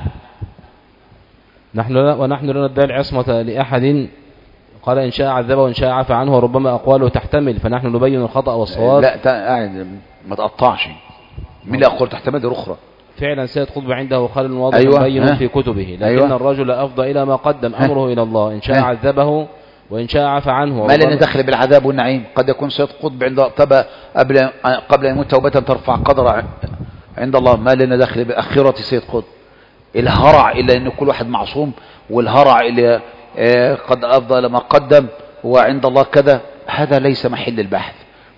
D: ونحن لا ندعي العصمة لأحد، قال إن شاء عذبه وإن شاء عفى عنه، وربما أقواله تحتمل، فنحن نبين الخطأ والصواب.
A: لا قاعد ما تقطعش، من اللي أقول تحتمل دي أخرى.
D: فعلا سيد قطب عنده خلل واضح
A: أيوة.
D: بين في كتبه، لكن الرجل أفضى إلى ما قدم، أمره إلى الله، إن شاء عذبه وإن شاء عفى عنه.
A: ما لنا دخل بالعذاب والنعيم. قد يكون سيد قطب عند قبل أن يموت توبة ترفع قدر عند الله، ما لنا دخل بأخرة سيد قطب. الهرع إلا أن كل واحد معصوم، والهرع إلى قد أفضى لما قدم وعند الله كذا، هذا ليس محل البحث.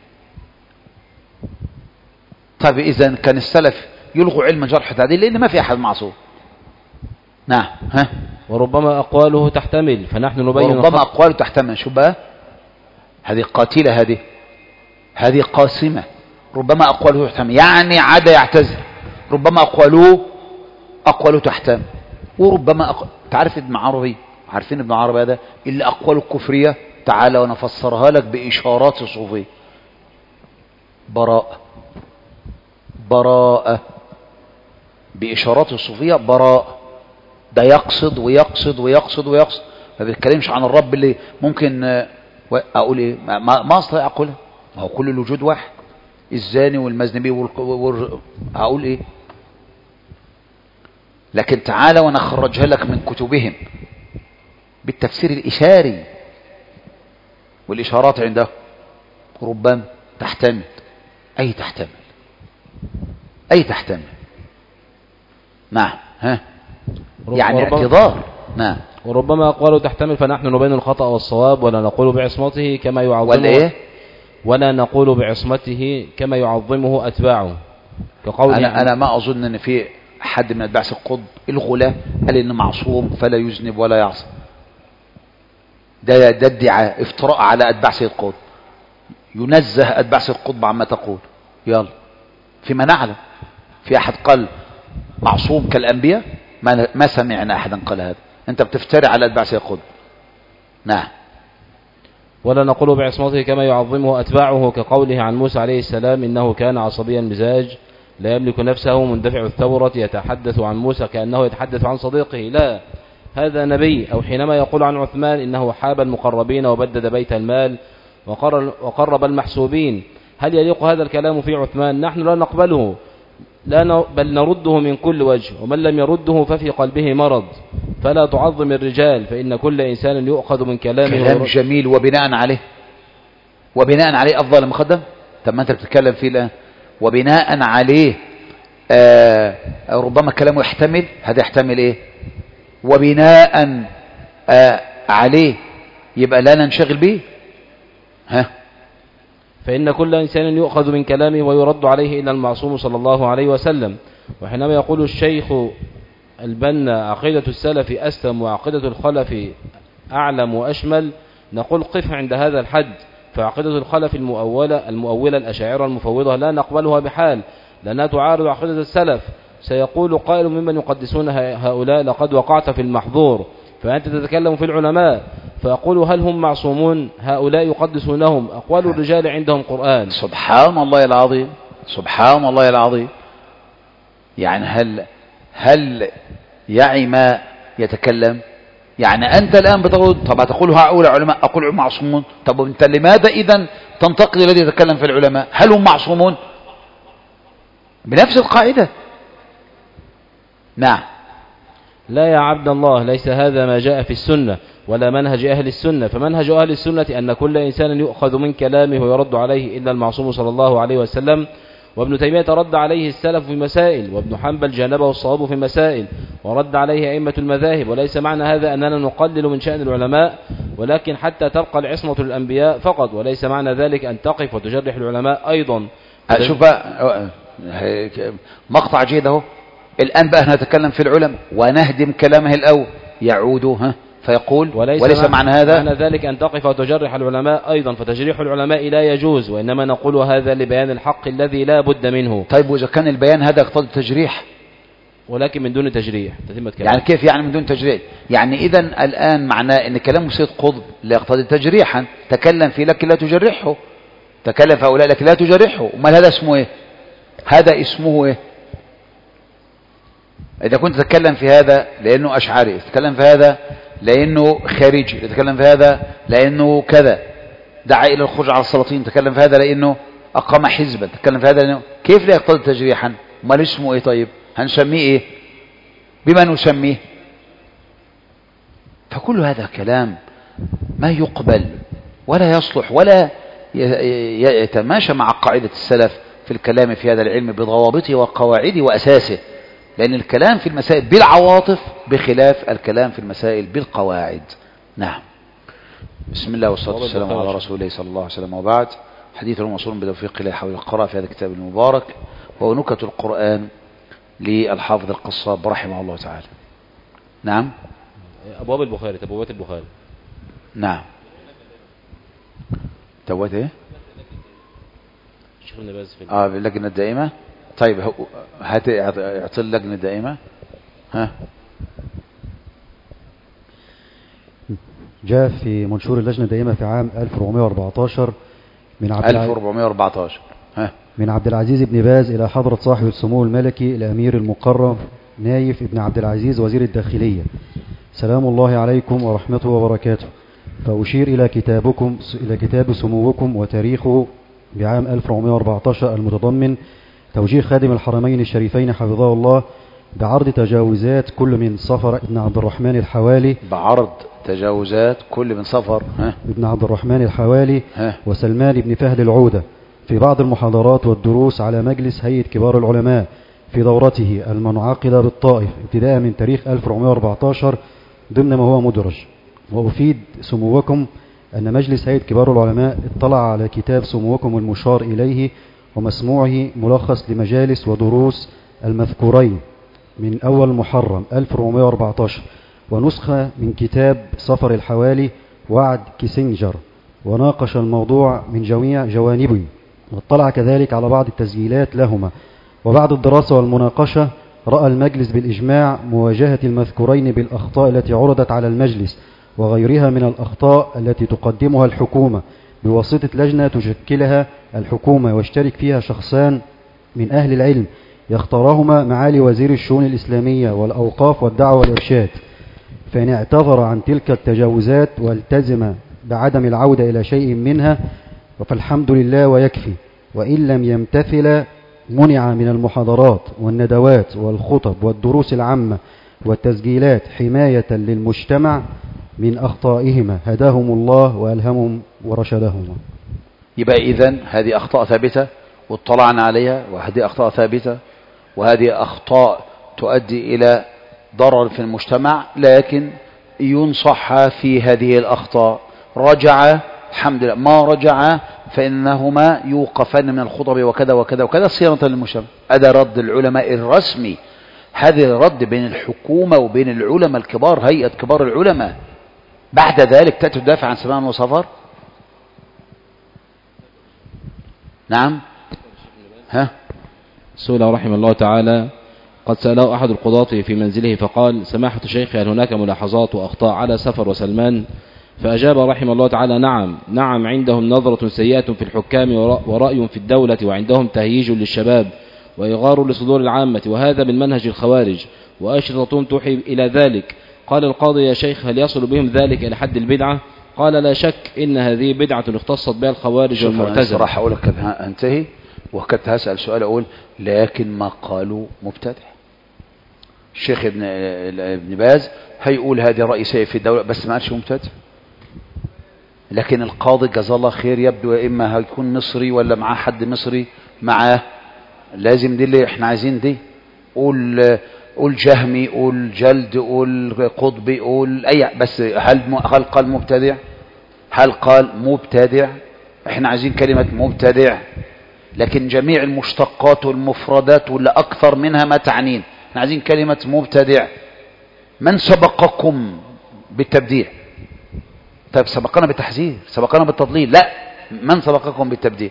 A: طيب إذن كان السلف يلغوا علم جرح التعديل لأن ما في أحد معصوم. نعم.
D: وربما أقواله تحتمل، فنحن نبين
A: وربما أقواله تحتمل. شو بقى هذه قاتلة، هذه قاسمة. ربما أقواله تحتمل يعني عدا يعتذر، ربما أقواله تحتمل، وربما تعرف ابن عربي، عارفين ابن عربي هذا اللي أقواله الكفرية، تعالى ونفسرها لك بإشارات الصوفية. براءة بإشارات الصوفية، براءة. ده يقصد ويقصد ويقصد ويقصد، ما بيتكلمش عن الرب اللي ممكن أقول إيه، ما أستطيع أقولها، ما هو كل الوجود واحد، الزاني والمذنبي هقول إيه. لكن تعالى ونخرجها لك من كتبهم بالتفسير الإشاري، والإشارات عنده ربما تحتمل أي تحتمل. نعم. يعني اعتذار. نعم.
D: وربما أقواله تحتمل، فنحن نبين الخطأ والصواب، ولا نقول بعصمته كما يعظمه ولا نقول بعصمته كما يعظمه أتباعه، كقول
A: أنا ما أظن أن في حد من أتباع سيد قطب الغلاة قال إنه معصوم فلا يذنب ولا يعصي. ده ادعاء افتراء على أتباع سيد قطب، ينزه أتباع سيد قطب عما تقول. يلا فيما نعلم في أحد قال معصوم كالأنبياء؟ ما سمعنا أحدا قال هذا. أنت بتفتري على أتباع سيد قطب. نعم.
D: ولا نقول بعصمته كما يعظمه أتباعه، كقوله عن موسى عليه السلام إنه كان عصبيا مزاج لا يملك نفسه، مندفع الثورة، يتحدث عن موسى كأنه يتحدث عن صديقه. لا، هذا نبي. أو حينما يقول عن عثمان إنه حاب المقربين وبدد بيت المال وقرب المحسوبين، هل يليق هذا الكلام في عثمان؟ نحن لا نقبله، بل نرده من كل وجه، ومن لم يرده ففي قلبه مرض. فلا تعظم الرجال، فإن كل إنسان يؤخذ من كلامه.
A: كلام جميل، وبناء عليه أفضل مقدم. طب ما أنت بتتكلم فيه الآن، وبناء عليه ربما كلامه يحتمل، هذا يحتمل إيه؟ وبناء عليه يبقى لا ننشغل به.
D: فإن كل إنسان يؤخذ من كلامه ويرد عليه إلا المعصوم صلى الله عليه وسلم. وحينما يقول الشيخ البنا عقيدة السلف أسلم وعقيدة الخلف أعلم وأشمل، نقول قف عند هذا الحد، فعقيدة الخلف المؤولة الأشاعرة المفوضة لا نقبلها بحال، لأنها تعارض عقيدة السلف. سيقول قائل ممن يقدسون هؤلاء لقد وقعت في المحظور، فأنت تتكلم في العلماء، فأقول هل هم معصومون؟ هؤلاء يقدسونهم، أقوال الرجال عندهم قرآن.
A: سبحان الله العظيم، سبحان الله العظيم. يعني هل يعي ما يتكلم؟ يعني أنت الآن بتقول طب هتقول هؤلاء علماء، أقول معصومون. طب أنت لماذا إذن تنتقد الذي يتكلم في العلماء؟ هل هم معصومون؟ بنفس القاعدة. نعم.
D: لا يا عبد الله، ليس هذا ما جاء في السنة ولا منهج أهل السنة. فمنهج أهل السنة أن كل إنسان يؤخذ من كلامه ويرد عليه إلا المعصوم صلى الله عليه وسلم. وابن تيمية رد عليه السلف في مسائل، وابن حنبل جانبه الصواب في مسائل، ورد عليه أئمة المذاهب. وليس معنى هذا أننا نقلل من شأن العلماء، ولكن حتى تبقى العصمة للأنبياء فقط، وليس معنى ذلك أن تقف وتجرح العلماء أيضا.
A: شوف بقى مقطع جيد اهو، الآن بقى نتكلم في العلماء ونهدم كلامه الأول يعود فيقول وليس معنى هذا
D: معنى ذلك أن تقف وتجرح العلماء أيضا، فتجريح العلماء لا يجوز، وإنما نقول هذا لبيان الحق الذي لا بد منه.
A: طيب وإذا كان البيان هذا يقتضي التجريح،
D: ولكن من دون تجريح تتمة كلام.
A: يعني كيف يعني من دون تجريح؟ يعني إذا الآن معناه أن كلام سيد قطب لا يقتضي تجريحا، تكلم في لك لا تجرحه، تكلم في هؤلاء لك لا تجرحه، امال هذا اسمه ايه؟ هذا اسمه ايه؟ إذا كنت تتكلم في هذا لأنه أشعري، تتكلم في هذا لأنه خارجي، تتكلم في هذا لأنه كذا دعا إلى الخروج على السلاطين، تتكلم في هذا لأنه أقام حزبا، تتكلم في هذا لأنه كيف لا يقتضي تجريحا؟ امال اسمه ايه طيب؟ هنسميه ايه؟ بما نسميه؟ فكل هذا كلام ما يقبل ولا يصلح ولا يتماشى مع قاعدة السلف في الكلام في هذا العلم بضوابطه وقواعده وأساسه، لأن الكلام في المسائل بالعواطف بخلاف الكلام في المسائل بالقواعد. نعم. بسم الله والصلاة والسلام على رسول الله صلى الله عليه وسلم، وبعد. حديث موصول بتوفيق الله حول القراءة في هذا الكتاب المبارك، وهو نكت القرآن للحافظ القصاب رحمه الله تعالى. نعم.
D: أبواب البخاري، تبوات البخاري.
A: نعم. توت ايه؟
D: شيخ ابن باز في
A: اللجنة الدائمة. طيب هات اعطي اللجنة الدائمة.
C: جاء في منشور اللجنة الدائمة في عام 1414 من عبد
A: 1414
C: من عبد العزيز بن باز إلى حضرة صاحب السمو الملكي الأمير المقرب نايف ابن عبد العزيز وزير الداخلية، سلام الله عليكم ورحمته وبركاته. فأشير إلى كتاب سموكم وتاريخه بعام 1414 المتضمن توجيه خادم الحرمين الشريفين حفظه الله بعرض تجاوزات كل من صفر ابن عبد الرحمن الحوالي ابن عبد الرحمن الحوالي وسلمان بن فهد العودة في بعض المحاضرات والدروس على مجلس هيئة كبار العلماء في دورته المنعقدة بالطائف ابتداء من تاريخ 1414 ضمن ما هو مدرج. وأفيد سموكم أن مجلس هيئة كبار العلماء اطلع على كتاب سموكم المشار إليه ومسموعه ملخص لمجالس ودروس المذكورين من أول محرم 1414 ونسخة من كتاب صفر الحوالي وعد كيسنجر، وناقش الموضوع من جميع جوانبه، واطلع كذلك على بعض التسجيلات لهما. وبعد الدراسة والمناقشة رأى المجلس بالإجماع مواجهة المذكورين بالأخطاء التي عرضت على المجلس وغيرها من الأخطاء التي تقدمها الحكومة بواسطة لجنة تشكلها الحكومة ويشترك فيها شخصان من أهل العلم يختارهما معالي وزير الشؤون الإسلامية والأوقاف والدعوة والإرشاد. فإن اعتذر عن تلك التجاوزات والتزم بعدم العودة إلى شيء منها فالحمد لله ويكفي، وإن لم يمتثل منع من المحاضرات والندوات والخطب والدروس العامة والتسجيلات حماية للمجتمع من أخطائهما، هداهم الله وألهمهم ورشدهم.
A: يبقى إذن هذه أخطاء ثابتة واطلعنا عليها، وهذه أخطاء ثابتة، وهذه أخطاء تؤدي إلى ضرر في المجتمع، لكن ينصح في هذه الأخطاء. رجع الحمد لله، ما رجع فإنهما يوقفان من الخطب وكذا وكذا وكذا صيانة للمجتمع. هذا رد العلماء الرسمي، هذا الرد بين الحكومة وبين العلماء الكبار، هيئة كبار العلماء. بعد ذلك تأتي تدافع عن سلمان وصفر. نعم.
D: سئل رحمه الله تعالى قد سأله أحد القضاة في منزله فقال: سماحة الشيخ، هل هناك ملاحظات وأخطاء على سفر وسلمان؟ فأجاب رحمه الله تعالى: نعم عندهم نظرة سيئة في الحكام ورأي في الدولة، وعندهم تهييج للشباب وإغار لصدور العامة، وهذا من منهج الخوارج، وأشرطتهم توحي إلى ذلك. قال القاضي: يا شيخ، هل يصل بهم ذلك إلى حد البدعة؟ قال: لا شك إن هذه بدعة اختصت بها الخوارج والمعتزلة.
A: راح أقول لك انتهي، وكنت هسأل سؤال أقول لكن ما قالوا مبتدع. الشيخ ابن باز هيقول هذه رئيسية في الدولة بس ما قالش مبتدع، لكن القاضي جزاه الله خير يبدو إما هيكون مصري ولا معاه حد مصري معاه، لازم دي اللي احنا عايزين دي. قول جهمي، قول جلد، قول قطبي، قول أي، بس هل قال مبتدع؟ هل قال مبتدع؟ احنا عايزين كلمة مبتدع، لكن جميع المشتقات والمفردات واللي أكثر منها ما تعنين. احنا عايزين كلمة مبتدع. من سبقكم بالتبديع؟ طيب سبقنا بالتحذير، سبقنا بالتضليل، لا، من سبقكم بالتبديع؟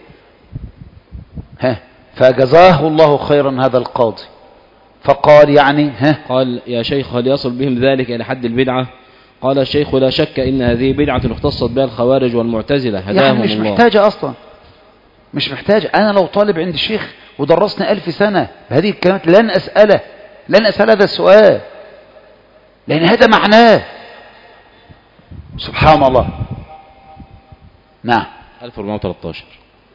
A: فجزاه الله خيرا هذا القاضي، فقال يعني
D: قال: يا شيخ هل يصل بهم ذلك إلى حد البدعة؟ قال الشيخ: لا شك إن هذه بدعة اختصت بها الخوارج والمعتزلة هداهم
A: يعني مش
D: الله.
A: محتاجة أصلا، مش محتاجة. أنا لو طالب عند الشيخ ودرسنا 1000 سنة بهذه الكلمات لن أسأل هذا السؤال، لأن هذا معناه. سبحان الله. نعم.
D: 1413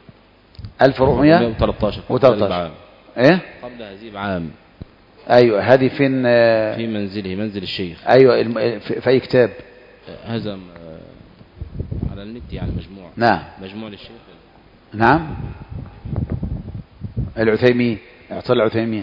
A: 1413 ايه
D: قبل هذه بعام.
A: ايوه هذه فين؟
D: في منزله، منزل الشيخ.
A: ايوه في اي كتاب
D: هذا؟ على النت يعني، مجموع.
A: نعم،
D: مجموع للشيخ.
A: نعم، العثيمين، اعطى العثيمين.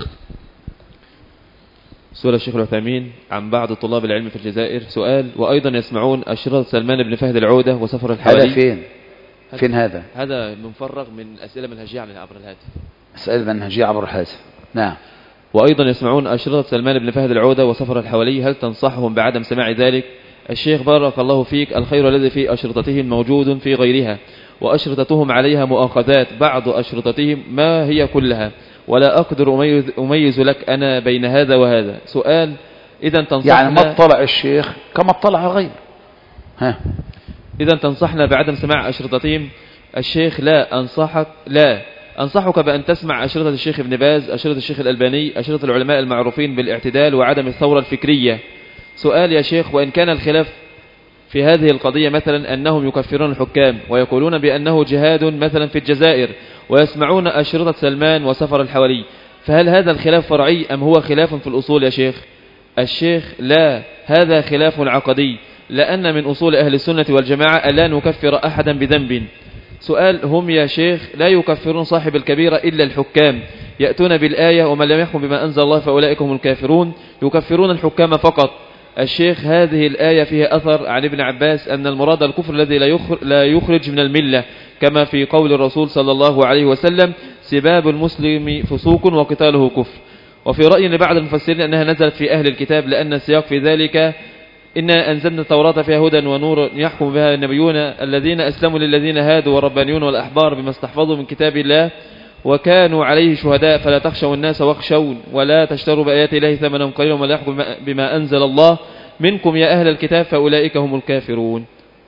E: سؤال الشيخ العثيمين عن بعض طلاب العلم في الجزائر. سؤال: وأيضا يسمعون أشرطة سلمان بن فهد العودة وسفر الحوالي.
A: هذا فين هذا؟
E: هذا منفرغ من أسئلة منهجية عبر الهاتف.
A: أسئلة منهجية عبر الهاتف. نعم.
E: وأيضا يسمعون أشرطة سلمان بن فهد العودة وسفر الحوالي، هل تنصحهم بعدم سماع ذلك؟ الشيخ بارك الله فيك، الخير الذي في أشرطتهم موجود في غيرها، وأشرطتهم عليها مؤاخذات، بعض أشرطتهم ما هي كلها، ولا أقدر أميز لك أنا بين هذا وهذا. سؤال: إذا تنصحنا،
A: يعني ما اطلع الشيخ كما اطلع الغير.
E: إذا تنصحنا بعدم سماع أشرطتهم. الشيخ: لا أنصحك بأن تسمع أشرطة الشيخ ابن باز، أشرطة الشيخ الألباني، أشرطة العلماء المعروفين بالاعتدال وعدم الثورة الفكرية. سؤال يا شيخ: وإن كان الخلاف في هذه القضية مثلا أنهم يكفرون الحكام ويقولون بأنه جهاد مثلا في الجزائر، ويسمعون أشرطة سلمان وسفر الحوالي، فهل هذا الخلاف فرعي أم هو خلاف في الأصول يا شيخ؟ الشيخ: لا، هذا خلاف عقدي، لأن من أصول أهل السنة والجماعة ألا نكفر أحدا بذنب. سؤال: هم يا شيخ لا يكفرون صاحب الكبيرة إلا الحكام، يأتون بالآية: ومن لم يحكم بما أنزل الله فأولئك هم الكافرون، يكفرون الحكام فقط. الشيخ: هذه الآية فيها أثر عن ابن عباس أن المراد الكفر الذي لا يخرج من الملة، كما في قول الرسول صلى الله عليه وسلم: سباب المسلم فسوق وقتاله كفر. وفي رأي لبعض المفسرين أنها نزلت في أهل الكتاب، لأن السياق في ذلك: إنا أنزلنا التوراة فيها هدى ونور يحكم بها النبيون الذين أسلموا للذين هادوا والربانيون والأحبار بما استحفظوا من كتاب الله وكانوا عليه شهداء، فلا تخشوا الناس واخشون ولا تشتروا بآيات الله ثمنا قليلا ولا يحكم بما أنزل الله منكم يا أهل الكتاب فأولئك هم الكافرون.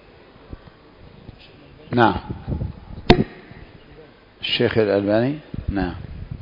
A: نعم. الشيخ الألباني. نعم.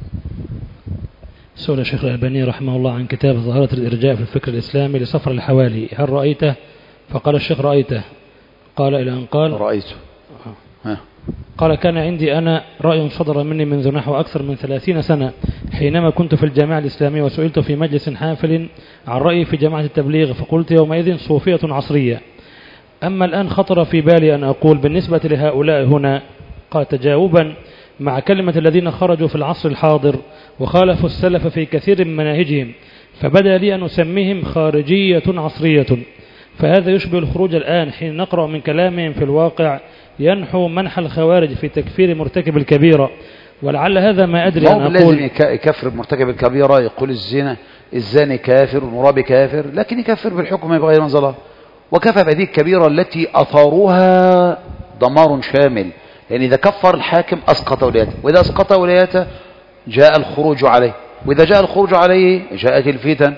F: سؤال الشيخ الألباني رحمه الله عن كتاب ظاهرة الإرجاء في الفكر الإسلامي لسفر الحوالي، هل رأيته؟ فقال الشيخ: رأيته. قال إلى أن قال:
A: رأيته.
F: قال: كان عندي أنا رأي صدر مني منذ نحو أكثر من 30 سنة حينما كنت في الجامعة الإسلامية، وسئلت في مجلس حافل عن رأيي في جماعة التبليغ، فقلت يومئذ صوفية عصرية. أما الآن خطر في بالي أن أقول بالنسبة لهؤلاء هنا، قال تجاوبا مع كلمة الذين خرجوا في العصر الحاضر وخالفوا السلف في كثير من مناهجهم، فبدأ لي أن أسميهم خارجية عصرية، فهذا يشبه الخروج الآن حين نقرأ من كلامهم في الواقع ينحو منح الخوارج في تكفير مرتكب الكبيرة، ولعل هذا ما أدري أن أقول.
A: لازم يكفر مرتكب الكبيرة، يقول الزاني كافر والمرابي كافر، لكن يكفر بالحكم بغير منزل الله، وكفى بهذه الكبيرة التي أثاروها دمار شامل، لأن إذا كفر الحاكم أسقط ولايته، وإذا أسقط ولايته جاء الخروج عليه، وإذا جاء الخروج عليه جاءت الفتن.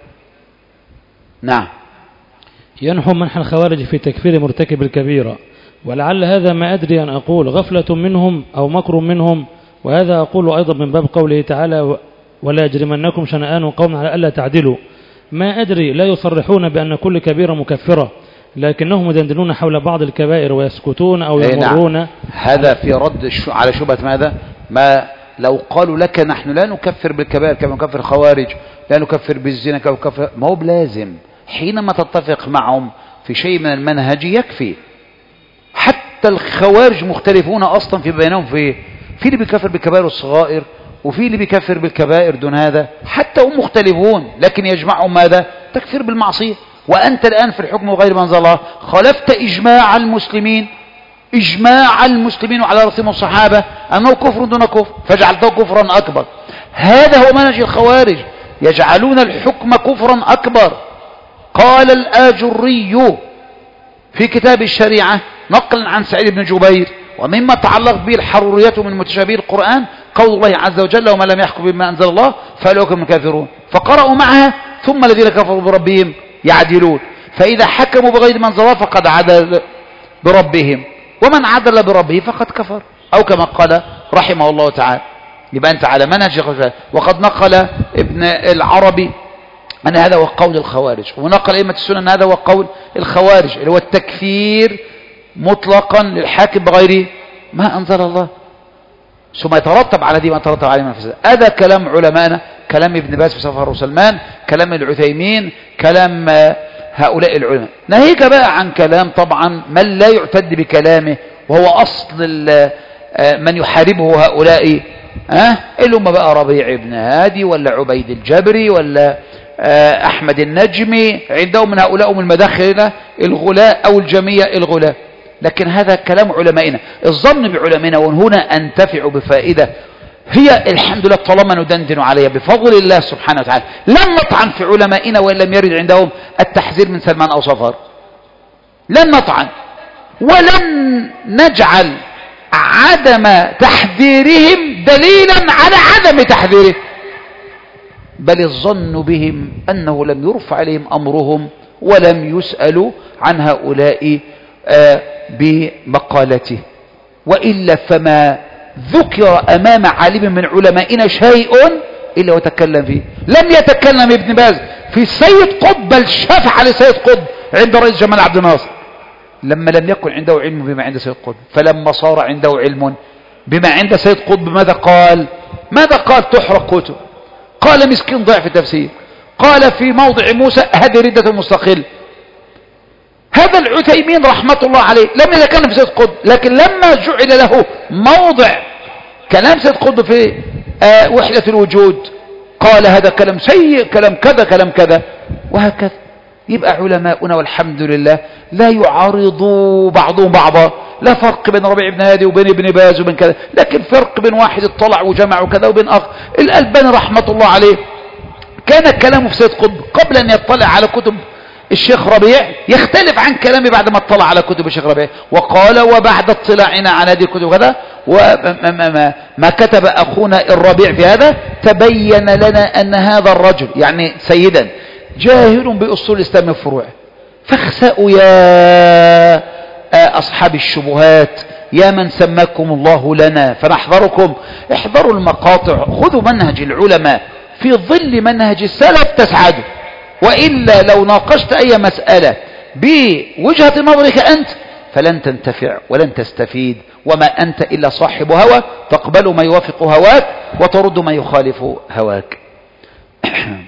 A: نعم.
F: ينحو منح الخوارج في تكفير مرتكب الكبيرة، ولعل هذا ما أدري أن أقول غفلة منهم أو مكر منهم، وهذا أقول أيضا من باب قوله تعالى: ولا يجرمنكم شنآن قوم على ألا تعدلوا. ما أدري، لا يصرحون بأن كل كبيرة مكفرة، لكنهم يدندنون حول بعض الكبائر ويسكتون أو يمرون.
A: نعم. هذا في رد على شبهة ماذا؟ ما لو قالوا لك نحن لا نكفر بالكبائر كما نكفر الخوارج، لا نكفر بالزنا كما نكفر، ما هو بلازم. حينما تتفق معهم في شيء من المنهج يكفي. حتى الخوارج مختلفون أصلا في بينهم، في اللي بيكفر بالكبائر الصغائر وفي اللي بيكفر بالكبائر دون هذا، حتى هم مختلفون، لكن يجمعهم ماذا؟ تكفير بالمعصية. وأنت الآن في الحكم غير منزل الله خالفت إجماع المسلمين، وعلى رأسهم الصحابة أنه كفر دون كفر، فجعلته كفرا أكبر. هذا هو منهج الخوارج، يجعلون الحكم كفرا أكبر. قال الآجري في كتاب الشريعة نقلا عن سعيد بن جبير: ومما تعلق به الحرورية من متشابه القرآن قول الله عز وجل: وما لم يحكم بما أنزل الله فأولئك هم الكافرون. فقرأوا معها: ثم الذين كفروا بربهم يعدلون. فإذا حكموا بغير ما أنزل الله فقد عدل بربهم، ومن عدل بربه فقد كفر، أو كما قال رحمه الله تعالى. يبقى أنت على منهج. وقد نقل ابن العربي أن هذا هو قول الخوارج، ونقل أئمة السنة أن هذا هو قول الخوارج، اللي هو التكفير مطلقا للحاكم بغير ما أنزل الله، ثم يترتب على دي ما يترتب عليه من الفساد. هذا كلام علمائنا، كلام ابن باز في سفر وسلمان، كلام العثيمين، كلام هؤلاء العلماء. ناهيك بقى عن كلام طبعا من لا يعتد بكلامه، وهو أصل من يحاربه هؤلاء، اللي هم بقى ربيع بن هادي ولا عبيد الجبري ولا أحمد النجمي، عندهم من هؤلاء من المداخل الغلاء أو الجميع الغلاء. لكن هذا كلام علمائنا. الظن بعلمائنا، وهنا أنتفع بفائدة هي الحمد لله طالما ندندن عليها بفضل الله سبحانه وتعالى. لن نطعن في علمائنا وإن لم يرد عندهم التحذير من سلمان أو صفر، لن نطعن، ولن نجعل عدم تحذيرهم دليلا على عدم تحذيره، بل الظن بهم أنه لم يرفع عليهم أمرهم ولم يسألوا عن هؤلاء بمقالته. وإلا فما ذكر أمام عالم من علمائنا شيء إلا وتكلم فيه. لم يتكلم ابن باز في سيد قطب، بل شفع لسيد قطب عند رئيس جمال عبد الناصر لما لم يكن عنده علم بما عند سيد قطب. فلما صار عنده علم بما عند سيد قطب ماذا قال؟ تحرق كتب. قال مسكين ضعف في التفسير. قال في موضع موسى هذه ردة مستقل. هذا العثيمين رحمة الله عليه لم يتكلم في سيد قطب، لكن لما جعل له موضع كلام سيد قطب في وحدة الوجود قال هذا كلام سيء، كلام كذا، كلام كذا، وهكذا. يبقى علماؤنا والحمد لله لا يعارضوا بعضهم بعضا، لا فرق بين ربيع بن هادي وبين ابن باز وبين كذا، لكن فرق بين واحد اطلع وجمع وكذا وبين الألباني رحمة الله عليه كان كلامه في سيد قطب قبل أن يطلع على كتب الشيخ ربيع يختلف عن كلامي بعد ما اطلع على كتب الشيخ ربيع. وقال وبعد اطلاعنا على هذه الكتب كذا وما كتب أخونا الربيع في هذا تبين لنا أن هذا الرجل يعني سيدا جاهل بأصول الإسلام وفروعه. فاخسأوا يا أصحاب الشبهات، يا من سماكم الله لنا، فنحذركم. احذروا المقاطع، خذوا منهج العلماء، في ظل منهج السلف تسعدوا. وإلا لو ناقشت أي مسألة بوجهة نظرك أنت فلن تنتفع ولن تستفيد، وما أنت إلا صاحب هوى، تقبل ما يوافق هواك وترد ما يخالف هواك.